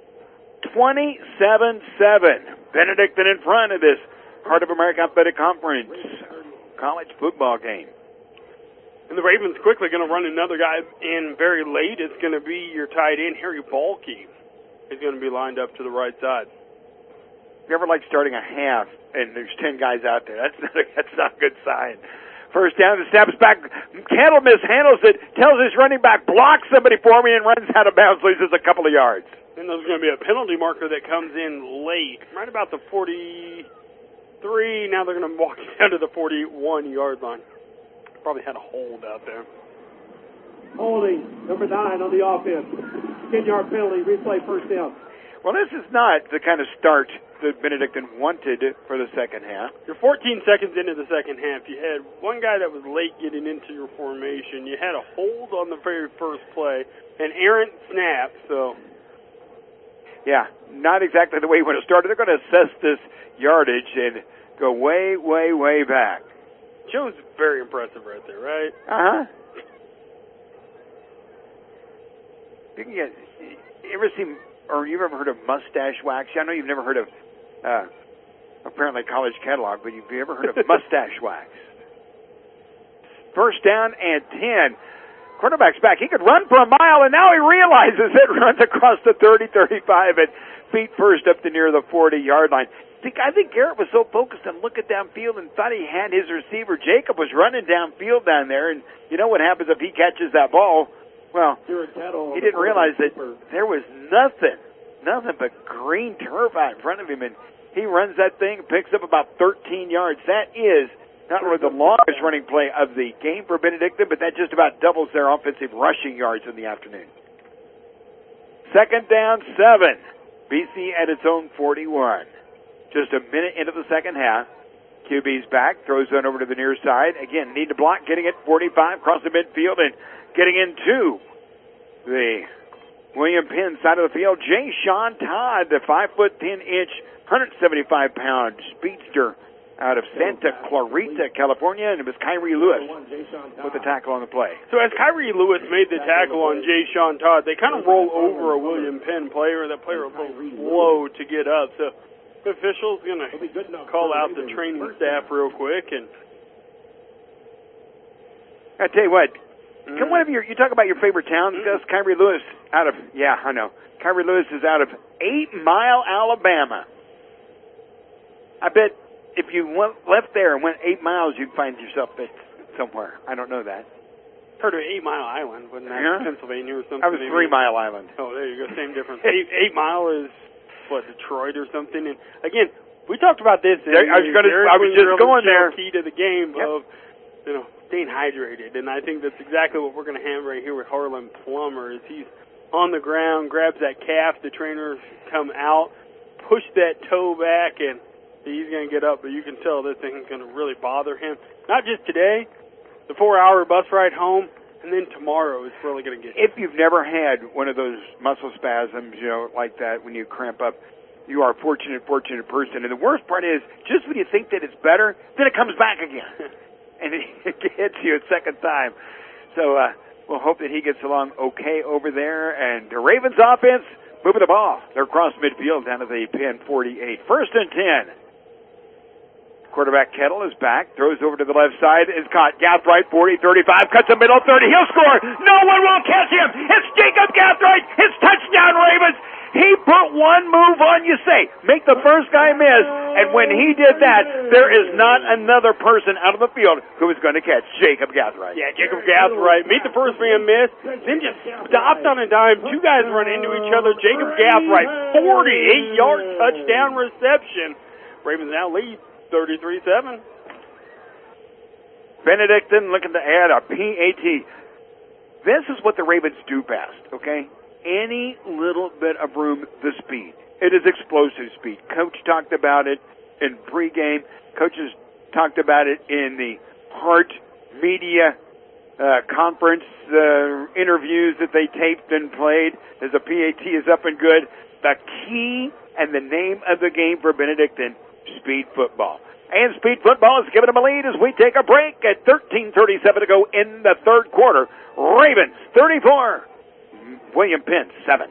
27-7. Benedictine in front of this Heart of America Athletic Conference college football game. And the Ravens quickly going to run another guy in very late. It's going to be your tight end, Harry Balke. He's going to be lined up to the right side. You ever like starting a half and there's 10 guys out there? That's not a good sign. First down, the steps back. Kettle mishandles it, tells his running back, block somebody for me, and runs out of bounds, loses a couple of yards. And there's going to be a penalty marker that comes in late, right about the 43. Now they're going to walk down to the 41-yard line. Probably had a hold out there. Holding, number 9 on the offense. 10-yard penalty, replay, first down. Well, this is not the kind of start that Benedictine wanted for the second half. You're 14 seconds into the second half. You had one guy that was late getting into your formation. You had a hold on the very first play, an errant snap, so... Yeah, not exactly the way you want to start. They're going to assess this yardage and go way, way, way back. Joe's very impressive right there, right? Uh-huh. You ever seen, or you've ever heard of mustache wax? I know you've never heard of, apparently college catalog, but you've ever heard of mustache wax? First down and 10. Quarterback's back. He could run for a mile, and now he realizes it, runs across the 30, 35, and feet first up to near the 40-yard line. I think Garrett was so focused on looking downfield and thought he had his receiver. Jacob was running downfield down there, and you know what happens if he catches that ball? Well, he didn't realize that there was nothing but green turf out in front of him, and he runs that thing, picks up about 13 yards. That is not only the longest running play of the game for Benedictine, but that just about doubles their offensive rushing yards in the afternoon. Second down, 7. BC at its own 41. Just a minute into the second half. QB's back, throws on over to the near side. Again, need to block, getting it 45, across the midfield, and getting into the William Penn side of the field. Jay Sean Todd, the 5'10" 175-pound speedster out of Santa Clarita, California, and it was Kyrie Lewis with the tackle on the play. So as Kyrie Lewis made the tackle on Jay Sean Todd, they kind of roll over a William Penn player. That player was a little slow to get up. So the official's going to call out the training staff real quick. And I tell you what, come one of you talk about your favorite towns, Gus. Kyrie Lewis out of, I know. Kyrie Lewis is out of 8 Mile, Alabama. I bet if you left there and went 8 miles, you'd find yourself somewhere. I don't know that. Heard of 8 Mile Island, wasn't that Pennsylvania or something? I was 3 Mile Island. Oh, there you go. Same difference. 8 Mile is, Detroit or something? And again, we talked about this. I was just going there. Key to the game of, staying hydrated. And I think that's exactly what we're going to have right here with Harlan Plummer is he's on the ground, grabs that calf, the trainers come out, push that toe back, and he's going to get up, but you can tell this thing is going to really bother him. Not just today, the 4-hour bus ride home, and then tomorrow is really going to get If you've never had one of those muscle spasms, like that when you cramp up, you are a fortunate person. And the worst part is, just when you think that it's better, then it comes back again. And it hits you a second time. So, we'll hope that he gets along okay over there. And the Ravens offense moving the ball. They're across midfield down to the Penn 48. 1st and 10. Quarterback Kettle is back. Throws over to the left side. Is caught. Gathright 40, 35. Cuts the middle 30. He'll score. No one will catch him. It's Jacob Gathright. It's touchdown Ravens. He put one move on, you say. Make the first guy miss. And when he did that, there is not another person out of the field who is going to catch Jacob Gathright. Yeah, Jacob Gathright made the first man miss, then just stopped on a dime. Two guys run into each other. Jacob Gathright, 48-yard touchdown reception. Ravens now lead 33-7. Benedictine looking to add a PAT. This is what the Ravens do best, okay? Any little bit of room, the speed. It is explosive speed. Coach talked about it in pregame. Coaches talked about it in the Hart Media conference interviews that they taped and played as the PAT is up and good. The key and the name of the game for Benedictine, speed football. And speed football is giving them a lead as we take a break at 13:37 to go in the third quarter. Ravens 34, William Penn 7.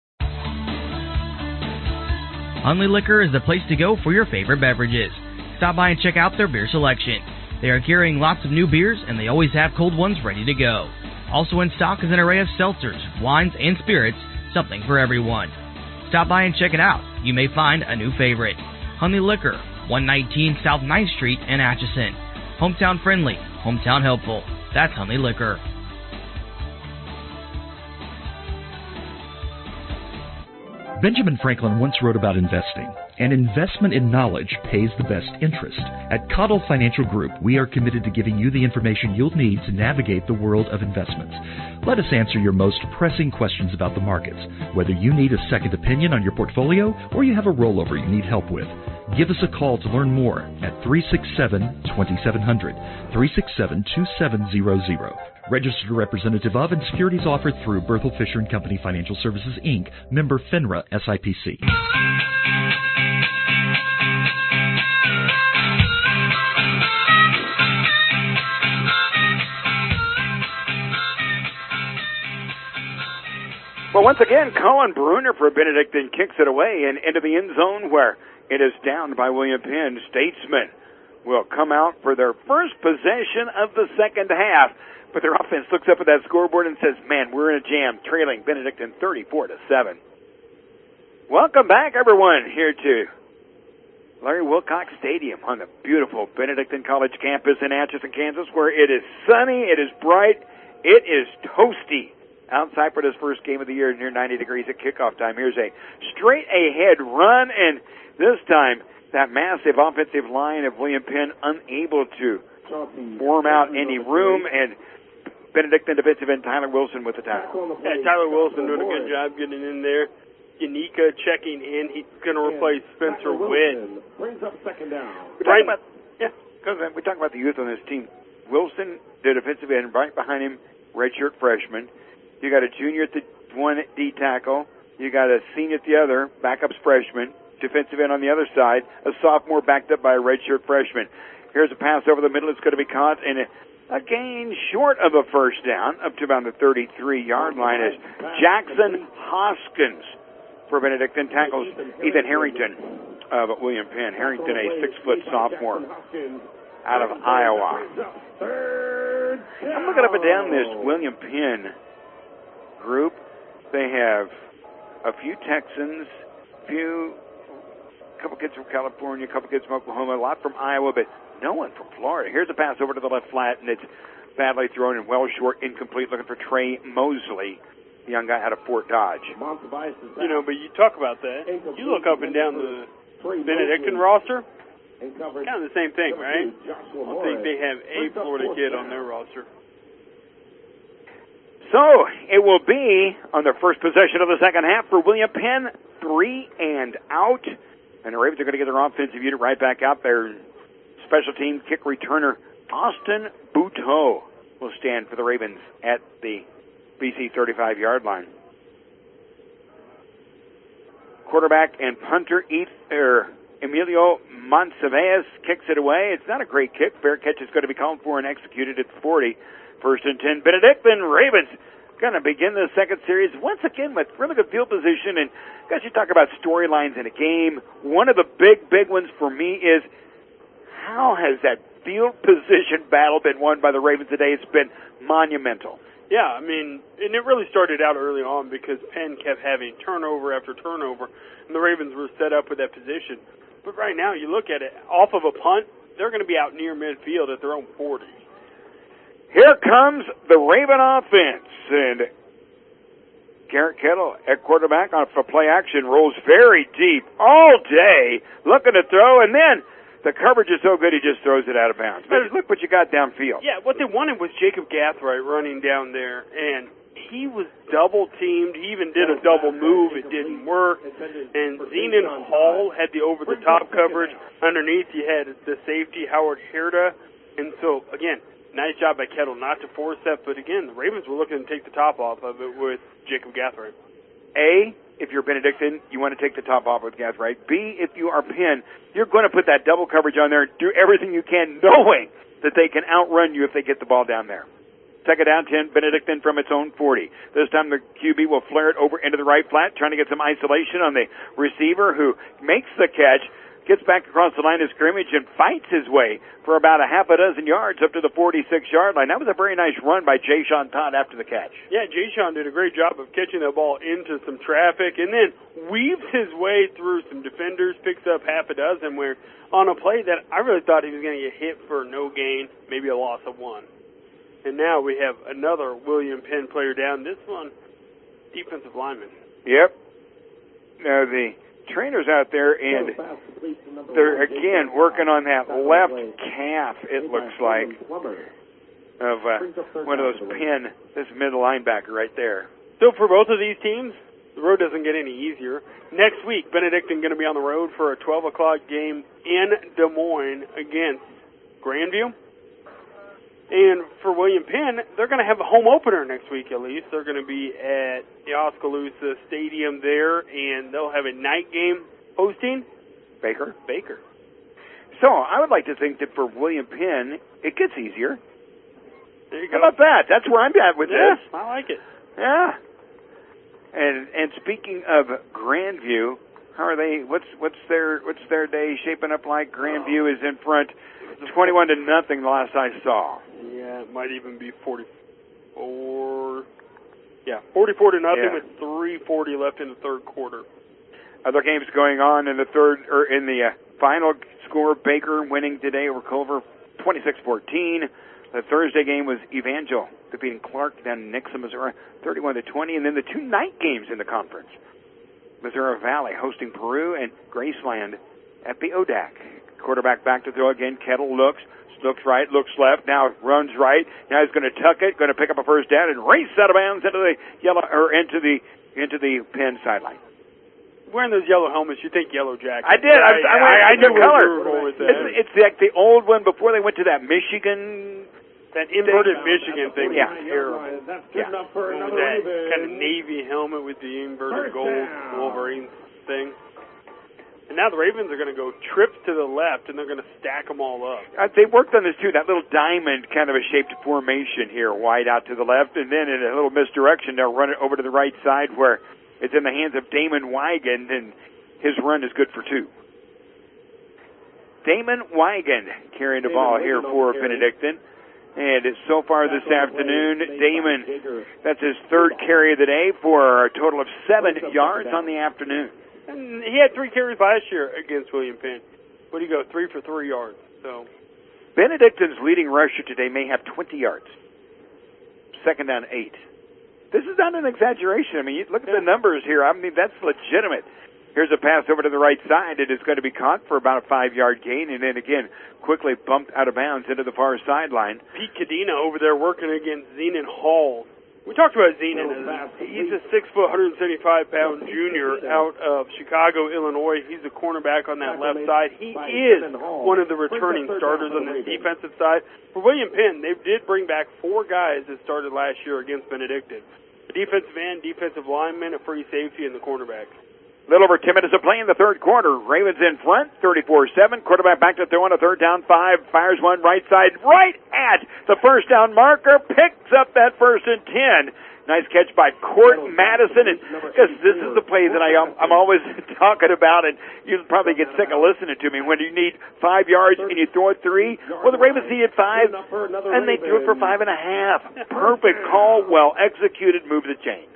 Hundley Liquor is the place to go for your favorite beverages. Stop by and check out their beer selection. They are carrying lots of new beers, and they always have cold ones ready to go. Also in stock is an array of seltzers, wines, and spirits, something for everyone. Stop by and check it out. You may find a new favorite. Hundley Liquor, 119 South 9th Street in Atchison. Hometown friendly, hometown helpful. That's Hundley Liquor. Benjamin Franklin once wrote about investing. An investment in knowledge pays the best interest. At Cottle Financial Group, we are committed to giving you the information you'll need to navigate the world of investments. Let us answer your most pressing questions about the markets, whether you need a second opinion on your portfolio or you have a rollover you need help with. Give us a call to learn more at 367-2700, 367-2700. Registered representative of and securities offered through Berthel Fisher & Company Financial Services, Inc., member FINRA SIPC. Well, once again, Colin Bruner for Benedictine kicks it away and into the end zone where it is down by William Penn. Statesman will come out for their first possession of the second half. But their offense looks up at that scoreboard and says, man, we're in a jam, trailing Benedictine 34-7. Welcome back, everyone, here to Larry Wilcox Stadium on the beautiful Benedictine College campus in Atchison, Kansas, where it is sunny, it is bright, it is toasty outside for this first game of the year, near 90 degrees at kickoff time. Here's a straight-ahead run, and this time that massive offensive line of William Penn unable to form out any room, and Benedictine defensive end Tyler Wilson with the tackle. Yeah, Tyler Wilson doing a good job getting in there. Yanika checking in. He's going to replace Spencer Witt. Brings up second down. We talk about the youth on this team. Wilson, the defensive end, right behind him, redshirt freshman. You got a junior at the one D tackle. You got a senior at the other, backup's freshman. defensive end on the other side, a sophomore backed up by a redshirt freshman. Here's a pass over the middle. It's going to be caught, and a gain short of a first down, up to about the 33-yard line, as Jackson Hoskins for Benedictine tackles Ethan Harrington of William Penn. Harrington, a 6-foot sophomore out of Iowa. I'm looking up and down this William Penn group. They have a few Texans, a couple kids from California, a couple kids from Oklahoma, a lot from Iowa, but no one from Florida. Here's a pass over to the left flat, and it's badly thrown and well short, incomplete, looking for Trey Mosley, the young guy out of Fort Dodge. You know, but you talk about that. You look up and down the Benedictine roster, kind of the same thing, right? I don't think they have a Florida kid on their roster. So it will be on their first possession of the second half for William Penn, 3 and out. And the Ravens are going to get their offensive unit right back out there. Special team kick returner Austin Buteau will stand for the Ravens at the BC 35-yard line. Quarterback and punter Emilio Monsivais kicks it away. It's not a great kick. Fair catch is going to be called for and executed at the 40. 1st and 10. Benedictine Ravens going to begin the second series once again with really good field position. And guys, you talk about storylines in a game. One of the big ones for me is, how has that field position battle been won by the Ravens today? It's been monumental. Yeah, I mean, and it really started out early on because Penn kept having turnover after turnover, and the Ravens were set up with that position. But right now, you look at it, off of a punt, they're going to be out near midfield at their own 40. Here comes the Raven offense, and Garrett Kettle at quarterback on for play action rolls very deep all day, looking to throw, and then the coverage is so good he just throws it out of bounds. But look what you got downfield. Yeah, what they wanted was Jacob Gathright running down there, and he was double-teamed. He even did a double move. It didn't work. And Zenon Hall had the over-the-top coverage. Underneath, you had the safety, Howard Herda. And so, again, nice job by Kettle not to force that. But, again, the Ravens were looking to take the top off of it with Jacob Gathright. A, if you're Benedictine, you want to take the top off with Gathright. B, if you are Penn, you're going to put that double coverage on there and do everything you can, knowing that they can outrun you if they get the ball down there. Second down, 10, Benedictine from its own 40. This time the QB will flare it over into the right flat, trying to get some isolation on the receiver who makes the catch, gets back across the line of scrimmage and fights his way for about a half a dozen yards up to the 46-yard line. That was a very nice run by Jay-Sean Todd after the catch. Yeah, Jay-Sean did a great job of catching the ball into some traffic and then weaves his way through some defenders, picks up half a dozen where on a play that I really thought he was going to get hit for no gain, maybe a loss of 1. And now we have another William Penn player down. This one, defensive lineman. Yep. Now the trainer's out there, and they're, again, working on that left calf, it looks like, of one of those Penn, this middle linebacker right there. So for both of these teams, the road doesn't get any easier. Next week, Benedictine going to be on the road for a 12 o'clock game in Des Moines against Grandview. And for William Penn, they're going to have a home opener next week at least. They're going to be at the Oskaloosa Stadium there, and they'll have a night game hosting Baker. Baker. So I would like to think that for William Penn, it gets easier. There you go. How about that? That's where I'm at with this. I like it. Yeah. And speaking of Grandview, how are they? What's their day shaping up like? Grandview is in front, 21-0 the last I saw. Yeah, it might even be 44. Yeah, 44-0 with 3:40 left in the third quarter. Other games going on in the third or in the final score. Baker winning today over Culver, 26-14. The Thursday game was Evangel defeating Clark down in Nixa, Missouri, 31-20. And then the two night games in the conference. Missouri Valley hosting Peru and Graceland at the ODAC. Quarterback back to throw again. Kettle looks right, looks left, now runs right. Now he's going to tuck it, going to pick up a first down and race out of bounds into the into the Penn sideline. Wearing those yellow helmets, you think Yellow Jackets. I did. I knew color. It's like the old one before they went to that Michigan. That inverted Michigan thing. Yeah. Terrible. That kind of navy helmet with the inverted gold Wolverine thing. And now the Ravens are going to go trips to the left, and they're going to stack them all up. They worked on this, too, that little diamond kind of a shaped formation here, wide out to the left, and then in a little misdirection, they'll run it over to the right side where it's in the hands of Damon Wigand, and his run is good for 2. Damon Wigand carrying the ball here for Benedictine. And so far this afternoon, Damon, that's his 3rd carry of the day for a total of 7 yards on the afternoon. And he had 3 carries last year against William Penn. What do you go, 3 for 3 yards? So Benedictine's leading rusher today may have 20 yards. 2nd down 8. This is not an exaggeration. I mean, look at the numbers here. I mean, that's legitimate. Here's a pass over to the right side. It is going to be caught for about a 5-yard gain, and then again, quickly bumped out of bounds into the far sideline. Pete Cadena over there working against Zenon Hall. We talked about Zenon. He's a 6', 175-pound junior out of Chicago, Illinois. He's a cornerback on that left side. He is one of the returning starters on the defensive side. For William Penn, they did bring back 4 guys that started last year against Benedictine. A defensive end, defensive lineman, a free safety, and the cornerback. Little over 10 minutes of play in the 3rd quarter. Ravens in front, 34-7. Quarterback back to throw on a 3rd down 5. Fires one right side, right at the first down marker. Picks up that 1st and 10. Nice catch by Court Madison. And because this is the play that I'm always talking about, and you probably get sick of listening to me. When you need 5 yards and you throw it 3, well, the Ravens needed 5, and they threw it for 5.5. Perfect call, well executed, move the chains.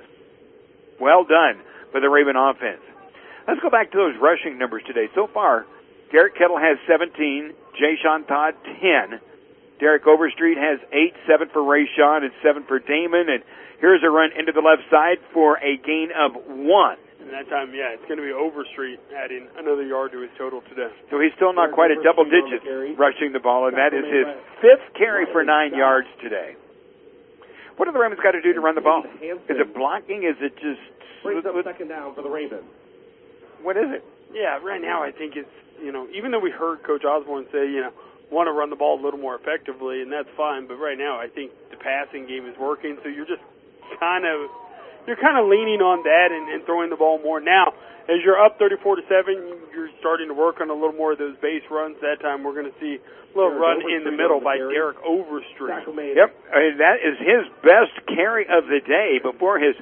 Well done for the Raven offense. Let's go back to those rushing numbers today. So far, Garrett Kettle has 17, Jay-Sean Todd 10. Derek Overstreet has 8, 7 for Rayshawn and 7 for Damon. And here's a run into the left side for a gain of 1. And that time, it's going to be Overstreet adding another yard to his total today. So he's still not quite at double digits rushing the ball, and that is his 5th carry for 9 yards today. What do the Ravens got to do to run the ball? Is it blocking? Is it just... Brings up 2nd down for the Ravens. What is it? Yeah, right now I think it's, even though we heard Coach Osborne say, want to run the ball a little more effectively, and that's fine, but right now I think the passing game is working, so you're just kind of leaning on that and throwing the ball more. Now, as you're up 34-7, you're starting to work on a little more of those base runs. That time we're going to see a little run in the middle by Derek Overstreet. Yep, that is his best carry of the day before his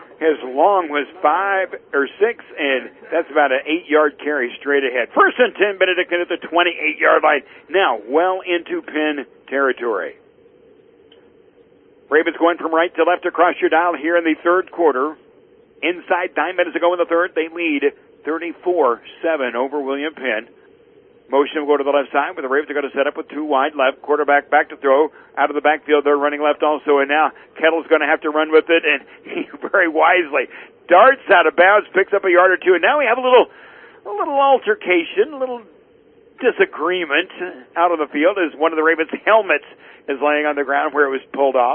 long was 5 or 6, and that's about an 8-yard carry straight ahead. 1st and 10, Benedictine at the 28-yard line. Now well into Penn territory. Ravens going from right to left across your dial here in the 3rd quarter. Inside 9 minutes ago in the 3rd, they lead 34-7 over William Penn. Motion will go to the left side, where the Ravens are going to set up with 2 wide left. Quarterback back to throw. Out of the backfield, they're running left also, and now Kettle's going to have to run with it, and he very wisely darts out of bounds, picks up a yard or 2, and now we have a little altercation, a little disagreement out on the field as one of the Ravens' helmets is laying on the ground where it was pulled off.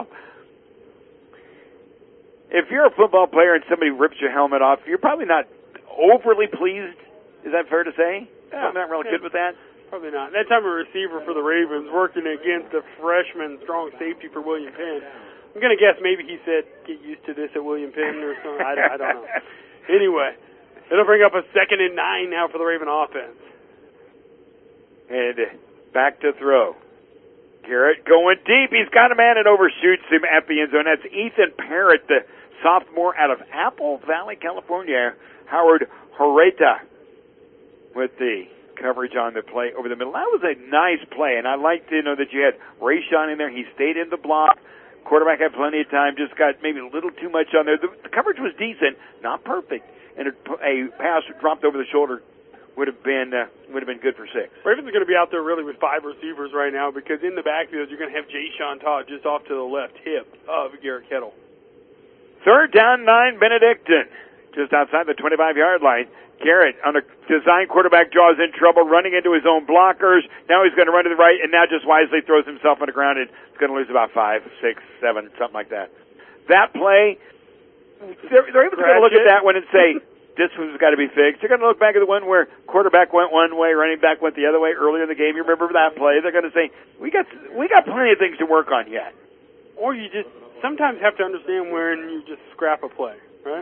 If you're a football player and somebody rips your helmet off, you're probably not overly pleased. Is that fair to say? I'm not real good with that. Probably not. That time a receiver for the Ravens working against a freshman strong safety for William Penn. I'm going to guess maybe he said, get used to this at William Penn or something. I don't know. Anyway, it'll bring up a 2nd and 9 now for the Raven offense. And back to throw. Garrett going deep. He's got a man and overshoots him at the end zone. That's Ethan Parrott, the sophomore out of Apple Valley, California. Howard Horeta with the coverage on the play over the middle. That was a nice play, and I like to know that you had Rayshawn in there. He stayed in the block. Quarterback had plenty of time, just got maybe a little too much on there. The coverage was decent, not perfect, and a pass dropped over the shoulder would have been good for 6. Ravens are going to be out there really with 5 receivers right now because in the backfield you're going to have Jay-Sean Todd just off to the left hip of Garrett Kettle. 3rd down 9, Benedictine, just outside the 25-yard line. Garrett, on a design quarterback, draws in trouble, running into his own blockers. Now he's going to run to the right, and now just wisely throws himself on the ground, and he's going to lose about 5, 6, 7, something like that. That play, they're able to look at that one and say, this one's got to be fixed. They're going to look back at the one where quarterback went one way, running back went the other way earlier in the game. You remember that play? They're going to say, we got plenty of things to work on yet. Or you just sometimes have to understand when you just scrap a play, right?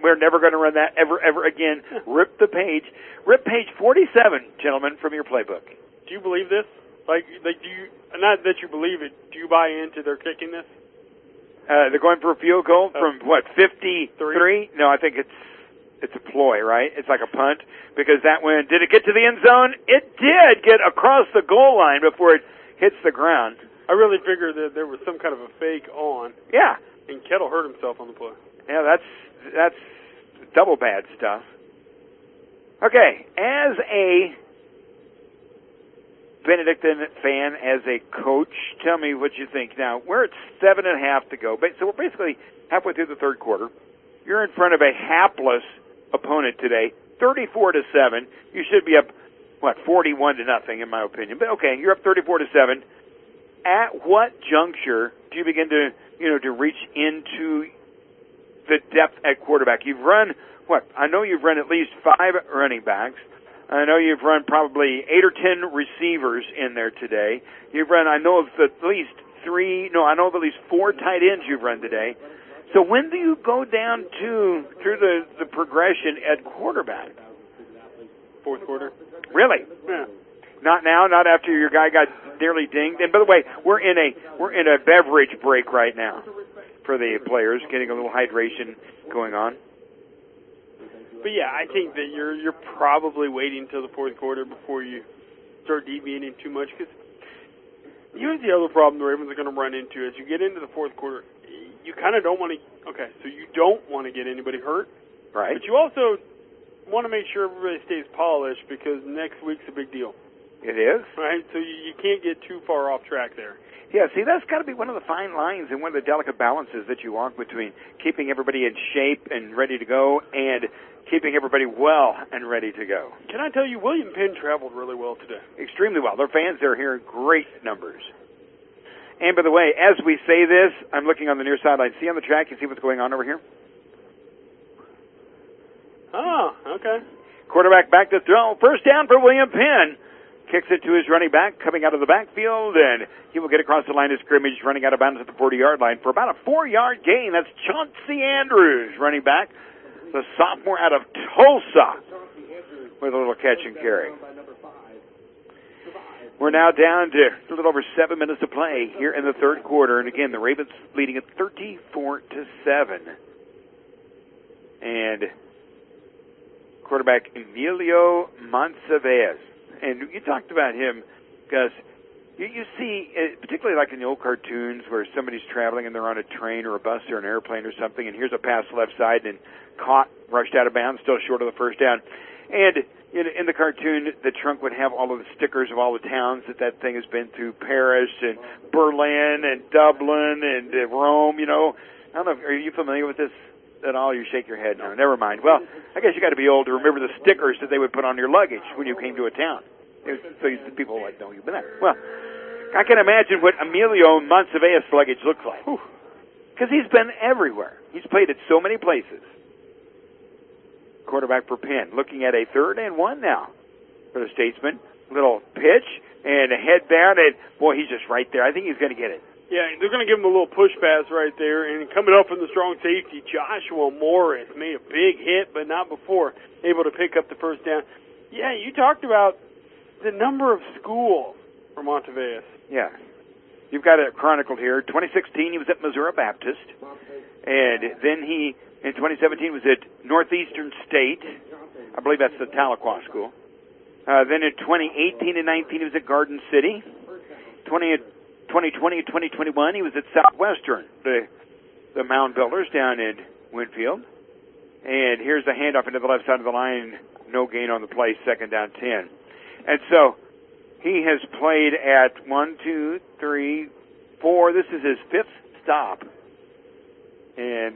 We're never going to run that ever again. Rip the page. Rip page 47, gentlemen, from your playbook. Do you believe this? Like, do you? Not that you believe it. Do you buy into their kicking this? They're going for a field goal from what, 53? No, I think it's a ploy, right? It's like a punt, because that one, did it get to the end zone? It did get across the goal line before it hits the ground. I really figured that there was some kind of a fake on. Yeah. And Kettle hurt himself on the play. Yeah, that's double bad stuff. Okay, as a Benedictine fan, as a coach, tell me what you think. Now, we're at 7.5 to go, so we're basically halfway through the third quarter. You're in front of a hapless opponent today, 34-7. You should be up, 41-0, in my opinion. But okay, you're up 34-7. At what juncture do you begin to reach into the depth at quarterback? You've run, I know you've run at least 5 running backs. I know you've run probably 8 or 10 receivers in there today. You've run, I know of at least 4 tight ends you've run today. So when do you go down through the progression at quarterback? Fourth quarter. Really? Yeah. Not now, not after your guy got nearly dinged. And by the way, we're in a beverage break right now for the players, getting a little hydration going on. But yeah, I think that you're probably waiting until the fourth quarter before you start deviating too much. Because here's the other problem the Ravens are going to run into: as you get into the fourth quarter, you kind of don't want to. Okay, so you don't want to get anybody hurt, right? But you also want to make sure everybody stays polished, because next week's a big deal. It is, right? So you can't get too far off track there. Yeah, see, that's got to be one of the fine lines and one of the delicate balances that you walk between keeping everybody in shape and ready to go and keeping everybody well and ready to go. Can I tell you, William Penn traveled really well today. Extremely well. Their fans are here in great numbers. And by the way, as we say this, I'm looking on the near sideline. See on the track, you see what's going on over here? Oh, okay. Quarterback back to throw. First down for William Penn. Kicks it to his running back, coming out of the backfield, and he will get across the line of scrimmage, running out of bounds at the 40-yard line for about a 4-yard gain. That's Chauncey Andrews, running back, the sophomore out of Tulsa, with a little catch and carry. We're now down to a little over 7 minutes to play here in the third quarter, and again, the Ravens leading at 34-7. And quarterback Emilio Monsalves. And you talked about him, because you see, particularly like in the old cartoons where somebody's traveling and they're on a train or a bus or an airplane or something, and here's a pass left side and caught, rushed out of bounds, still short of the first down. And in the cartoon, the trunk would have all of the stickers of all the towns that thing has been through, Paris and Berlin and Dublin and Rome, I don't know, are you familiar with this at all? You shake your head. No, never mind. Well, I guess you got to be old to remember the stickers that they would put on your luggage when you came to a town. So people like, know you've been there. Well, I can imagine what Emilio Monsalves' luggage looks like, because he's been everywhere. He's played at so many places. Quarterback for Penn, looking at a 3rd and 1 now for the Statesman. Little pitch and a head down, and boy, he's just right there. I think he's going to get it. Yeah, they're going to give him a little push pass right there, and coming up from the strong safety, Joshua Morris made a big hit, but not before able to pick up the first down. Yeah, you talked about the number of schools for Monsalves. Yeah. You've got it chronicled here. 2016, he was at Missouri Baptist. And then in 2017, was at Northeastern State. I believe that's the Tahlequah school. Then in 2018 and 19, he was at Garden City. 2020 and 2021, he was at Southwestern, the Mound Builders down in Winfield. And here's the handoff into the left side of the line. No gain on the play, 2nd down 10. And so he has played at 1, 2, 3, 4. This is his 5th stop. And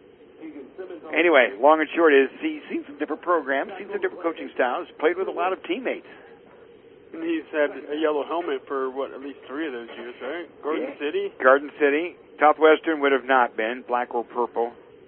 anyway, long and short is he's seen some different programs, seen some different coaching styles, played with a lot of teammates. And he's had a yellow helmet for, at least 3 of those years, right? Garden City. Southwestern would have not been, black or purple.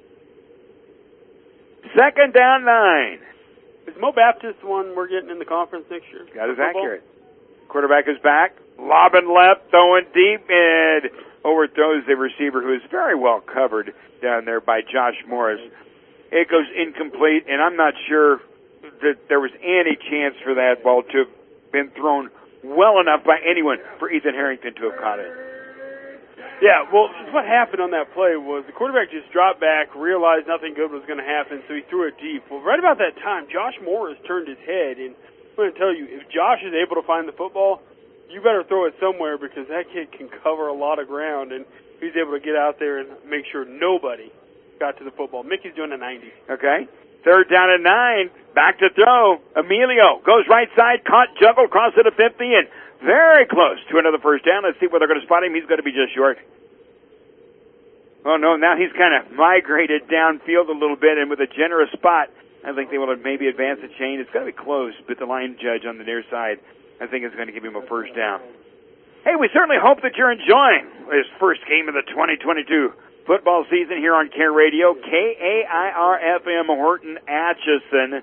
2nd down 9. Is Mo Baptist the one we're getting in the conference next year? That is accurate. Quarterback is back, lobbing left, throwing deep, and overthrows the receiver, who is very well covered down there by Josh Morris. It goes incomplete, and I'm not sure that there was any chance for that ball to have been thrown well enough by anyone for Ethan Harrington to have caught it. Yeah, well, what happened on that play was the quarterback just dropped back, realized nothing good was going to happen, so he threw it deep. Well, right about that time, Josh Morris turned his head, and I'm going to tell you, if Josh is able to find the football, you better throw it somewhere because that kid can cover a lot of ground, and he's able to get out there and make sure nobody got to the football. Mickey's doing a 90. Okay. 3rd down and 9. Back to throw. Emilio goes right side, caught, juggled, crossed to the 50, and very close to another first down. Let's see where they're going to spot him. He's going to be just short. Oh, no, now he's kind of migrated downfield a little bit, and with a generous spot, I think they will maybe advance the chain. It's going to be close, but the line judge on the near side, I think, is going to give him a first down. Hey, we certainly hope that you're enjoying this first game of the 2022 football season here on Care Radio, KAIR-FM, Horton, Atchison.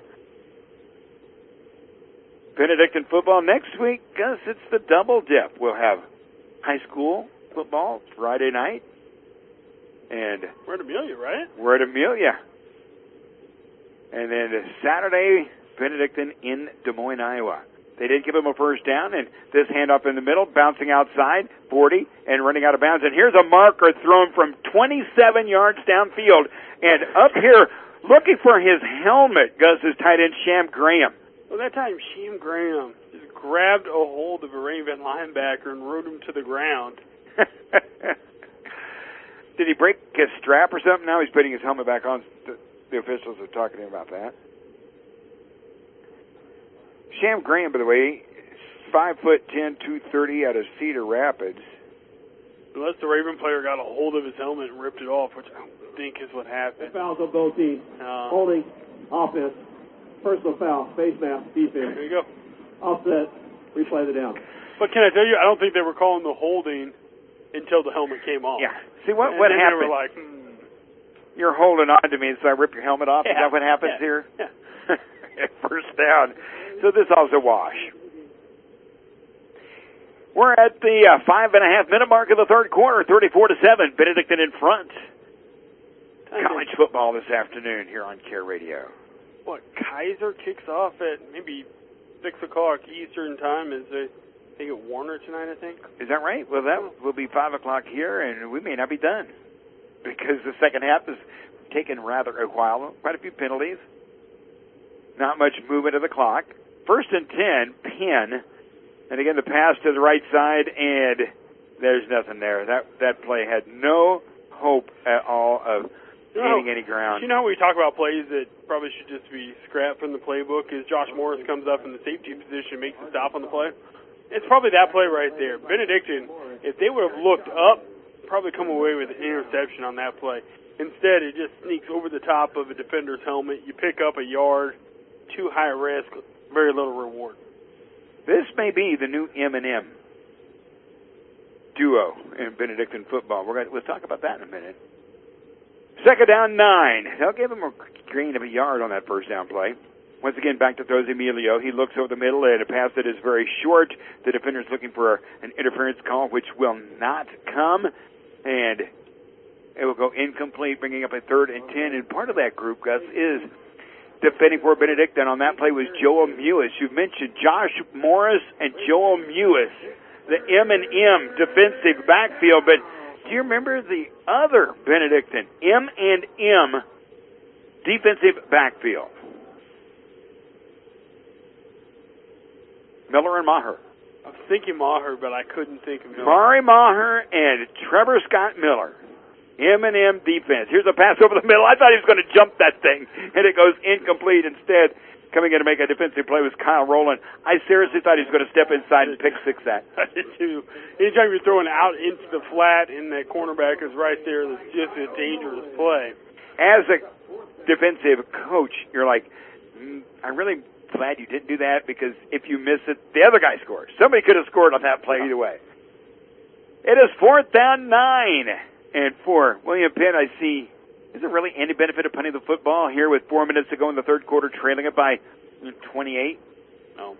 Benedictine football next week, Gus, it's the double dip. We'll have high school football Friday night. And we're at Amelia, right? We're at Amelia. And then Saturday, Benedictine in Des Moines, Iowa. They did give him a first down, and this handoff in the middle, bouncing outside, 40, and running out of bounds. And here's a marker thrown from 27 yards downfield. And up here, looking for his helmet, Gus, is tight end Sham Graham. Well, that time, Sham Graham just grabbed a hold of a Raven linebacker and rode him to the ground. Did he break his strap or something? Now he's putting his helmet back on. The officials are talking about that. Sham Graham, by the way, 5'10", 230 out of Cedar Rapids. Unless the Raven player got a hold of his helmet and ripped it off, which I don't think is what happened. Fouls on both teams. Holding, offense, personal foul, face mask, defense. There you go. Offset, replay the down. But can I tell you, I don't think they were calling the holding until the helmet came off. Yeah. See, what and happened? They were like, You're holding on to me, so I rip your helmet off? Yeah. Is that what happens here? Yeah. First down. So this also wash. We're at the 5.5-minute mark of the third quarter, 34-7. Benedictine in front. College football this afternoon here on Care Radio. What, Kaiser kicks off at maybe 6 o'clock Eastern time? Is I think at Warner tonight, I think. Is that right? Well, that will be 5 o'clock here, and we may not be done because the second half is taking rather a while. Quite a few penalties. Not much movement of the clock. 1st and 10, Penn. And again, the pass to the right side, and there's nothing there. That play had no hope at all of gaining any ground. You know how we talk about plays that probably should just be scrapped from the playbook is Josh Morris comes up in the safety position and makes a stop on the play? It's probably that play right there. Benedictine, if they would have looked up, probably come away with an interception on that play. Instead, it just sneaks over the top of a defender's helmet. You pick up a yard, too high risk, very little reward. This may be the new M&M duo in Benedictine football. We'll talk about that in a minute. 2nd down, 9. They'll give him a gain of a yard on that first down play. Once again, back to throws Emilio. He looks over the middle and a pass that is very short. The defender's looking for an interference call, which will not come. And it will go incomplete, bringing up a 3rd and 10. And part of that group, Gus, is defending for Benedictine on that play was Joel Mewis. You've mentioned Josh Morris and Joel Mewis, the M&M defensive backfield. But do you remember the other Benedictine M&M defensive backfield? Miller and Maher. I was thinking Maher, but I couldn't think of Miller. Mari Maher and Trevor Scott Miller. M&M defense. Here's a pass over the middle. I thought he was going to jump that thing, and it goes incomplete. Instead, coming in to make a defensive play was Kyle Rowland. I seriously thought he was going to step inside and pick six that. I did too. Anytime you're throwing out into the flat and that cornerback is right there, that's just a dangerous play. As a defensive coach, you're like, I'm really glad you didn't do that because if you miss it, the other guy scores. Somebody could have scored on that play either way. It is 4th down, 9. And for William Penn, I see, is there really any benefit of punting the football here with 4 minutes to go in the third quarter, trailing it by 28? No.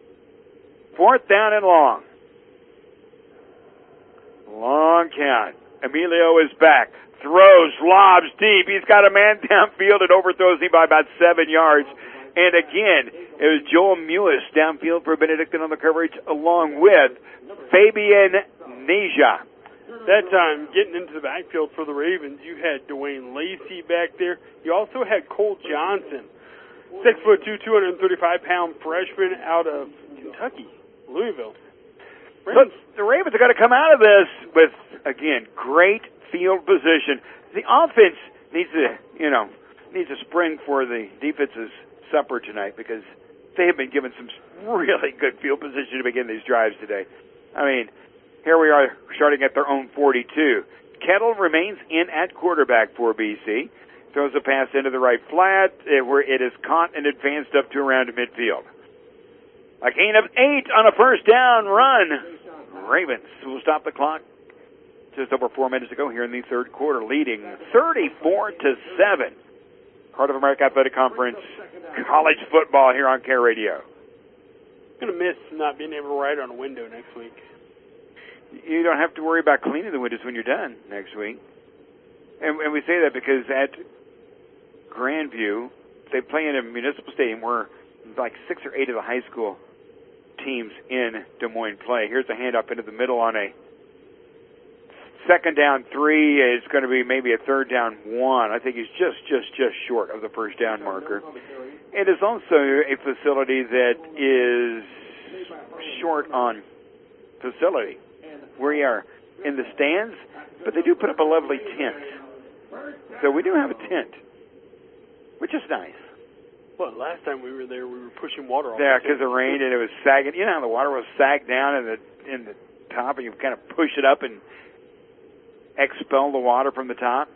4th down and long. Long count. Emilio is back. Throws, lobs deep. He's got a man downfield and overthrows him by about 7 yards. And again, it was Joel Mewis downfield for Benedictine on the coverage, along with Fabian Neja. That time, getting into the backfield for the Ravens, you had Dwayne Lacey back there. You also had Cole Johnson, 6'2", 235-pound freshman out of Kentucky, Louisville. But the Ravens are going to come out of this with, again, great field position. The offense needs to spring for the defense's supper tonight because they have been given some really good field position to begin these drives today. I mean, here we are starting at their own 42. Kettle remains in at quarterback for BC. Throws a pass into the right flat where it is caught and advanced up to around midfield. A gain of 8 on a first down run. Ravens will stop the clock just over 4 minutes ago here in the third quarter, leading 34-7. Heart of America Athletic Conference college football here on Care Radio. I'm going to miss not being able to ride on a window next week. You don't have to worry about cleaning the windows when you're done next week. And we say that because at Grandview, they play in a municipal stadium where like 6 or 8 of the high school teams in Des Moines play. Here's a handoff into the middle on a second down 3. It's going to be maybe a third down 1. I think he's just short of the first down marker. It is also a facility that is short on facility. We are in the stands, but they do put up a lovely tent. So we do have a tent, which is nice. Well, last time we were there, we were pushing water off. Yeah, because it rained and it was sagging. You know how the water was sagged down in the top, and you kind of push it up and expel the water from the top.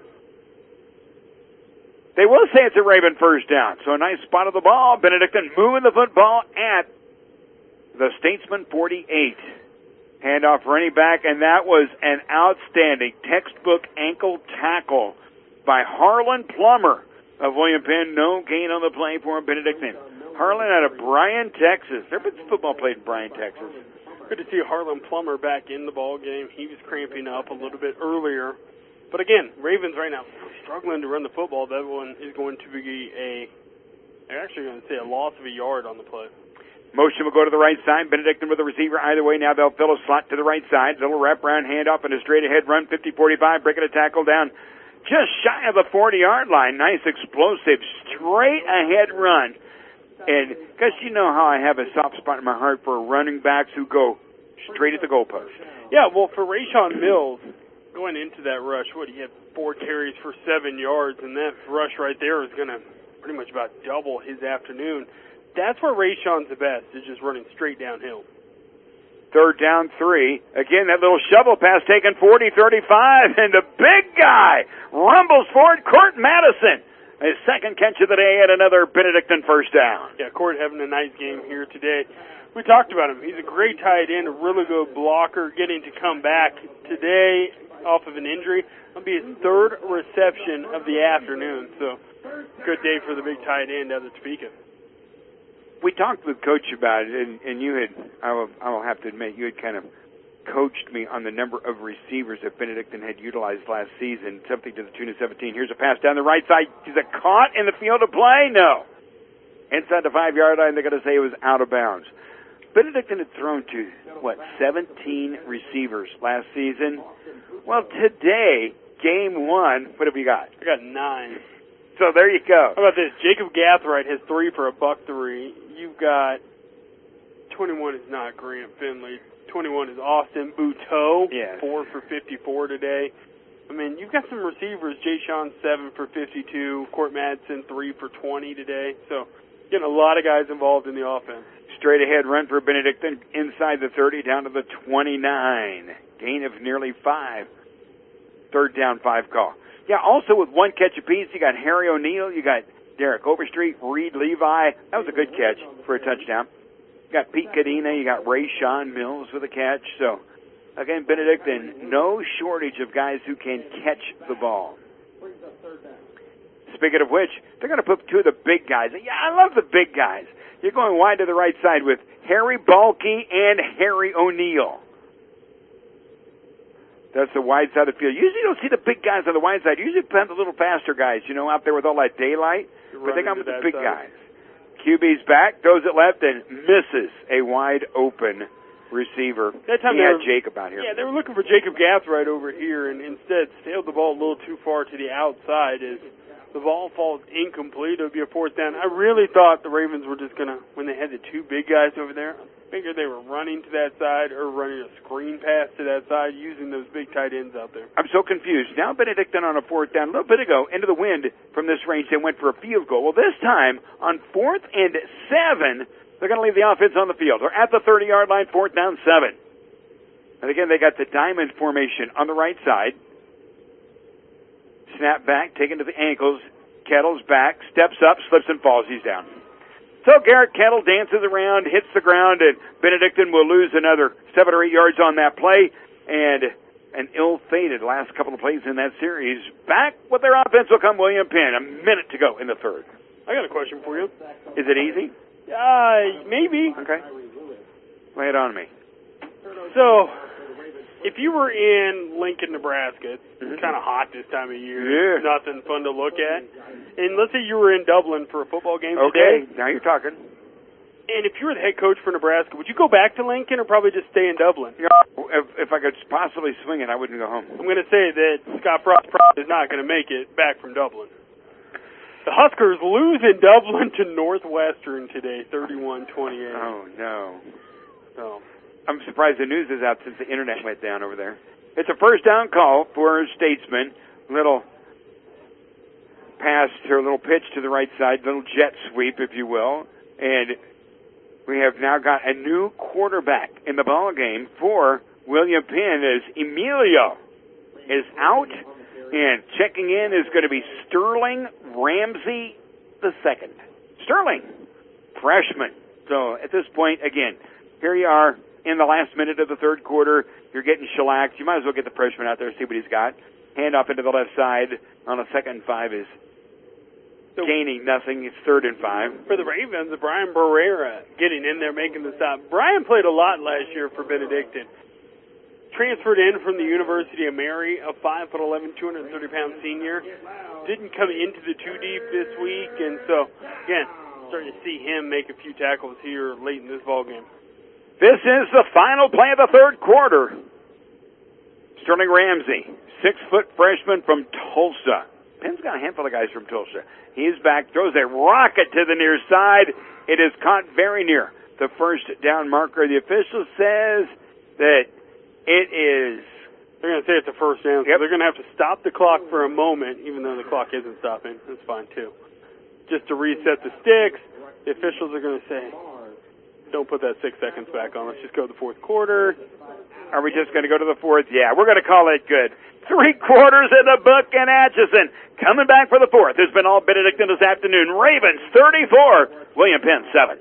They will say it's a Raven first down. So a nice spot of the ball. Benedictine moving the football at the Statesman 48. Handoff running back, and that was an outstanding textbook ankle tackle by Harlan Plummer of William Penn. No gain on the play for Benedictine. Harlan out of Bryan, Texas. There's been football played in Bryan, Texas. Good to see Harlan Plummer back in the ball game. He was cramping up a little bit earlier. But again, Ravens right now struggling to run the football. That one is going to be a loss of a yard on the play. Motion will go to the right side. Benedictine with the receiver either way. Now they'll fill a slot to the right side. Little wraparound handoff and a straight ahead run. 50-45, breaking a tackle down just shy of the 40-yard line. Nice explosive straight ahead run. And because you know how I have a soft spot in my heart for running backs who go straight at the goalpost. Yeah, well, for Rayshawn Mills, going into that rush, he had 4 carries for 7 yards, and that rush right there is going to pretty much about double his afternoon. That's where Rayshawn's the best, is just running straight downhill. Third down 3. Again, that little shovel pass taken 40-35, and the big guy rumbles forward, Court Madison. His second catch of the day and another Benedictine first down. Yeah, Court having a nice game here today. We talked about him. He's a great tight end, a really good blocker, getting to come back today off of an injury. It'll be his 3rd reception of the afternoon, so good day for the big tight end out of Topeka. We talked with Coach about it, and you had, I will have to admit, you had kind of coached me on the number of receivers that Benedictine had utilized last season, something to the tune of 17. Here's a pass down the right side. Is it caught in the field of play? No. Inside the 5-yard line, they're going to say it was out of bounds. Benedictine had thrown to, 17 receivers last season? Well, today, game 1, what have you got? I got 9. So there you go. How about this? Jacob Gathright has 3 for $1.03. You've got 21 is not Grant Finley. 21 is Austin Buteau. Yes. 4 for 54 today. I mean, you've got some receivers. Jay Sean 7 for 52. Court Madsen 3 for 20 today. So getting a lot of guys involved in the offense. Straight ahead run for Benedictine inside the 30 down to the 29. Gain of nearly 5. Third down 5 call. Yeah, also with 1 catch apiece, you got Harry O'Neill, you got Derek Overstreet, Reed Levi. That was a good catch for a touchdown. You got Pete Cadena, you got Rayshawn Mills with a catch. So, again, Benedictine, no shortage of guys who can catch the ball. Speaking of which, they're going to put 2 of the big guys. Yeah, I love the big guys. You're going wide to the right side with Harry Balke and Harry O'Neill. That's the wide side of the field. Usually you don't see the big guys on the wide side. Usually you the little faster guys, out there with all that daylight. But they got with the big guys. QB's back, throws it left, and misses a wide open receiver. That time he had Jacob out here. Yeah, they were looking for Jacob Gath right over here, and instead sailed the ball a little too far to the outside as the ball falls incomplete. It would be a fourth down. I really thought the Ravens were just going to, when they had the two big guys over there, I figured they were running to that side or running a screen pass to that side using those big tight ends out there. I'm so confused. Now Benedictine on a fourth down. A little bit ago, into the wind from this range, they went for a field goal. Well, this time, on 4th and 7, they're going to leave the offense on the field. They're at the 30-yard line, 4th down 7. And again, they got the diamond formation on the right side. Snap back, taken to the ankles. Kettle's back, steps up, slips and falls. He's down. So Garrett Kettle dances around, hits the ground, and Benedictine will lose another 7 or 8 yards on that play. And an ill-fated last couple of plays in that series. Back with their offense will come William Penn. A minute to go in the third. I got a question for you. Is it easy? Maybe. Okay. Lay it on me. So, if you were in Lincoln, Nebraska, it's kind of hot this time of year. Yeah. Nothing fun to look at. And let's say you were in Dublin for a football game today. Okay, now you're talking. And if you were the head coach for Nebraska, would you go back to Lincoln or probably just stay in Dublin? If I could possibly swing it, I wouldn't go home. I'm going to say that Scott Frost probably is not going to make it back from Dublin. The Huskers lose in Dublin to Northwestern today, 31-28. Oh, no. So I'm surprised the news is out since the internet went down over there. It's a first down call for Statesman. Little pass or a little pitch to the right side, little jet sweep, if you will. And we have now got a new quarterback in the ball game for William Penn as Emilio is out. And checking in is going to be Sterling Ramsey II. Sterling, freshman. So at this point, again, here you are in the last minute of the third quarter. You're getting shellacked. You might as well get the freshman out there, see what he's got. Hand off into the left side on a 2nd and 5 is gaining nothing. It's 3rd and 5. For the Ravens, Brian Barrera getting in there, making the stop. Brian played a lot last year for Benedictine. Transferred in from the University of Mary, a 5'11", 230-pound senior. Didn't come into the 2-deep this week, and so, again, starting to see him make a few tackles here late in this ballgame. This is the final play of the third quarter. Sterling Ramsey, 6-foot freshman from Tulsa. Penn's got a handful of guys from Tulsa. He's back, throws a rocket to the near side. It is caught very near the first down marker. The official says that it is. They're going to say it's a first down. So they're going to have to stop the clock for a moment, even though the clock isn't stopping. That's fine, too. Just to reset the sticks, the officials are going to say, don't put that 6 seconds back on. Let's just go to the fourth quarter. Are we just going to go to the fourth? Yeah, we're going to call it good. 3 quarters in the book, and Atchison coming back for the fourth. It's been all Benedictine this afternoon. Ravens 34, William Penn 7.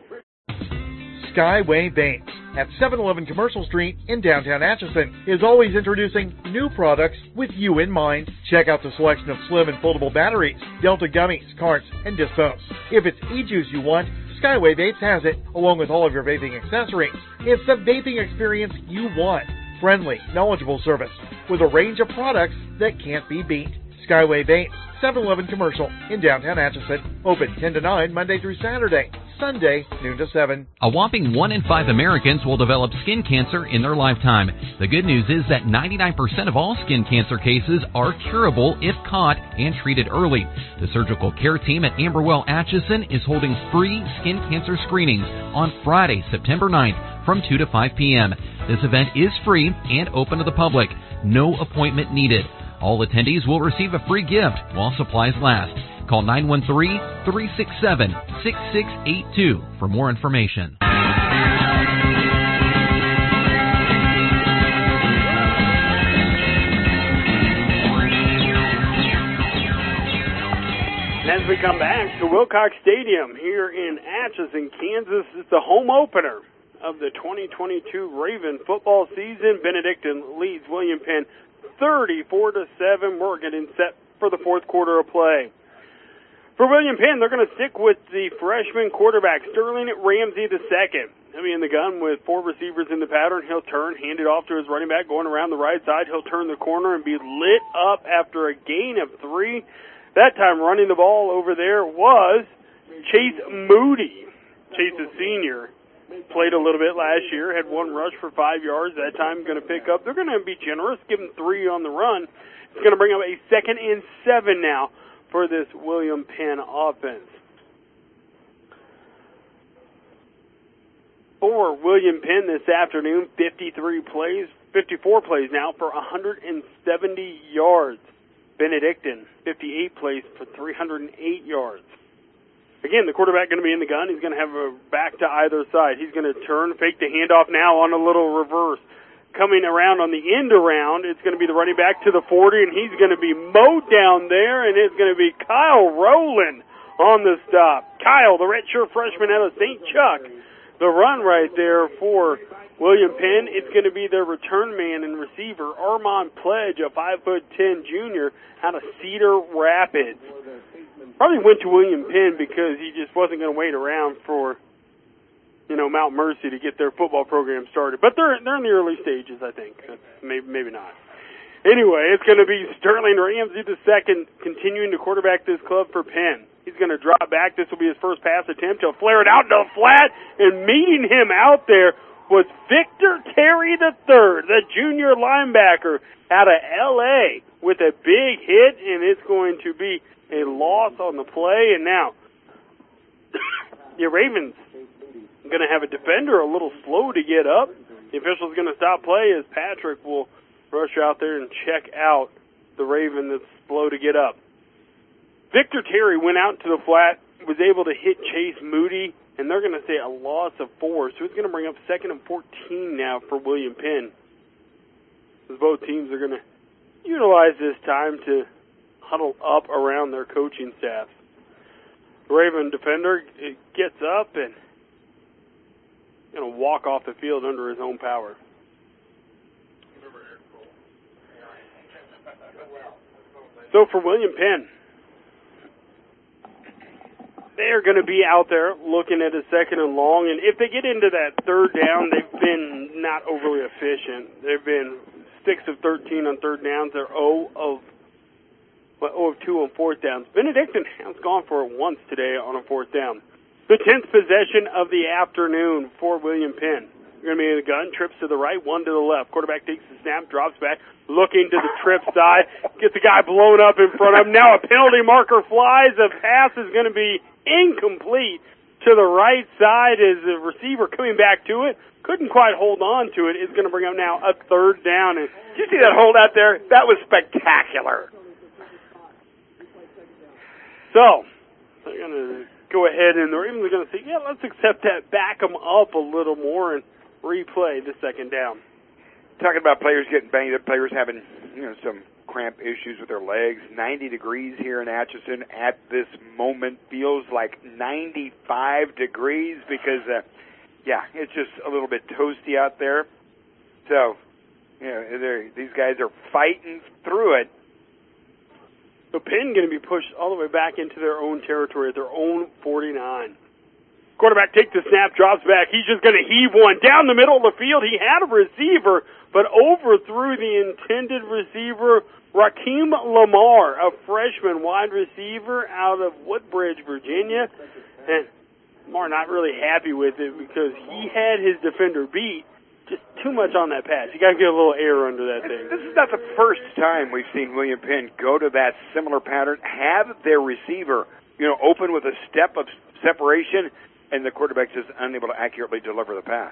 Skyway Baits at 711 Commercial Street in downtown Atchison is always introducing new products with you in mind. Check out the selection of slim and foldable batteries, Delta gummies, carts, and dispos. If it's e-juice you want, Skyway Vapes has it, along with all of your vaping accessories. It's the vaping experience you want. Friendly, knowledgeable service with a range of products that can't be beat. Skyway Vapes, 711 Commercial in downtown Atchison. Open 10 to 9 Monday through Saturday. Sunday, noon to 7. A whopping 1 in 5 Americans will develop skin cancer in their lifetime. The good news is that 99% of all skin cancer cases are curable if caught and treated early. The surgical care team at Amberwell Atchison is holding free skin cancer screenings on Friday, September 9th from 2 to 5 p.m. This event is free and open to the public. No appointment needed. All attendees will receive a free gift while supplies last. Call 913-367-6682 for more information. And as we come back to Wilcox Stadium here in Atchison, Kansas, it's the home opener of the 2022 Raven football season. Benedictine leads William Penn 34-7. We're getting set for the fourth quarter of play. For William Penn, they're going to stick with the freshman quarterback, Sterling Ramsey II. He'll be in the gun with 4 receivers in the pattern. He'll turn, hand it off to his running back, going around the right side. He'll turn the corner and be lit up after a gain of 3. That time running the ball over there was Chase Moody. Chase, a senior, played a little bit last year, had 1 rush for 5 yards. That time going to pick up. They're going to be generous, give him 3 on the run. It's going to bring up a 2nd and 7 now for this William Penn offense. For William Penn this afternoon, 54 plays now for 170 yards. Benedictine, 58 plays for 308 yards. Again, the quarterback going to be in the gun. He's going to have a back to either side. He's going to turn, fake the handoff now on a little reverse. Coming around on the end around, it's going to be the running back to the 40, and he's going to be mowed down there, and it's going to be Kyle Rowland on the stop. Kyle, the redshirt freshman out of St. Chuck. The run right there for William Penn, it's going to be their return man and receiver, Armand Pledge, a 5'10" junior out of Cedar Rapids. Probably went to William Penn because he just wasn't going to wait around for, Mount Mercy to get their football program started. But they're in the early stages, I think. Maybe not. Anyway, it's going to be Sterling Ramsey II continuing to quarterback this club for Penn. He's going to drop back. This will be his first pass attempt. He'll flare it out into the flat, and meeting him out there was Victor Terry III, the junior linebacker out of L.A. with a big hit, and it's going to be a loss on the play. And now, the Ravens are going to have a defender a little slow to get up. The official's going to stop play as Patrick will rush out there and check out the Raven that's slow to get up. Victor Terry went out to the flat, was able to hit Chase Moody, and they're going to say a loss of 4. So it's going to bring up 2nd and 14 now for William Penn. As both teams are going to utilize this time to huddle up around their coaching staff. The Raven defender gets up and going to walk off the field under his own power. So for William Penn, they are going to be out there looking at a 2nd and long, and if they get into that 3rd down, they've been not overly efficient. They've been 6 of 13 on 3rd downs. They're 0 of 2 on 4th downs. Benedictine has gone for it once today on a 4th down. The 10th possession of the afternoon for William Penn. They're going to be in the gun, trips to the right, 1 to the left. Quarterback takes the snap, drops back, looking to the trip side, gets the guy blown up in front of him. Now a penalty marker flies. The pass is going to be incomplete to the right side as the receiver coming back to it. Couldn't quite hold on to it. It's going to bring up now a 3rd down. And did you see that hold out there? That was spectacular. So, they're going to go ahead and the Ravens are going to say, yeah, let's accept that, back them up a little more, and replay the 2nd down. Talking about players getting banged up, players having some cramp issues with their legs. 90 degrees here in Atchison at this moment. Feels like 95 degrees because, it's just a little bit toasty out there. So, these guys are fighting through it. So Penn going to be pushed all the way back into their own territory at their own 49. Quarterback takes the snap, drops back. He's just going to heave one down the middle of the field. He had a receiver, but overthrew the intended receiver, Raheem Lamar, a freshman wide receiver out of Woodbridge, Virginia. And Lamar not really happy with it because he had his defender beat. Just too much on that pass. You got to get a little air under that thing. This is not the first time we've seen William Penn go to that similar pattern, have their receiver, open with a step of separation, and the quarterback just unable to accurately deliver the pass.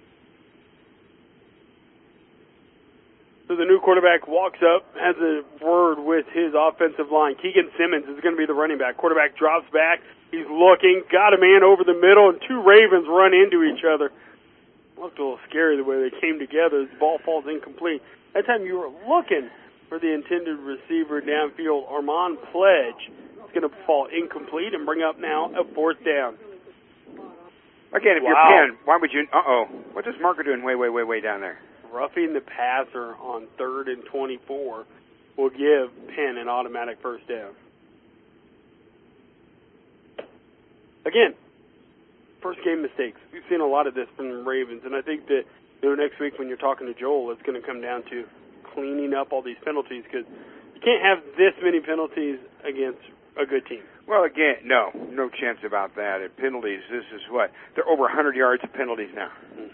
So the new quarterback walks up, has a word with his offensive line. Keegan Simmons is going to be the running back. Quarterback drops back. He's looking, got a man over the middle, and 2 Ravens run into each other. Looked a little scary the way they came together. The ball falls incomplete. That time you were looking for the intended receiver downfield, Armand Pledge. It's going to fall incomplete and bring up now a 4th down. Again, if you're Penn, why would you? What's this marker doing way down there? Roughing the passer on 3rd and 24 will give Penn an automatic 1st down. Again, first game mistakes. We've seen a lot of this from the Ravens, and I think that next week when you're talking to Joel, it's going to come down to cleaning up all these penalties, because you can't have this many penalties against a good team. Well, again, no chance about that. At penalties, this is what? They're over 100 yards of penalties now.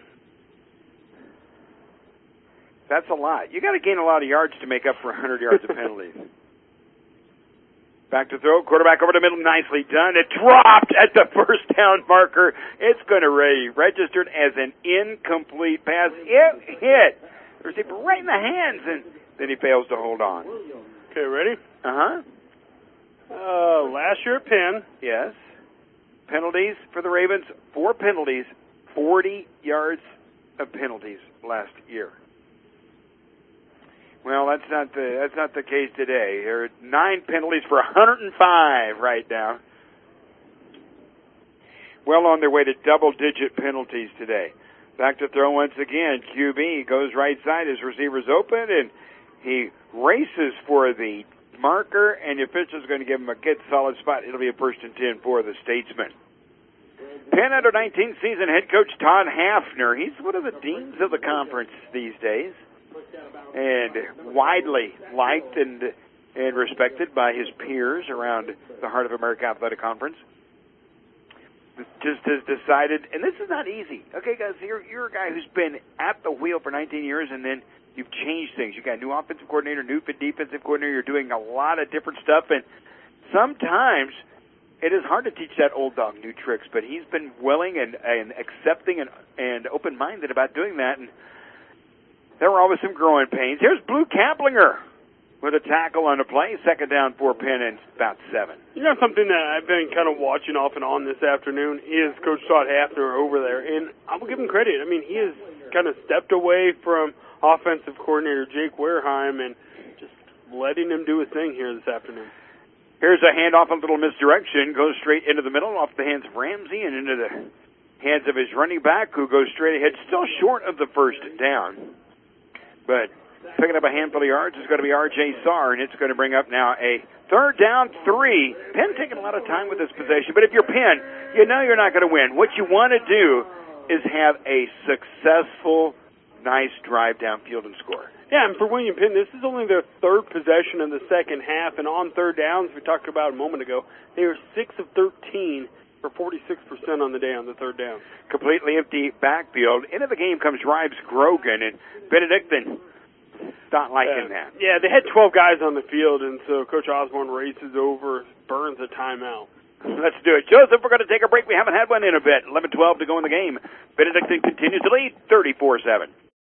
That's a lot. You got to gain a lot of yards to make up for 100 yards of penalties. Back to throw, quarterback over the middle, nicely done. It dropped at the first down marker. It's going to be registered as an incomplete pass. It hit the receiver right in the hands, and then he fails to hold on. Okay, ready? Uh-huh. Last year at Penn. Yes. Penalties for the Ravens, 4 penalties, 40 yards of penalties last year. Well, that's not the case today. There are 9 penalties for 105 right now. Well on their way to double-digit penalties today. Back to throw once again. QB goes right side. His receiver's open, and he races for the marker, and the official's going to give him a good, solid spot. It'll be a 1st and 10 for the Statesman. Penn under-19 season head coach Todd Hafner. He's one of the deans of the conference these days, and widely liked and respected by his peers around the Heart of America Athletic Conference. Just has decided, and this is not easy. Okay, guys, you're a guy who's been at the wheel for 19 years, and then you've changed things. You got a new offensive coordinator, new defensive coordinator. You're doing a lot of different stuff, and sometimes it is hard to teach that old dog new tricks. But he's been willing and accepting and open-minded about doing that, and there were always some growing pains. Here's Blue Kaplinger with a tackle on the play. 2nd down for Penn and about 7. You know, something that I've been kind of watching off and on this afternoon is Coach Todd Hafner over there, and I will give him credit. I mean, he has kind of stepped away from offensive coordinator Jake Wareheim and just letting him do his thing here this afternoon. Here's a handoff, a little misdirection, goes straight into the middle, off the hands of Ramsey and into the hands of his running back, who goes straight ahead, still short of the 1st down. But picking up a handful of yards is going to be R.J. Sarr, and it's going to bring up now a 3rd down, 3. Penn taking a lot of time with this possession, but if you're Penn, you know you're not going to win. What you want to do is have a successful, nice drive downfield and score. Yeah, and for William Penn, this is only their 3rd possession in the second half, and on 3rd downs, we talked about a moment ago, they were 6 of 13 for 46% on the day on the 3rd down. Completely empty backfield. Into the game comes Rives Grogan, and Benedictine not liking that. Yeah, they had 12 guys on the field, and so Coach Osborne races over, burns a timeout. Let's do it. Joseph, we're going to take a break. We haven't had one in a bit. 11-12 to go in the game. Benedictine continues to lead 34-7.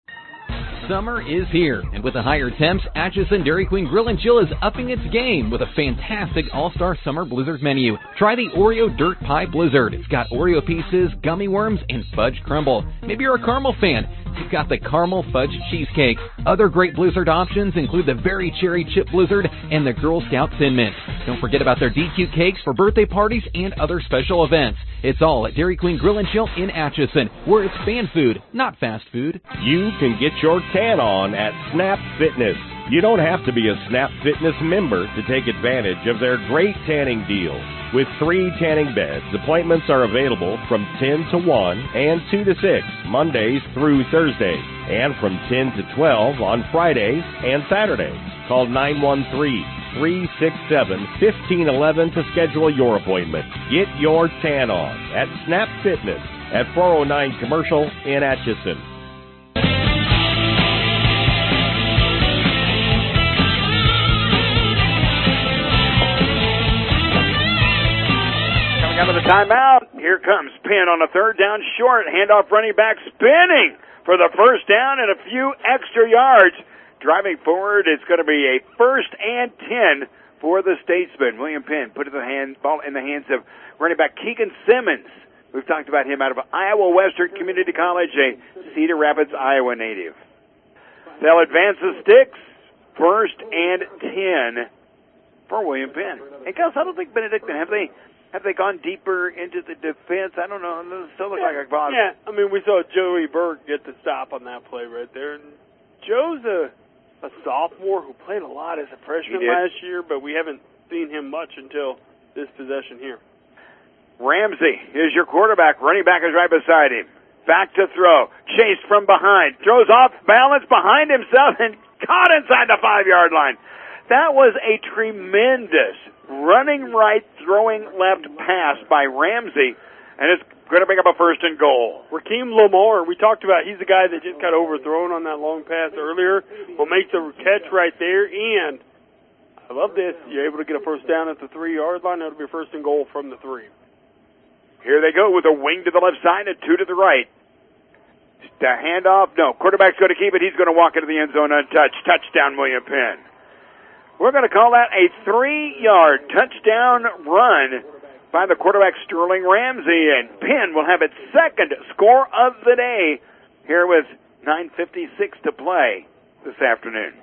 Summer is here, and with the higher temps, Atchison Dairy Queen Grill and Chill is upping its game with a fantastic all-star summer blizzard menu. Try the Oreo Dirt Pie Blizzard. It's got Oreo pieces, gummy worms, and fudge crumble. Maybe you're a caramel fan. You've got the Caramel Fudge Cheesecake. Other great blizzard options include the Berry Cherry Chip Blizzard and the Girl Scout Thin Mint. Don't forget about their DQ cakes for birthday parties and other special events. It's all at Dairy Queen Grill and Chill in Atchison, where it's fan food, not fast food. You can get your tan on at Snap Fitness. You don't have to be a Snap Fitness member to take advantage of their great tanning deals. With 3 tanning beds, appointments are available from 10 to 1 and 2 to 6, Mondays through Thursdays, and from 10 to 12 on Fridays and Saturdays. Call 913-367-1511 to schedule your appointment. Get your tan on at Snap Fitness at 409 Commercial in Atchison. Out of the timeout. Here comes Penn on a 3rd down short. Handoff running back spinning for the 1st down and a few extra yards. Driving forward, it's going to be a 1st and 10 for the Statesman. William Penn put the ball in the hands of running back Keegan Simmons. We've talked about him out of Iowa Western Community College, a Cedar Rapids, Iowa native. They'll advance the sticks. 1st and 10 for William Penn. And Gus, I don't think Benedictine, have they gone deeper into the defense? I don't know. It still looks like a boss. Yeah, I mean, we saw Joey Burke get the stop on that play right there. And Joe's a sophomore who played a lot as a freshman last year, but we haven't seen him much until this possession here. Ramsey is your quarterback. Running back is right beside him. Back to throw. Chased from behind. Throws off balance behind himself and caught inside the 5-yard line. That was a tremendous running right, throwing left pass by Ramsey, and it's going to bring up a 1st and goal. Raheem Lamar, we talked about, he's the guy that just got overthrown on that long pass earlier. Will make the catch right there, and I love this. You're able to get a 1st down at the 3-yard line. That'll be a 1st and goal from the 3. Here they go with a wing to the left side and 2 to the right. The handoff, no. Quarterback's going to keep it. He's going to walk into the end zone untouched. Touchdown, William Penn. We're going to call that a 3-yard touchdown run by the quarterback, Sterling Ramsey. And Penn will have its 2nd score of the day here with 9:56 to play this afternoon.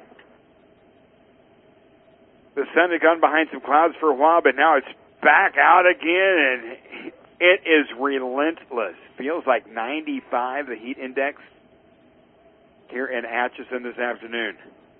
The sun had gone behind some clouds for a while, but now it's back out again, and it is relentless. Feels like 95, the heat index, here in Atchison this afternoon.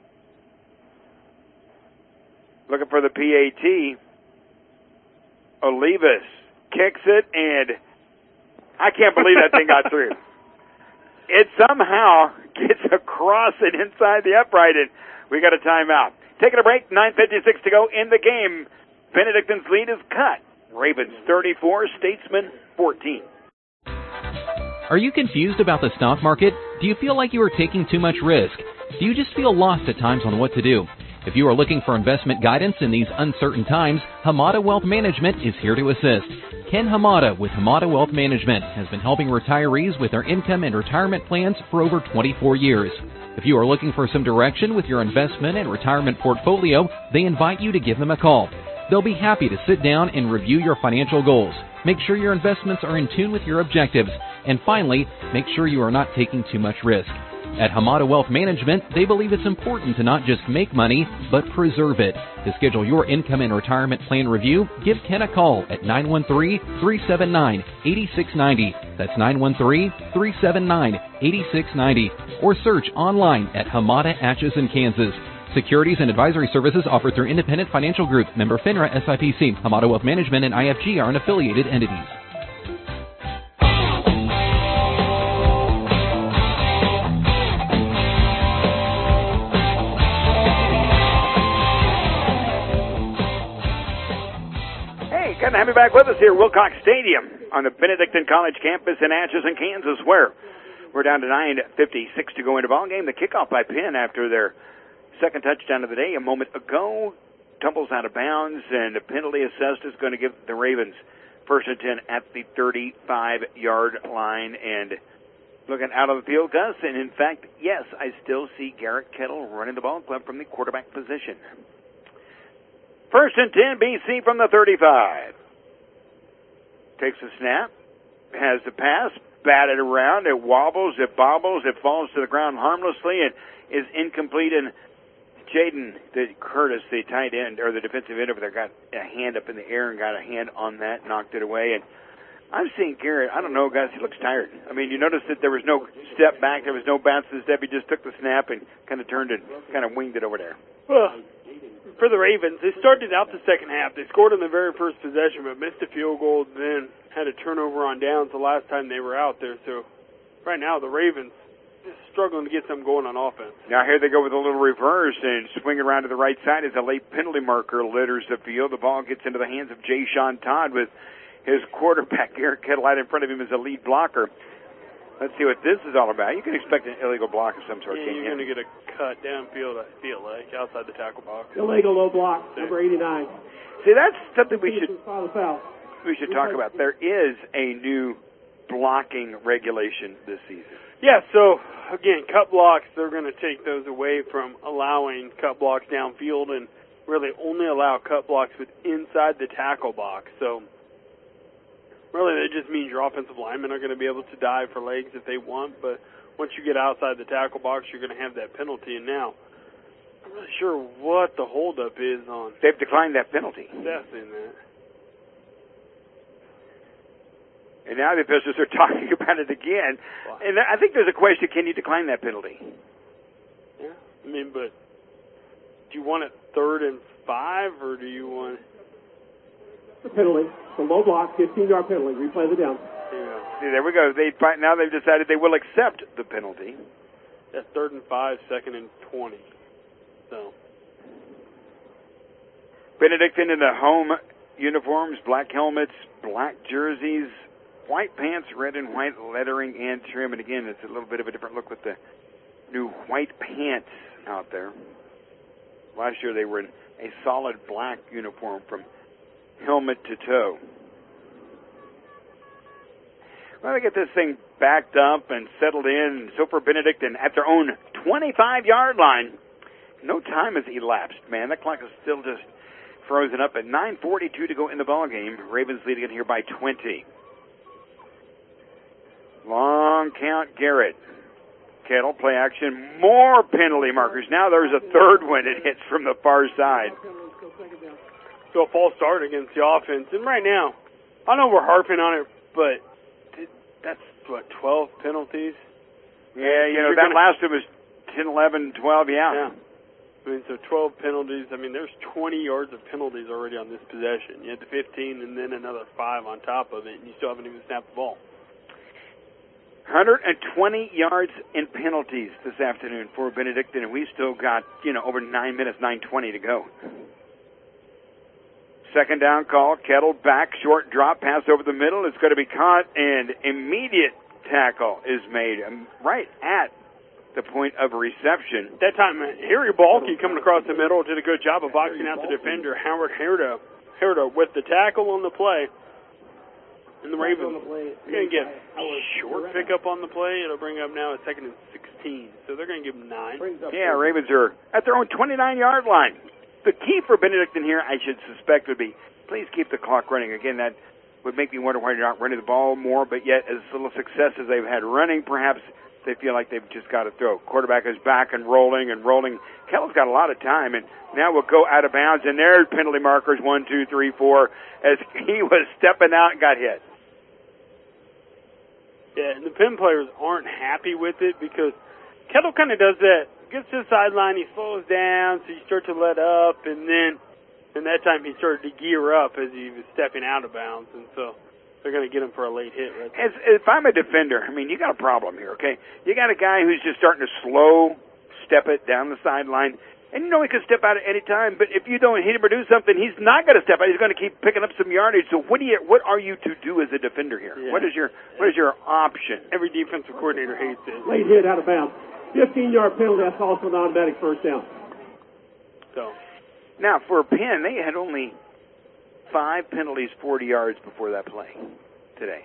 Looking for the PAT. Olivas kicks it, and I can't believe that thing got through. It somehow gets across and inside the upright, and we got a timeout. Taking a break, 9:56 to go in the game. Benedictine's lead is cut. Ravens 34, Statesman 14. Are you confused about the stock market? Do you feel like you are taking too much risk? Do you just feel lost at times on what to do? If you are looking for investment guidance in these uncertain times, Hamada Wealth Management is here to assist. Ken Hamada with Hamada Wealth Management has been helping retirees with their income and retirement plans for over 24 years. If you are looking for some direction with your investment and retirement portfolio, they invite you to give them a call. They'll be happy to sit down and review your financial goals, make sure your investments are in tune with your objectives, and finally, make sure you are not taking too much risk. At Hamada Wealth Management, they believe it's important to not just make money, but preserve it. To schedule your income and retirement plan review, give Ken a call at 913-379-8690. That's 913-379-8690. Or search online at Hamada Atchison, Kansas. Securities and advisory services offered through Independent Financial Group, member FINRA SIPC. Hamada Wealth Management and IFG are unaffiliated entities. Good to have you back with us here at Wilcox Stadium on the Benedictine College campus in Atchison, Kansas, where we're down to 9:56 to go into ball game. The kickoff by Penn after their 2nd touchdown of the day a moment ago tumbles out of bounds, and a penalty assessed is going to give the Ravens 1st and 10 at the 35-yard line. And looking out of the field, Gus, and in fact, yes, I still see Garrett Kettle running the ball club from the quarterback position. 1st and 10, BC from the 35. Takes a snap, has the pass, batted around, it wobbles, it bobbles, it falls to the ground harmlessly, and is incomplete. And Jaden Curtis, the tight end, or the defensive end over there, got a hand up in the air and got a hand on that, knocked it away. And I'm seeing Garrett, I don't know, guys, he looks tired. I mean, you notice that there was no step back, there was no bounce to the step, he just took the snap and kind of turned and kind of winged it over there. Well, for the Ravens, they started out the second half. They scored on the very first possession, but missed a field goal, then had a turnover on downs the last time they were out there. So right now, the Ravens just struggling to get something going on offense. Now here they go with a little reverse and swing around to the right side as a late penalty marker litters the field. The ball gets into the hands of Jay Sean Todd with his quarterback, Garrett Kettle, out in front of him as a lead blocker. Let's see what this is all about. You can expect an illegal block of some sort. Yeah, you're going to get a cut downfield, I feel like, outside the tackle box. Illegal low block, number 89. See, that's something we should talk about. There is a new blocking regulation this season. Yeah, so, again, cut blocks, they're going to take those away from allowing cut blocks downfield and really only allow cut blocks with inside the tackle box. So really, that just means your offensive linemen are going to be able to dive for legs if they want, but once you get outside the tackle box, you're going to have that penalty. And now, I'm not sure what the holdup is on. They've declined that penalty. Assessing that. And now the officials are talking about it again. Wow. And I think there's a question, can you decline that penalty? Yeah, I mean, but do you want it 3rd and 5, or do you want... The penalty. The low block, 15-yard penalty. Replay the down. Yeah. See, there we go. Now they've decided they will accept the penalty. That's 3rd and 5, 2nd and 20. So. Benedictine in the home uniforms, black helmets, black jerseys, white pants, red and white lettering and trim. And again, it's a little bit of a different look with the new white pants out there. Last year they were in a solid black uniform from helmet to toe. Well, they get this thing backed up and settled in. So for Benedictine at their own 25-yard line, no time has elapsed, man. That clock is still just frozen up at 9:42 to go in the ball game. Ravens leading it here by 20. Long count, Garrett. Kettle, play action, more penalty markers. Now there's a third one. It hits from the far side. So a false start against the offense. And right now, I know we're harping on it, but that's, 12 penalties? Yeah, that last one was 10, 11, 12, yeah. I mean, so 12 penalties. I mean, there's 20 yards of penalties already on this possession. You had the 15 and then another 5 on top of it, and you still haven't even snapped the ball. 120 yards in penalties this afternoon for Benedictine, and we've still got, over 9 minutes, 9:20 to go. Second down call, Kettle back, short drop, pass over the middle. It's going to be caught, and immediate tackle is made right at the point of reception. That time, Harry Balke coming across the middle did a good job of boxing out the defender, Howard Herda, with the tackle on the play. And the Ravens are going to get a short pickup on the play. It'll bring up now a 2nd and 16. So they're going to give them 9. Yeah, Ravens are at their own 29-yard line. The key for Benedictine here, I should suspect, would be please keep the clock running. Again, that would make me wonder why you're not running the ball more, but yet as little success as they've had running, perhaps they feel like they've just got to throw. Quarterback is back and rolling. Kettle's got a lot of time, and now we'll go out of bounds, and there's penalty markers, 1, 2, 3, 4, as he was stepping out and got hit. Yeah, and the Penn players aren't happy with it because Kettle kind of does that. Gets to the sideline, he slows down, so you start to let up, and that time he started to gear up as he was stepping out of bounds, and so they're going to get him for a late hit right there. If I'm a defender, you got a problem here, okay? You got a guy who's just starting to slow step it down the sideline, and he can step out at any time, but if you don't hit him or do something, he's not going to step out. He's going to keep picking up some yardage. So what are you to do as a defender here? Yeah. What is your option? Every defensive coordinator hates it. Late hit out of bounds. 15-yard penalty. That's also an automatic first down. So now for Penn, they had only 5 penalties, 40 yards before that play today.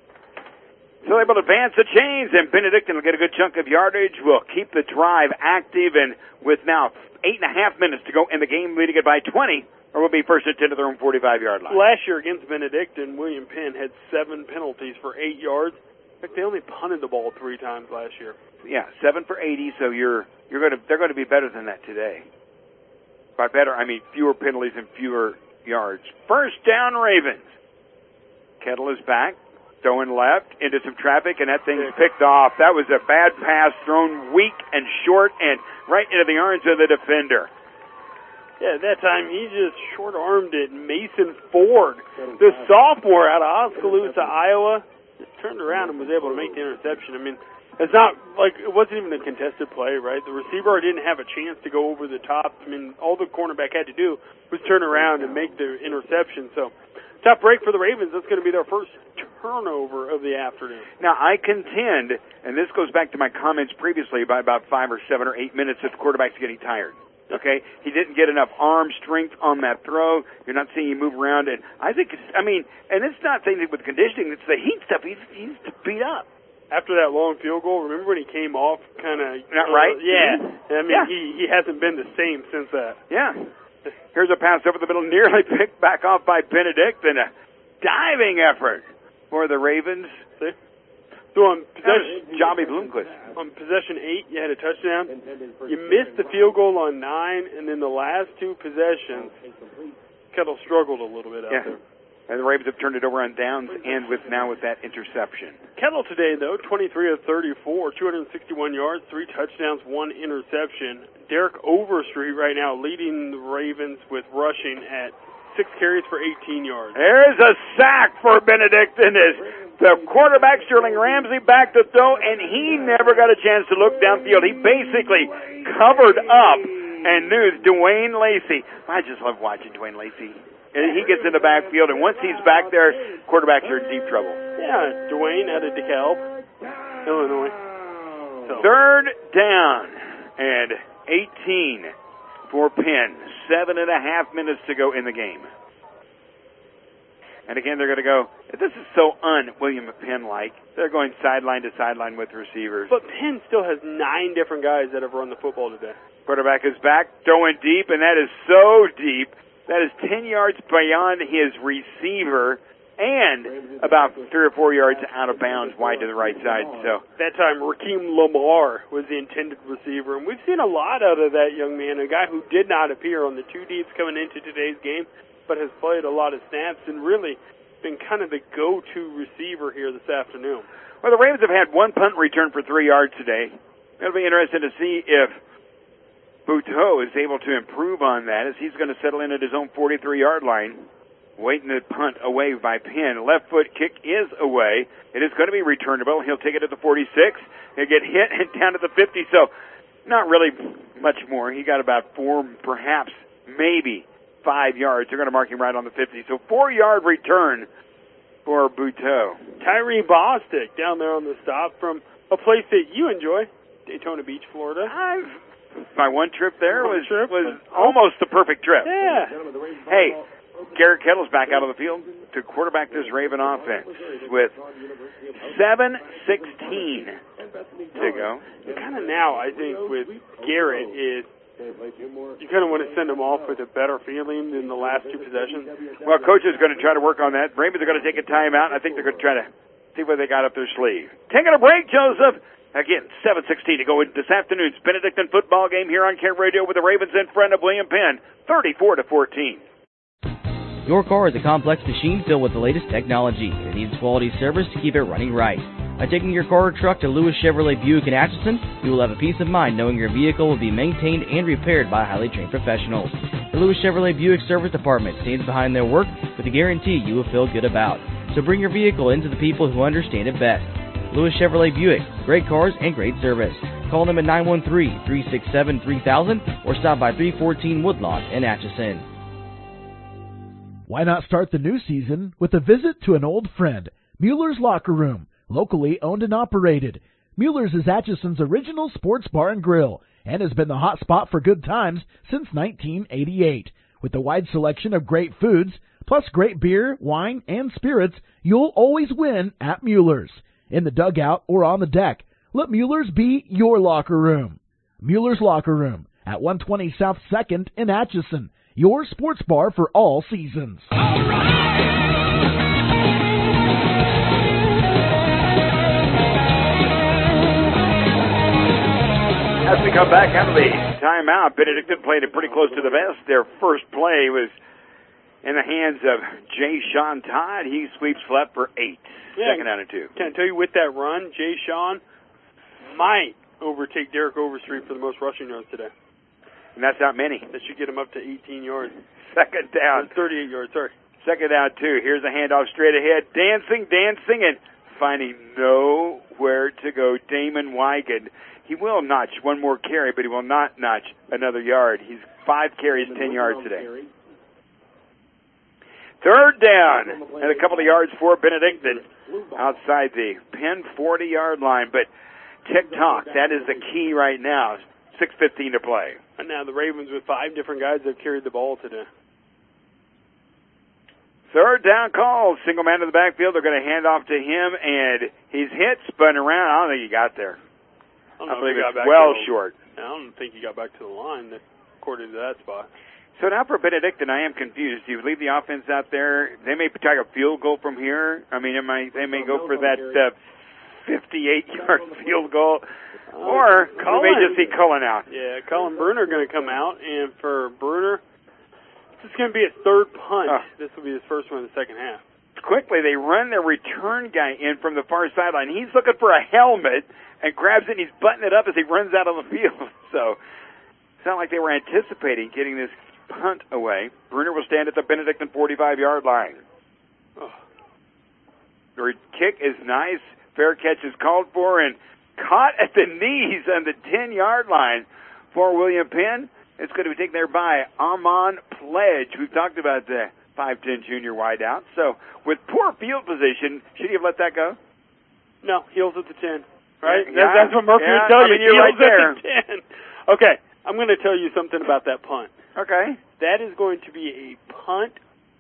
So they're able to advance the chains, and Benedictine will get a good chunk of yardage. Will keep the drive active, and with now 8.5 minutes to go in the game, leading it by 20, or will be first and 10 to their own 45-yard line. Last year against Benedictine, William Penn had 7 penalties for 8 yards. In fact, they only punted the ball 3 times last year. Yeah, 7 for 80. So they're going to be better than that today. By better, I mean fewer penalties and fewer yards. First down, Ravens. Kettle is back. Throwing left into some traffic, and that thing's picked off. That was a bad pass thrown weak and short and right into the arms of the defender. Yeah, that time he just short-armed it. Mason Ford, the sophomore out of Oskaloosa, Iowa, just turned around and was able to make the interception. It's not like it wasn't even a contested play, right? The receiver didn't have a chance to go over the top. All the cornerback had to do was turn around and make the interception. So, tough break for the Ravens. That's going to be their first turnover of the afternoon. Now, I contend, and this goes back to my comments previously by about 5 or 7 or 8 minutes, that the quarterback's getting tired. Okay? He didn't get enough arm strength on that throw. You're not seeing him move around. And I think and it's not saying that with conditioning, it's the heat stuff. He's beat up. After that long field goal, remember when he came off kind of... Not right? Yeah. He hasn't been the same since that. Yeah. Here's a pass over the middle, nearly picked back off by Benedict, and a diving effort for the Ravens. See? So on possession, Jobby Bloomquist. On possession 8, you had a touchdown. You missed the field goal on 9, and then the last 2 possessions, Kettle struggled a little bit out there. And the Ravens have turned it over on downs and with that interception. Kettle today, though, 23 of 34, 261 yards, 3 touchdowns, 1 interception. Derek Overstreet right now leading the Ravens with rushing at 6 carries for 18 yards. There's a sack for Benedictine as the quarterback, Sterling Ramsey, back to throw, and he never got a chance to look downfield. He basically covered up and knew Dwayne Lacey. I just love watching Dwayne Lacey. And he gets in the backfield, and once he's back there, quarterbacks are in deep trouble. Yeah, Dwayne out of DeKalb, Illinois. So. Third down and 18 for Penn. 7.5 minutes to go in the game. And again, they're going to go, this is so un-William Penn-like. They're going sideline to sideline with receivers. But Penn still has 9 different guys that have run the football today. Quarterback is back, throwing deep, and that is so deep. That is 10 yards beyond his receiver and about 3 or 4 yards out of bounds wide to the right side. So that time, Raheem Lamar was the intended receiver. And we've seen a lot out of that young man, a guy who did not appear on the 2 deeps coming into today's game, but has played a lot of snaps and really been kind of the go-to receiver here this afternoon. Well, the Ravens have had 1 punt return for 3 yards today. It'll be interesting to see if Buteau is able to improve on that as he's going to settle in at his own 43-yard line, waiting to punt away by Penn. Left foot kick is away. It is going to be returnable. He'll take it at the 46. He'll get hit and down to the 50, so not really much more. He got about 4, perhaps, maybe 5 yards. They're going to mark him right on the 50. So 4-yard return for Buteau. Tyree Bostic down there on the stop from a place that you enjoy, Daytona Beach, Florida. My one trip there was almost the perfect trip. Yeah. Hey, Garrett Kettle's back out of the field to quarterback this Raven offense with 7:16 to go. Kind of now, I think, with Garrett is you kind of want to send him off with a better feeling than the last 2 possessions. Well, coach is going to try to work on that. Ravens are going to take a timeout, and I think they're going to try to see what they got up their sleeve. Taking a break, Joseph. Again, 7:16 to go in this afternoon's Benedictine football game here on Care Radio with the Ravens in front of William Penn, 34-14. Your car is a complex machine filled with the latest technology. It needs quality service to keep it running right. By taking your car or truck to Lewis Chevrolet Buick in Atchison, you will have a peace of mind knowing your vehicle will be maintained and repaired by highly trained professionals. The Lewis Chevrolet Buick Service Department stands behind their work with a guarantee you will feel good about. So bring your vehicle into the people who understand it best. Lewis Chevrolet Buick, great cars and great service. Call them at 913-367-3000 or stop by 314 Woodlawn in Atchison. Why not start the new season with a visit to an old friend, Mueller's Locker Room, locally owned and operated. Mueller's is Atchison's original sports bar and grill and has been the hot spot for good times since 1988. With a wide selection of great foods, plus great beer, wine, and spirits, you'll always win at Mueller's. In the dugout or on the deck, let Mueller's be your locker room. Mueller's Locker Room at 120 South 2nd in Atchison, your sports bar for all seasons. As we come back out of the timeout, Benedictine played it pretty close to the vest. Their first play was in the hands of Jay Sean Todd. He sweeps left for 8. Yeah, Second down and 2. Can I tell you, with that run, Jay Sean might overtake Derek Overstreet for the most rushing yards today. And that's not many. That should get him up to 18 yards. Second down. 38 yards, sorry. Second down, 2. Here's a handoff straight ahead. Dancing, and finding nowhere to go. Damon Wigan. He will notch one more carry, but he will not notch another yard. He's 5 carries, 10 yards today. Third down, and a couple of yards for Benedictine outside the Penn 40-yard line. But tick-tock, that is the key right now. 6:15 to play. And now the Ravens with 5 different guys that have carried the ball today. Third down call. Single man in the backfield. They're going to hand off to him, and he's hit, spun around. I don't think he got there. I believe it's well short. I don't think he got back to the line according to that spot. So now for Benedictine, I am confused. You leave the offense out there. They may try a field goal from here. I mean, they may go for that 58-yard field goal. Or we may just see Cullen out. Yeah, Cullen Bruner going to come out. And for Bruner, this is going to be a third punt. This will be his first one in the second half. Quickly, they run their return guy in from the far sideline. He's looking for a helmet and grabs it, and he's buttoning it up as he runs out on the field. So it's not like they were anticipating getting this punt away. Bruner will stand at the Benedictine 45-yard line. The kick is nice. Fair catch is called for and caught at the knees on the 10-yard line for William Penn. It's going to be taken there by Armand Pledge. We've talked about the 5'10" junior wideout. So with poor field position, should he have let that go? No, heels at the 10. Right? Yeah, that's what Murphy would tell you. You're heels right there. at the 10. Okay, I'm going to tell you something about that punt. Okay. That is going to be a punt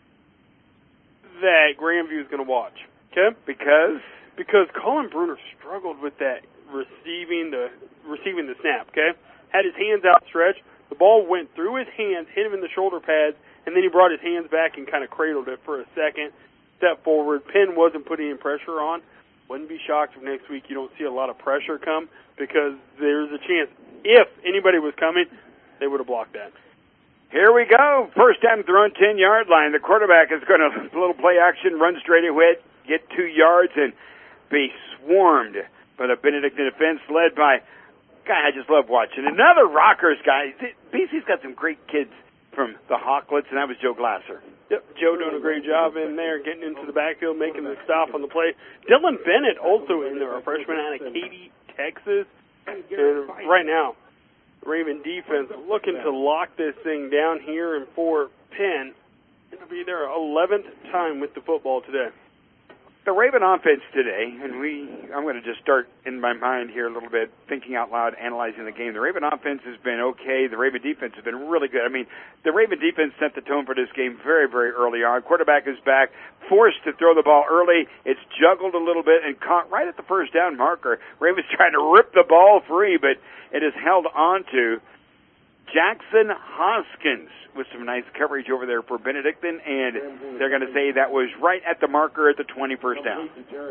that Grandview is going to watch. Okay? Because Colin Bruner struggled with that receiving the snap, okay? Had his hands outstretched. The ball went through his hands, hit him in the shoulder pads, and then he brought his hands back and kind of cradled it for a second, stepped forward. Penn wasn't putting any pressure on. Wouldn't be shocked if next week you don't see a lot of pressure come, because there's a chance if anybody was coming, they would have blocked that. Here we go. First time thrown 10-yard line. The quarterback is going to little play action, run straight ahead, get 2 yards, and be swarmed by the Benedictine defense led by guy I just love watching. Another Rockers guy. BC's got some great kids from the Hawklets, and that was Joe Glasser. Yep, Joe doing a great job in there, getting into the backfield, making the stop on the play. Dylan Bennett also in there, a freshman out of Katy, Texas. And right now, Raven defense looking to lock this thing down here, and for Penn, it'll be their 11th time with the football today. The Raven offense today, and I'm going to just start in my mind here a little bit, thinking out loud, analyzing the game. The Raven offense has been okay. The Raven defense has been really good. I mean, the Raven defense set the tone for this game very, very early on. Quarterback is back, forced to throw the ball early. It's juggled a little bit and caught right at the first down marker. Raven's trying to rip the ball free, but it is held on to. Jackson Hoskins with some nice coverage over there for Benedictine, and they're going to say that was right at the marker at the 21st down.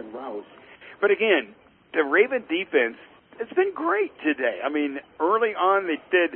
But again, the Raven defense, it's been great today. I mean, early on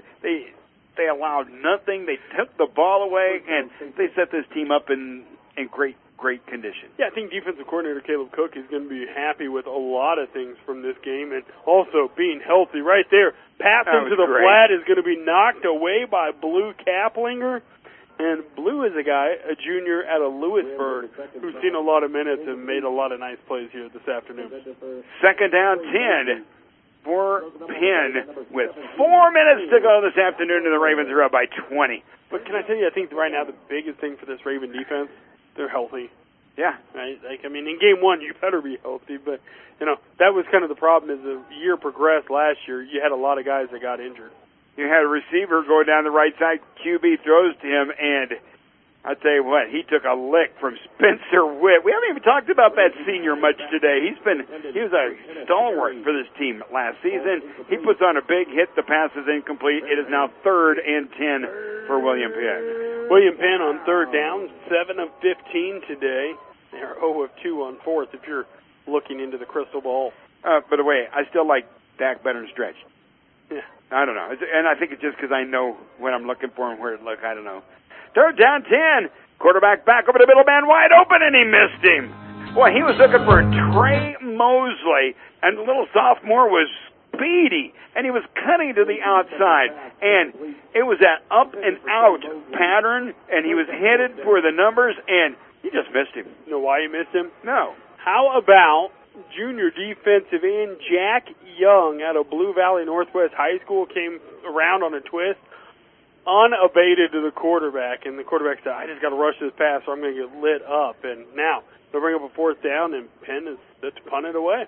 they allowed nothing. They took the ball away, and they set this team up in great condition. Yeah, I think defensive coordinator Caleb Cook is going to be happy with a lot of things from this game, and also being healthy right there. Pass into the flat is going to be knocked away by Blue Kaplinger. And Blue is a junior out of Lewisburg, who's seen a lot of minutes and made a lot of nice plays here this afternoon. Second down 10 for Penn with 4 minutes to go this afternoon, and the Ravens are up by 20. But can I tell you, I think right now the biggest thing for this Raven defense, they're healthy. Yeah. Right? Like, I mean, in game one, you better be healthy, but, that was kind of the problem as the year progressed last year. You had a lot of guys that got injured. You had a receiver going down the right side. QB throws to him, and I tell you what, he took a lick from Spencer Witt. We haven't even talked about that senior much today. He was a stalwart for this team last season. He puts on a big hit. The pass is incomplete. It is now 3rd and 10 for William Penn. William Penn on 3rd down, 7 of 15 today. They're 0 of 2 on 4th if you're looking into the crystal ball. By the way, I still like Dak better than Stretch. Yeah. I don't know. And I think it's just because I know what I'm looking for and where to look. I don't know. 3rd down 10. Quarterback back over the middle man, wide open, and he missed him. Boy, he was looking for Trey Mosley, and the little sophomore was speedy, and he was cutting to the outside. And it was that up and out pattern, and he was headed for the numbers, and he just missed him. You know why he missed him? No. How about junior defensive end Jack Young out of Blue Valley Northwest High School came around on a twist, unabated to the quarterback, and the quarterback said, I just got to rush this pass or I'm going to get lit up. And now they'll bring up a 4th down, and Penn is punted away.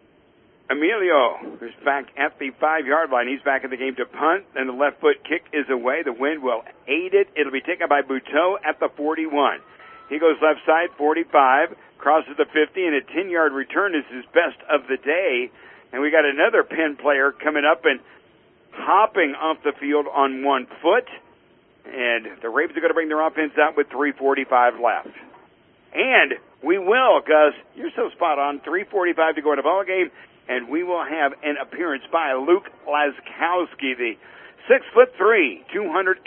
Emilio is back at the 5-yard line. He's back in the game to punt, and the left foot kick is away. The wind will aid it. It'll be taken by Buteau at the 41. He goes left side, 45, crosses the 50, and a 10-yard return is his best of the day. And we got another Penn player coming up and hopping off the field on 1 foot. And the Ravens are going to bring their offense out with 3:45 left. And we will, Gus, you're so spot on, 3:45 to go in the ball game, and we will have an appearance by Luke Laskowski, the 6'3",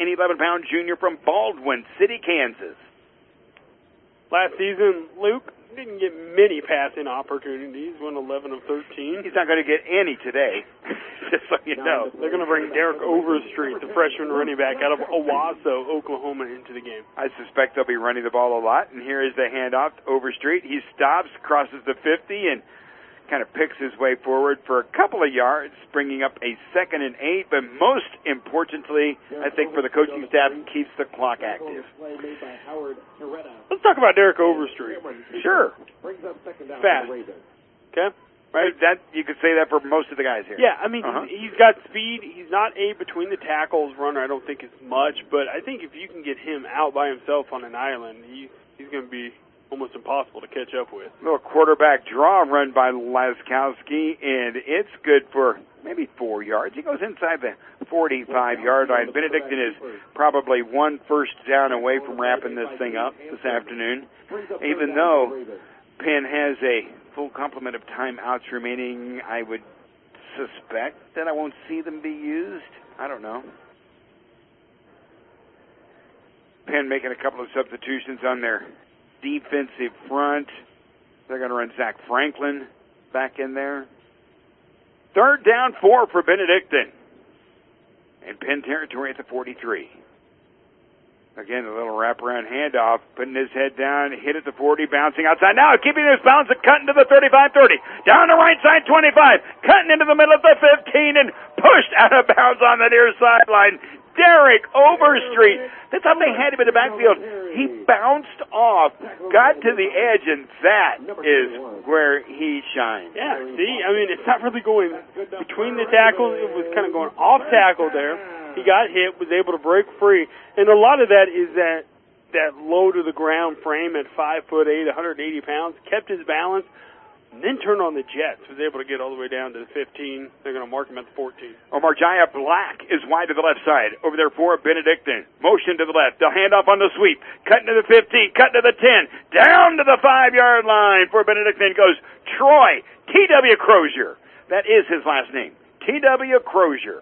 211-pound junior from Baldwin City, Kansas. Last season, Luke didn't get many passing opportunities, went 11 of 13. He's not going to get any today, just so you know. They're going to bring Derek Overstreet, the freshman running back out of Owasso, Oklahoma, into the game. I suspect they'll be running the ball a lot, and here is the handoff to Overstreet. He stops, crosses the 50, and kind of picks his way forward for a couple of yards, bringing up a 2nd and 8, but most importantly, I think for the coaching staff, keeps the clock active. Let's talk about Derek Overstreet. Sure. Fast. Okay? Right? That you could say that for most of the guys here. Yeah, I mean, he's got speed. He's not a between the tackles runner. I don't think it's much, but I think if you can get him out by himself on an island, he's going to be almost impossible to catch up with. Little quarterback draw run by Laskowski, and it's good for maybe 4 yards. He goes inside the 45-yard line. Benedictine is probably 1 first down away from wrapping this thing up this afternoon, even though Penn has a full complement of timeouts remaining. I would suspect that I won't see them be used. I don't know. Penn making a couple of substitutions on their defensive front. They're going to run Zach Franklin back in there. 3rd down 4 for Benedictine. And Penn territory at the 43. Again, a little wraparound handoff, putting his head down, hit at the 40, bouncing outside. Now keeping his balance and cutting to the 35-30. Down the right side, 25. Cutting into the middle of the 15 and pushed out of bounds on the near sideline. Derek Overstreet. They thought they had him in the backfield. He bounced off, got to the edge, and that is where he shines. Yeah, see, I mean, it's not really going between the tackles. It was kind of going off tackle there. He got hit, was able to break free, and a lot of that is that low to the ground frame at 5'8", 180 pounds, kept his balance, and then turned on the jets, was able to get all the way down to the 15. They're going to mark him at the 14. Marjaya Black is wide to the left side. Over there for Benedictine. Motion to the left. They'll hand off on the sweep. Cutting to the 15. Cutting to the 10. Down to the 5-yard line for Benedictine goes Troy T.W. Crozier. That is his last name. T.W. Crozier.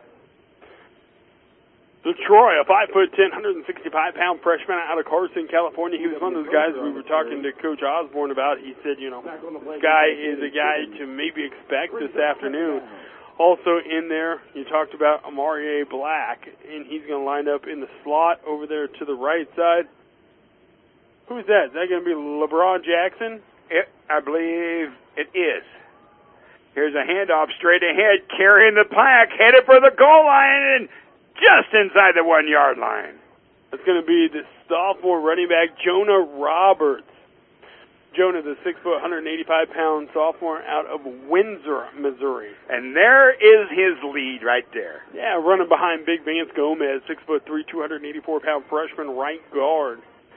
So Troy, a 5'10", 165-pound freshman out of Carson, California. He was one of those guys we were talking to Coach Osborne about. He said, this guy is a guy to maybe expect this afternoon. Also in there, you talked about Amari Black, and he's going to line up in the slot over there to the right side. Who's that? Is that going to be LeBron Jackson? I believe it is. Here's a handoff straight ahead, carrying the pack, headed for the goal line, and just inside the 1-yard line. That's going to be the sophomore running back, Jonah Roberts. Jonah, the 6', 185-pound sophomore out of Windsor, Missouri. And there is his lead right there. Yeah, running behind Big Vance Gomez, 6'3", 284-pound freshman right guard.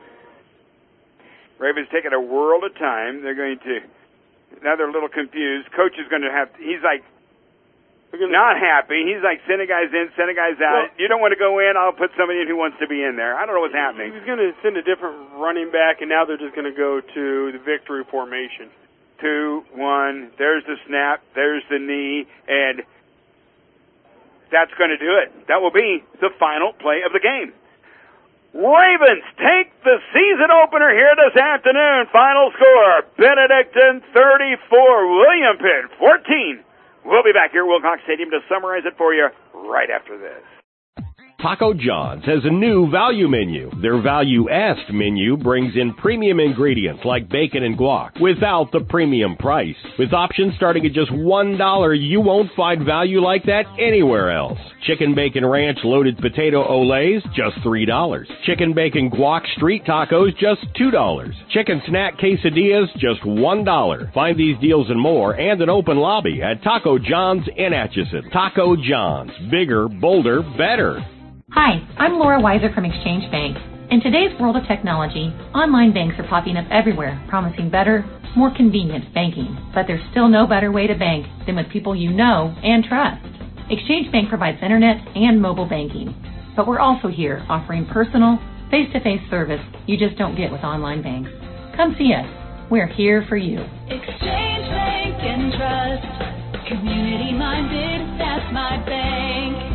Ravens taking a world of time. They're going to, now they're a little confused. Coach is going to have, he's like, not happy. He's like sending guys in, sending guys out. You don't want to go in, I'll put somebody in who wants to be in there. I don't know what's happening. He's going to send a different running back, and now they're just going to go to the victory formation. 2-1. There's the snap. There's the knee. And that's going to do it. That will be the final play of the game. Ravens take the season opener here this afternoon. Final score, Benedictine 34, William Penn 14. We'll be back here at Wilcox Stadium to summarize it for you right after this. Taco John's has a new value menu. Their Value-est menu brings in premium ingredients like bacon and guac without the premium price. With options starting at just $1, you won't find value like that anywhere else. Chicken bacon ranch loaded potato olays, just $3. Chicken bacon guac street tacos, just $2. Chicken snack quesadillas, just $1. Find these deals and more and an open lobby at Taco John's in Atchison. Taco John's. Bigger, bolder, better. Hi, I'm Laura Weiser from Exchange Bank. In today's world of technology, online banks are popping up everywhere, promising better, more convenient banking. But there's still no better way to bank than with people you know and trust. Exchange Bank provides internet and mobile banking. But we're also here offering personal, face-to-face service you just don't get with online banks. Come see us. We're here for you. Exchange Bank and Trust. Community-minded, that's my bank.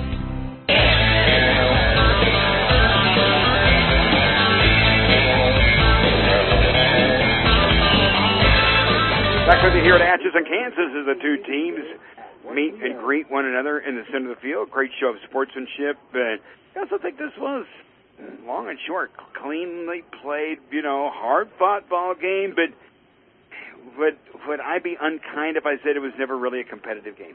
back with you here at Atchison, Kansas, as the two teams meet and greet one another in the center of the field. Great show of sportsmanship. I also think this was long and short, cleanly played, hard-fought ball game. But would I be unkind if I said it was never really a competitive game?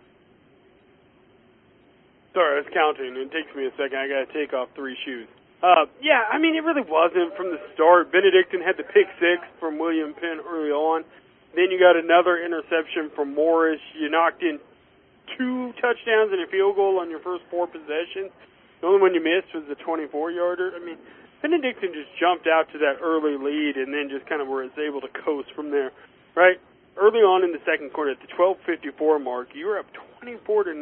Sorry, I was counting. It takes me a second. I got to take off 3 shoes. It really wasn't from the start. Benedictine had the pick 6 from William Penn early on. Then you got another interception from Morris. You knocked in 2 touchdowns and a field goal on your first 4 possessions. The only one you missed was the 24-yarder. Benedictine just jumped out to that early lead and then just kind of was able to coast from there, right? Early on in the second quarter, at the 12:54 mark, you were up 24-0.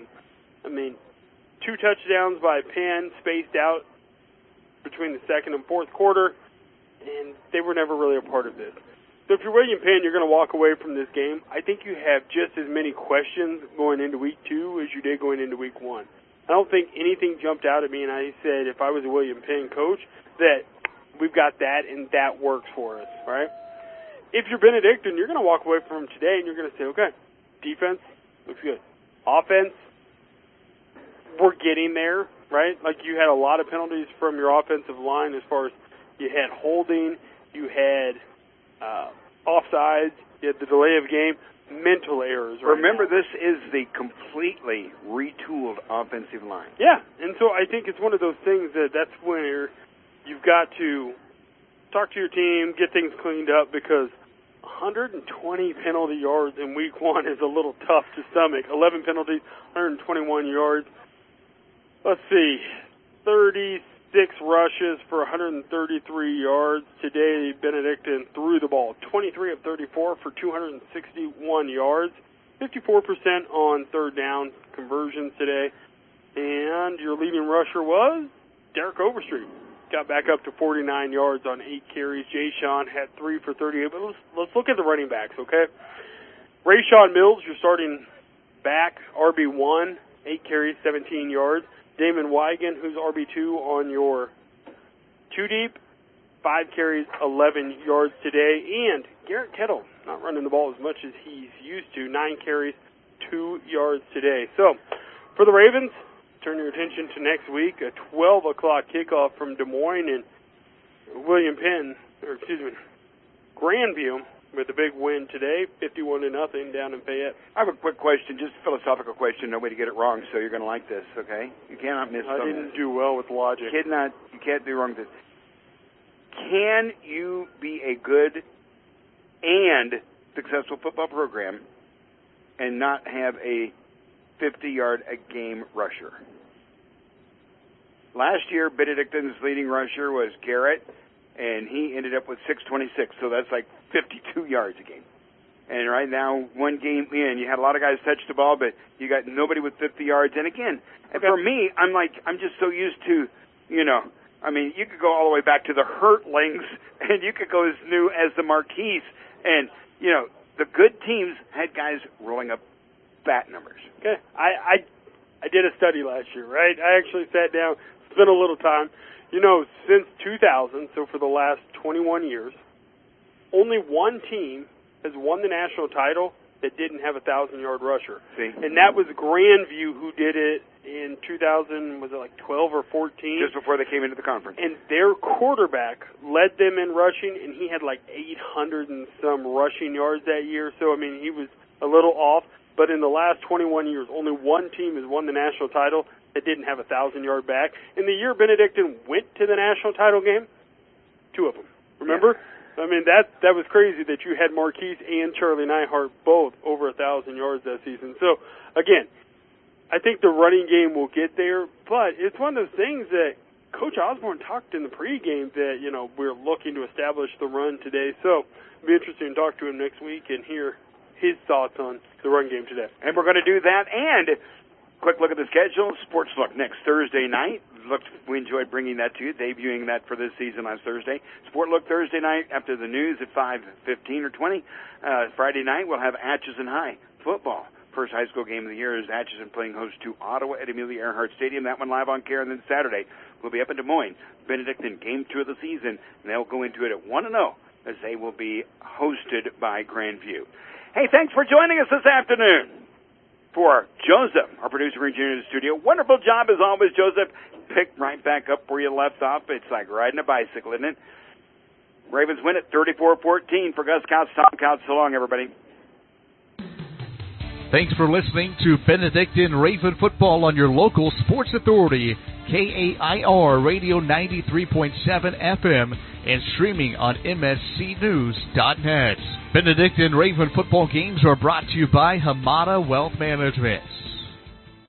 2 touchdowns by Penn spaced out between the second and fourth quarter, and they were never really a part of this. So if you're William Penn, you're going to walk away from this game. I think you have just as many questions going into week 2 as you did going into week 1. I don't think anything jumped out at me, and I said if I was a William Penn coach that we've got that and that works for us, right? If you're Benedictine, you're going to walk away from today and you're going to say, okay, defense looks good. Offense, we're getting there, right? Like you had a lot of penalties from your offensive line as far as you had holding, you had offsides, you had the delay of game, mental errors. Right Remember, now. This is the completely retooled offensive line. Yeah, and so I think it's one of those things that's where you've got to talk to your team, get things cleaned up, because 120 penalty yards in week 1 is a little tough to stomach. 11 penalties, 121 yards. Let's see, 36 rushes for 133 yards. Today, Benedictine threw the ball 23 of 34 for 261 yards, 54% on third down conversions today. And your leading rusher was Derek Overstreet. Got back up to 49 yards on 8 carries. Jay Sean had 3 for 38. But let's look at the running backs, okay? Rayshawn Mills, your starting back, RB1, 8 carries, 17 yards. Damon Wigan, who's RB2 on your 2 deep, 5 carries, 11 yards today. And Garrett Kettle, not running the ball as much as he's used to, 9 carries, 2 yards today. So, for the Ravens, turn your attention to next week, a 12 o'clock kickoff from Des Moines, and Grandview with a big win today, 51-0 down in Fayette. I have a quick question, just a philosophical question. No way to get it wrong, so you're going to like this, okay? You cannot miss I didn't do well with logic. You can't do wrong with this. Can you be a good and successful football program and not have a 50-yard-a-game rusher? Last year, Benedictine's leading rusher was Garrett, and he ended up with 626, so that's like 52 yards a game. And right now, one game in, you had a lot of guys touch the ball, but you got nobody with 50 yards. And again, for me, I'm just so used to, you could go all the way back to the Hurtlings, and you could go as new as the Marquise. And, the good teams had guys rolling up fat numbers. Okay. I did a study last year, right? I actually sat down, spent a little time. Since 2000, so for the last 21 years, only one team has won the national title that didn't have a 1,000-yard rusher. See? And that was Grandview, who did it in 2000, was it like 12 or 14? Just before they came into the conference. And their quarterback led them in rushing, and he had like 800 and some rushing yards that year. So, he was a little off. But in the last 21 years, only one team has won the national title that didn't have a 1,000-yard back. In the year Benedictine went to the national title game, 2 of them. Remember? Yeah. That was crazy that you had Marquise and Charlie Neihart both over 1,000 yards that season. So, again, I think the running game will get there, but it's one of those things that Coach Osborne talked in the pregame that, we're looking to establish the run today. So, it'll be interesting to talk to him next week and hear his thoughts on the run game today. And we're going to do that. And quick look at the schedule. Sports Look next Thursday night. We enjoyed bringing that to you, debuting that for this season last Thursday. Sport Look Thursday night after the news at 5:15 or 20. Friday night we'll have Atchison High football. First high school game of the year is Atchison playing host to Ottawa at Amelia Earhart Stadium. That one live on Care. And then Saturday we'll be up in Des Moines. Benedictine, game 2 of the season. And they'll go into it at 1-0 as they will be hosted by Grandview. Hey, thanks for joining us this afternoon. For Joseph, our producer and junior in the studio, wonderful job as always, Joseph. Pick right back up where you left off. It's like riding a bicycle, isn't it? Ravens win it 34-14 for Gus Couts, Tom Couts. So long, everybody. Thanks for listening to Benedictine Raven Football on your local sports authority, KAIR Radio 93.7 FM, and streaming on MSCNews.net. Benedictine Raven football games are brought to you by Hamada Wealth Management.